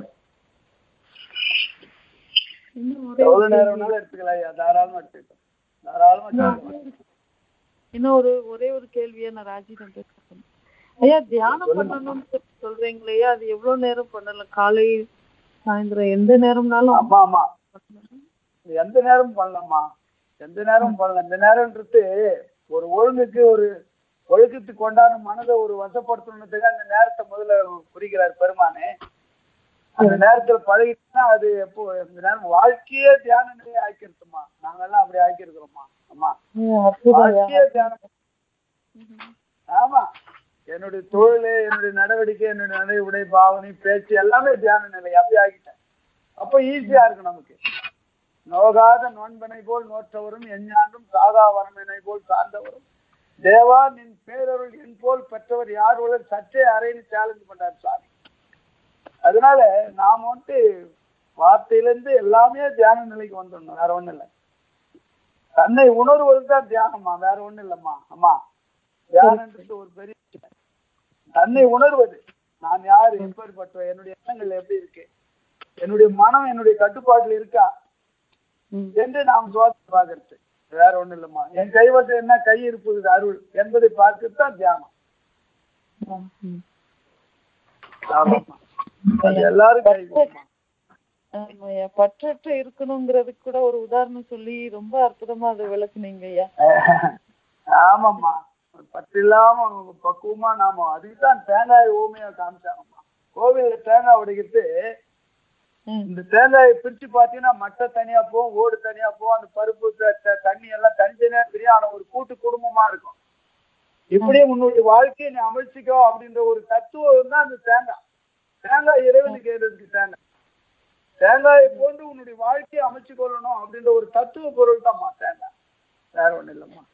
எவ்வளவு நேரம்னாலும் எடுத்துக்கலாம் ஐயா, தாராளமா எடுத்துக்கலாம், தாராளமா. இன்னும் ஒரு ஒரே ஒரு கேள்வியா நான் ராஜிதம் பேசுறேன் ஐயா. தியானம் பண்ணணும்னு சொல்றீங்களே, அது எவ்வளவு நேரம் பண்ணலாம்? காலை சாயந்தரம் எந்த நேரம்னாலும்? ஆமா ஆமா, எந்த நேரம் பண்ணலாமா, எந்த நேரம் பண்ணலாம். இந்த நேரம்ன்றது ஒரு ஒழுங்குக்கு, ஒரு ஒழுக்கத்துக்கு கொண்டாடும் மனதை ஒரு வசப்படுத்தணுன்றதுக்கு அந்த நேரத்தை முதல்ல குறிக்கிறார் பெருமானே. அந்த நேரத்துல பழகிட்டா அது எப்போ இந்த நேரம் வாழ்க்கையே தியான நிலையை ஆக்கிருக்குமா. நாங்கெல்லாம் அப்படி ஆக்கிருக்கிறோமா. ஆமா, வாழ்க்கையே தியானம். ஆமா, என்னுடைய தொழில், என்னுடைய நடவடிக்கை, என்னுடைய நடை, உடை, பாவனை, பேச்சு எல்லாமே தியான நிலை அப்படி ஆகிட்டேன். அப்போ ஈஸியா இருக்கு நமக்கு. நோகாத நோன்பனை போல் நோற்றவரும் எஞ்ஞான்றும் சாகா வரமனை போல் சார்ந்தவரும் தேவா நின் பேரருள் என் போல் பெற்றவர் யார் உலர் சற்றே அறைன்னு சேலஞ்ச் பண்ணார் சாமி. அதனால நாம வந்துட்டு வார்த்தையிலிருந்து எல்லாமே தியான நிலைக்கு வந்துடணும். வேற ஒண்ணும் இல்லை. தன்னை உணர்வது தான் தியானம்மா, வேற ஒண்ணும் இல்லம்மா. அம்மா, தியானன்றது ஒரு பெரிய தன்னை உணர்வது. நான் யாரு, எப்பேற்பட்ட, என்னுடைய எண்ணங்கள் எப்படி இருக்கு, என்னுடைய மனம் என்னுடைய கட்டுப்பாட்டுல இருக்கா என்று நாம் சோதனை பார்க்கறது. வேற ஒண்ணும் இல்லம்மா. என் கைவசம் என்ன கை இருப்பது அருள் என்பதை பார்த்துட்டு தான் தியானம். எல்லாரும் பற்றற்று இருக்கணுங்கிறதுக்கு கூட ஒரு உதாரணம் சொல்லி ரொம்ப அற்புதமா அதை விளக்குனீங்க ஐயா. ஆமாம்மா, பற்று இல்லாம பக்குவமா நாம அதுக்குதான் தேங்காய் ஊமையா காமிச்சாங்கம்மா. கோவில்ல தேங்காய் உடைக்கிறது, இந்த தேங்காயை பிரிச்சு பாத்தீங்கன்னா மட்டை தனியா போகும், ஓடு தனியா போகும், அந்த பருப்பு தண்ணி எல்லாம் தனித்தனியா தெரியும். ஆனா ஒரு கூட்டு குடும்பமா இருக்கும். இப்படியே உன்னுடைய வாழ்க்கையை நீ அமைச்சிக்கோ அப்படின்ற ஒரு தத்துவம் தான் அந்த தேங்காய். தேங்காய் இறைவனுக்கு ஏறதுக்கு தேங்காய். தேங்காயை போன்று உன்னுடைய வாழ்க்கையை அமைச்சு கொள்ளணும் அப்படின்ற ஒரு தத்துவ பொருள் தான்மா தேங்காய். வேற ஒண்ணு இல்லம்மா.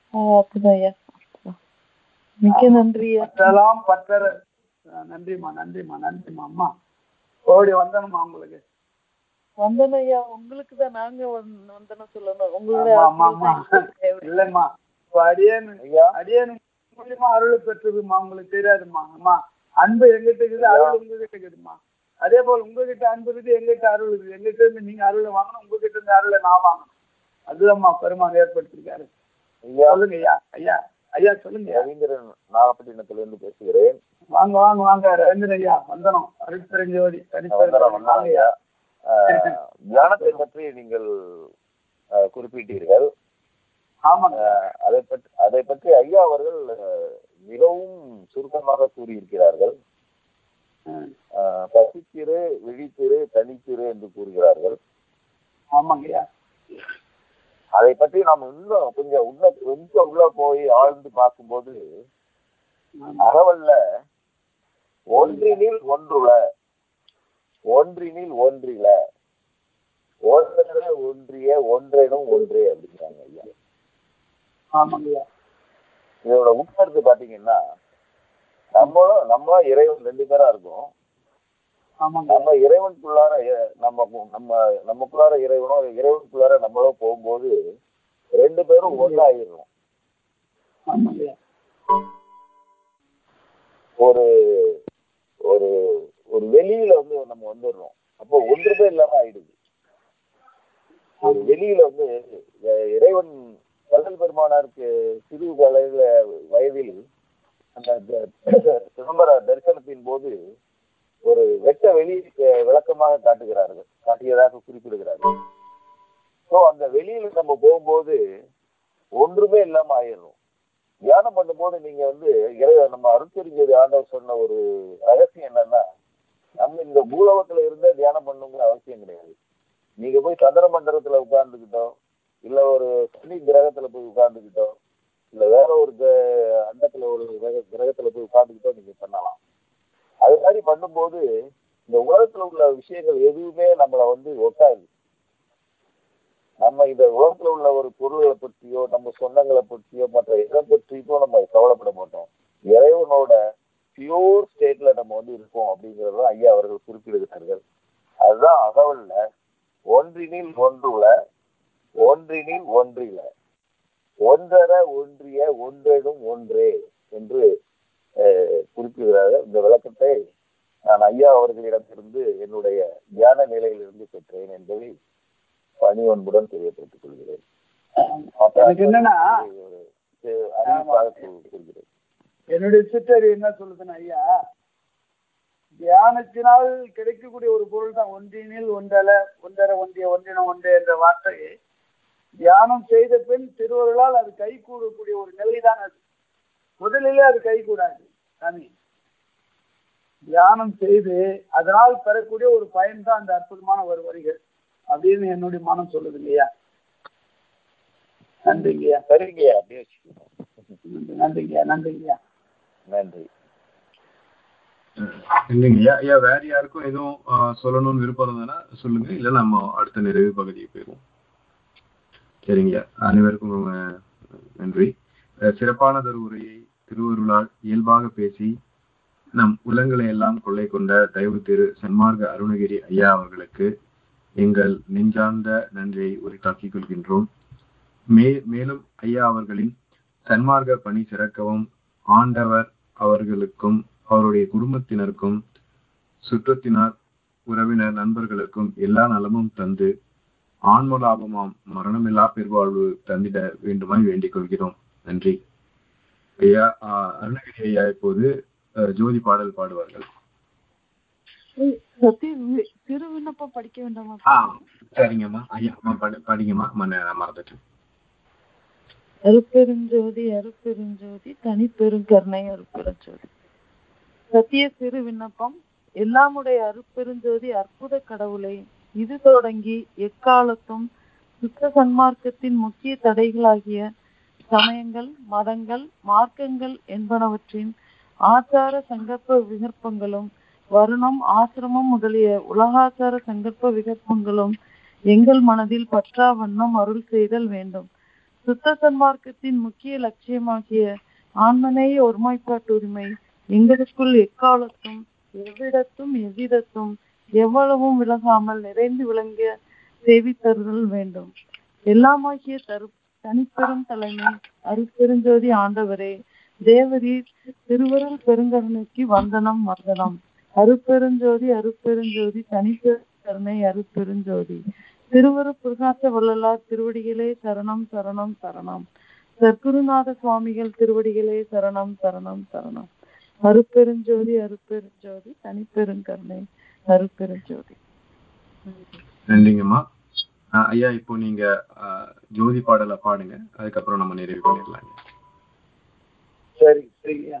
மிக்க நன்றி. பற்றலாம் பற்ற. நன்றிம்மா, நன்றிம்மா, நன்றிம்மா. அம்மா ஓடி வந்தனம்மா உங்களுக்கு. வந்தனம் ஐயா, உங்களுக்கு தான் நாங்க வந்தனம் சொல்லணும். உங்களுடைய இல்லம்மா, இப்ப அடியேன் அடியேன் மூலியமா அருளை பெற்றதுமா, உங்களுக்கு தெரியாதுமா. அம்மா, அன்பு எங்கிட்ட இருக்குது, அருள் உங்ககிட்ட இருக்குதுமா. அதே போல உங்ககிட்ட அன்பு இருக்குது, எங்கிட்ட அருள் இருக்குது. எங்கிட்ட இருந்து நீங்க அருளை வாங்கணும், உங்ககிட்ட இருந்து அருளை நான் வாங்கணும். அதுதான்மா பெருமாள் ஏற்படுத்திருக்காரு. சொல்லுங்க ஐயா. ஐயா ஐயா சொல்லுங்க. ரவீந்திரன் நாகப்பட்டினத்துல இருந்து பேசுகிறேன். வாங்க வாங்க வாங்க ரவீந்திரன் ஐயா, வந்தனம். அருட்பெருஞ்சோதி ஐயா. தியானத்தை பற்றி நீங்கள் குறிப்பிட்டீர்கள். ஆமாங்க. அதை பற்றி அதை பற்றி ஐயா அவர்கள் மிகவும் சுருக்கமாக கூறியிருக்கிறார்கள். பசித்திரு, விழித்திரு, தனித்திரு என்று கூறுகிறார்கள். ஆமாங்கய்யா. அதை பற்றி நாம் இன்னும் கொஞ்சம் உள்ள கொஞ்சம் உள்ள போய் ஆழ்ந்து பார்க்கும்போது அகவல்ல ஒன்றினில் ஒன்றுல, ஒன்றினில் ஒன்றில, ஒன்றர ஒன்றிய, ஒன்றேனும் ஒன்றே அப்படிங்கிறாங்க ஐயா. ஆமாங்கய்யா. இதோட உட்கருத்து பாத்தீங்கன்னா, நம்மளும் நம்ம இறைவன் ரெண்டு பேரா இருக்கும். நம்ம இறைவனுக்குள்ளார நம்ம நம்ம நமக்குள்ளார இறைவனோ இறைவனுக்குள்ளார நம்மளோ போகும்போது ரெண்டு பேரும் ஒன்றாயிரும். ஒரு ஒரு ஒரு வெளியில வந்து நம்ம வந்துடுறோம். அப்போ ஒன்றுமே இல்லாம ஆயிடுது. ஒரு வெளியில வந்து இறைவன் வள்ளல் பெருமானாருக்கு சிறு வயதுல வயதில் அந்த சிதம்பர தரிசனத்தின் போது ஒரு வெட்ட வெளி விளக்கமாக காட்டுகிறார்கள், காட்டியதாக குறிப்பிடுகிறார்கள். ஸோ அந்த வெளியில நம்ம போகும்போது ஒன்றுமே இல்லாம ஆயிடும். தியானம் பண்ணும்போது நீங்க வந்து இறைவ நம்ம அருட்பெருஞ்சோதி ஆண்டவர் சொன்ன ஒரு ரகசியம் என்னன்னா, நம்ம இந்த பூலோகத்துல இருந்தே தியானம் பண்ணணுங்கிற அவசியம் கிடையாது. நீங்க போய் சந்திர மண்டலத்துல உட்கார்ந்துக்கிட்டோ, இல்ல ஒரு சனி கிரகத்துல போய் உட்கார்ந்துக்கிட்டோ, இல்ல வேற ஒரு அண்டத்துல ஒரு கிரகத்துல போய் உட்கார்ந்துக்கிட்டோ நீங்க பண்ணலாம். அது மாதிரி பண்ணும்போது இந்த உலகத்துல உள்ள விஷயங்கள் எதுவுமே நம்மளை வந்து ஒட்டாது. நம்ம இந்த உலகத்துல உள்ள ஒரு பொருள்களை பற்றியோ, நம்ம சொந்தங்களை பற்றியோ, மற்ற எதை பற்றியோ நம்ம கவலைப்பட மாட்டோம். இறைவனோட பியூர் ஸ்டேட்ல நம்ம வந்து இருக்கோம் அப்படிங்கிறத ஐயா அவர்கள் குறிப்பிடுகிறார்கள். அதுதான் அகவல்ல ஒன்றினில் ஒன்றுல, ஒன்றினில் ஒன்றில, ஒன்றர ஒன்றிய, ஒன்றேனும் ஒன்றே என்று குறிப்பிடுகிறார்கள். இந்த விளக்கத்தை நான் ஐயா அவர்களிடமிருந்து என்னுடைய தியான நிலையிலிருந்து பெற்றேன் என்பதை பணி ஒன்புடன் தெரியப்படுத்திக் கொள்கிறேன். என்னுடைய சிற்றறிவு என்ன சொல்லுதுன்னு ஐயா, தியானத்தினால் கிடைக்கக்கூடிய ஒரு பொருள் தான் ஒன்றினில் ஒன்றல, ஒன்றரை ஒன்றிய, ஒன்றின ஒன்றே என்ற வார்த்தை. தியானம் செய்த பின் திருவருளால் அது கை கூடக்கூடிய ஒரு நிலைதான் அது. முதலிலே அது கை கூடாது சாமி. தியானம் செய்து அதனால் பெறக்கூடிய ஒரு பயன் தான் அந்த அற்புதமான ஒரு வரிகள் அப்படின்னு என்னுடைய மனம் சொல்லுது இல்லையா. நன்றிங்கய்யா. சரிங்கய்யா, அப்படியே நன்றிங்கய்யா. நன்றிங்கய்யா. நன்றி. இல்லைங்கய்யா. ஐயா வேற யாருக்கும் எதுவும் சொல்லணும்னு விருப்பம் இருந்ததுன்னா சொல்லுங்க, இல்ல நம்ம அடுத்த நிறைவு பகுதிக்கு போயிடுவோம். சரிங்கய்யா, அனைவருக்கும் நன்றி. சிறப்பானதொரு உரையை திருவருளால் இயல்பாக பேசி நம் உள்ளங்களை எல்லாம் கொள்ளை கொண்ட தயவு திரு சன்மார்க்க அருணகிரி ஐயா அவர்களுக்கு எங்கள் நெஞ்சார்ந்த நன்றியை உரித்தாக்கிக் கொள்கின்றோம். மே மேலும் ஐயா அவர்களின் சன்மார்க்க பணி சிறக்கவும் ஆண்டவர் அவர்களுக்கும் அவருடைய குடும்பத்தினருக்கும் சுற்றத்தினர் உறவினர் நண்பர்களுக்கும் எல்லா நலமும் தந்து ஆன்மலாபமாம் மரணமில்லா பெருவாழ்வு தந்திட வேண்டுமாய் வேண்டிக் கொள்கிறோம். நன்றி ஐயா. அருணகிரி ஐயா இப்போது ஜோதி பாடல் பாடுவார்கள். திரு விண்ணப்பம் படிக்க வேண்டாமா? சரிங்கம்மா. ஐயா படிங்கம்மா, மறந்துட்டேன். அருப்பெருஞ்சோதி அருப்பெருஞ்சோதி தனிப்பெருங்கருணை அருப்பெருஞ்சோதி. சத்திய சிறு விண்ணப்பம். எல்லாமுடைய அருப்பெருஞ்சோதி அற்புத கடவுளை, இது தொடங்கி எக்காலத்தும் சுத்த சன்மார்க்கத்தின் முக்கிய தடைகளாகிய சமயங்கள், மதங்கள், மார்க்கங்கள் என்பனவற்றின் ஆச்சார சங்கற்ப விகற்பங்களும் வருணம், ஆசிரமம் முதலிய உலகாச்சார சங்கற்ப விகற்பங்களும் எங்கள் மனதில் பற்றா வண்ணம் அருள் செய்தல் வேண்டும். சுத்த சன்மார்க்கத்தின் முக்கிய லட்சியமாகிய ஆன்மநேய ஒருமைப்பாட்டு உரிமை எங்களுக்குள் எக்காலத்தும் எவ்விடத்தும் எவ்விதத்தும் எவ்வளவும் விலகாமல் நிறைந்து விளங்கிய சேவித்தர்கள் வேண்டும். எல்லாமாகிய தரு தனிப்பெரும் தலைமை அருப்பெருஞ்சோதி ஆண்டவரே, தேவரீர் திருவருள் பெருங்கருணைக்கு வந்தனம் வந்தனம். அருப்பெருஞ்சோதி அருப்பெருஞ்சோதி தனிப்பெருங்கருணை அருப்பெருஞ்சோதி. திருவரு பிரகாச வள்ளலார் திருவடிகளே சரணம் சரணம் சரணம். சர்க்குருநாத சுவாமிகள் திருவடிகளே சரணம் சரணம் சரணம். அருப்பெருஞ்சோதி அருப்பெருஞ்சோதி தனிப்பெருங்கருணை அருப்பெருஞ்சோதி. நன்றிங்கம்மா. ஐயா இப்போ நீங்க ஜோதி பாடலை பாடுங்க, அதுக்கப்புறம் நம்ம நிறைவு பண்ணிடலாங்க. சரி சரியா.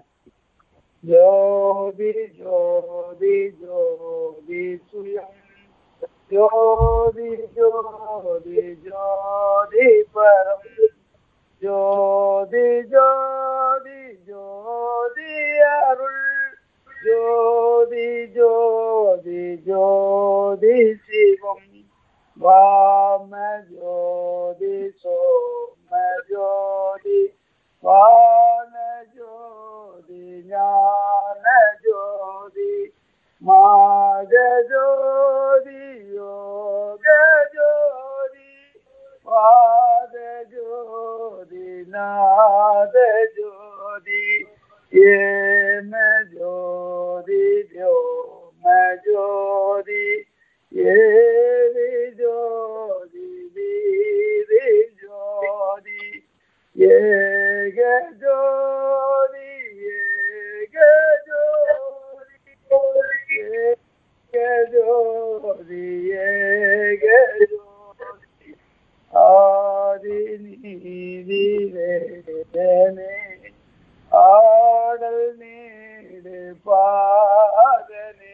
ஜோதி ஜோதி ஜோதி சுயம் ஜோதி ஜோதி ஜோதி பரம் ஜோதி ஜோதி ஜோதி அருள் ஜோதி ஜோதி ஜோதி சிவம் வாம ஜோதி சோம ஜோதி வான ஜோதி ஞான ஜோதி மாக ஜோதி யோக ஜோதி வாத ஜோதி நாத ஜோதி ஏம ஜோதி வ்யோம ஜோதி ஏவி ஜோதி வீதி ஜோதி ஏக ஜோதி ஏக ஜோதி ஏக ஜோதி ஏக ஜோதி ஆதி நீதி வேதனே ஆடல் நீடு பாதனே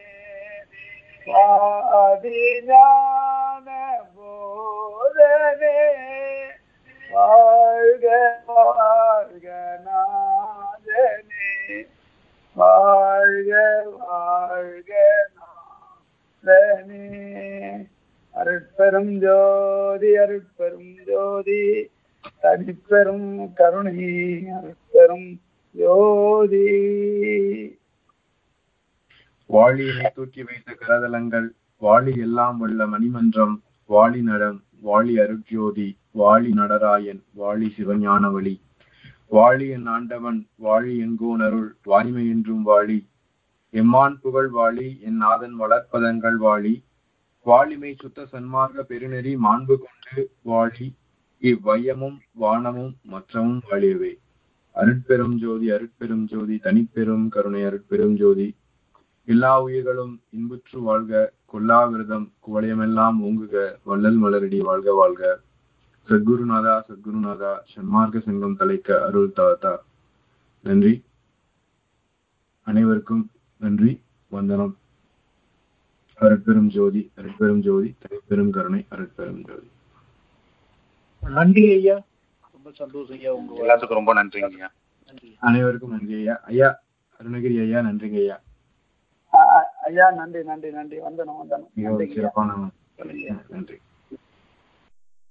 ஆதி ஞான போதனே வாழ்க வாழ்க நாதனே வாழ்க வாழ்க நாதனே. அருட்பெரும் ஜோதி அருட்பெரும் ஜோதி தனிப்பெரும் கருணை அருட்பெரும் ஜோதி. வாளியினை தூக்கி வைத்த கரதலங்கள் வாளி எல்லாம் உள்ள மணிமன்றம் வாளி நடம் வாளி அருட்ஜோதி வாளி நடராயன் வாளி சிவஞானவழி வாளி என் ஆண்டவன் வாழி எங்கோன் அருள் வாய்மை என்றும் வாளி எம்மான் புகழ் வாளி என் நாதன் வளர்ப்பதங்கள் வாளி வாளிமை சுத்த சன்மார்க்க பெருநெறி மாண்பு கொண்டு வாளி இவ்வையமும் வானமும் மற்றமும் வாழியவே. அருட்பெரும் ஜோதி அருட்பெரும் ஜோதி தனிப்பெரும் கருணை அருட்பெரும் ஜோதி. எல்லா உயிர்களும் இன்புற்று வாழ்க, கொல்லா விரதம் குவளையமெல்லாம் ஓங்குக, வள்ளல் மலரடி வாழ்க வாழ்க. சத்குருநாதா சத்குருநாதா சன்மார்க்க சங்கம் தலைக்க அருள் தாத்தா. நன்றி, அனைவருக்கும் நன்றி. வந்தனம். அருட்பெரும் ஜோதி, அருட்பெரும் ஜோதி, தனிப்பெரும் கருணை, அருட்பெரும் ஜோதி. நன்றி ஐயா, ரொம்ப சந்தோஷம் ஐயா. உங்க எல்லாத்துக்கும் ரொம்ப நன்றிங்க ஐயா. அனைவருக்கும் நன்றி ஐயா. ஐயா அருணகிரி ஐயா, நன்றிங்க ஐயா. ஐயா நன்றி நன்றி நன்றி. வந்தனம் வந்தனம். மிகவும் சிறப்பான நன்றி.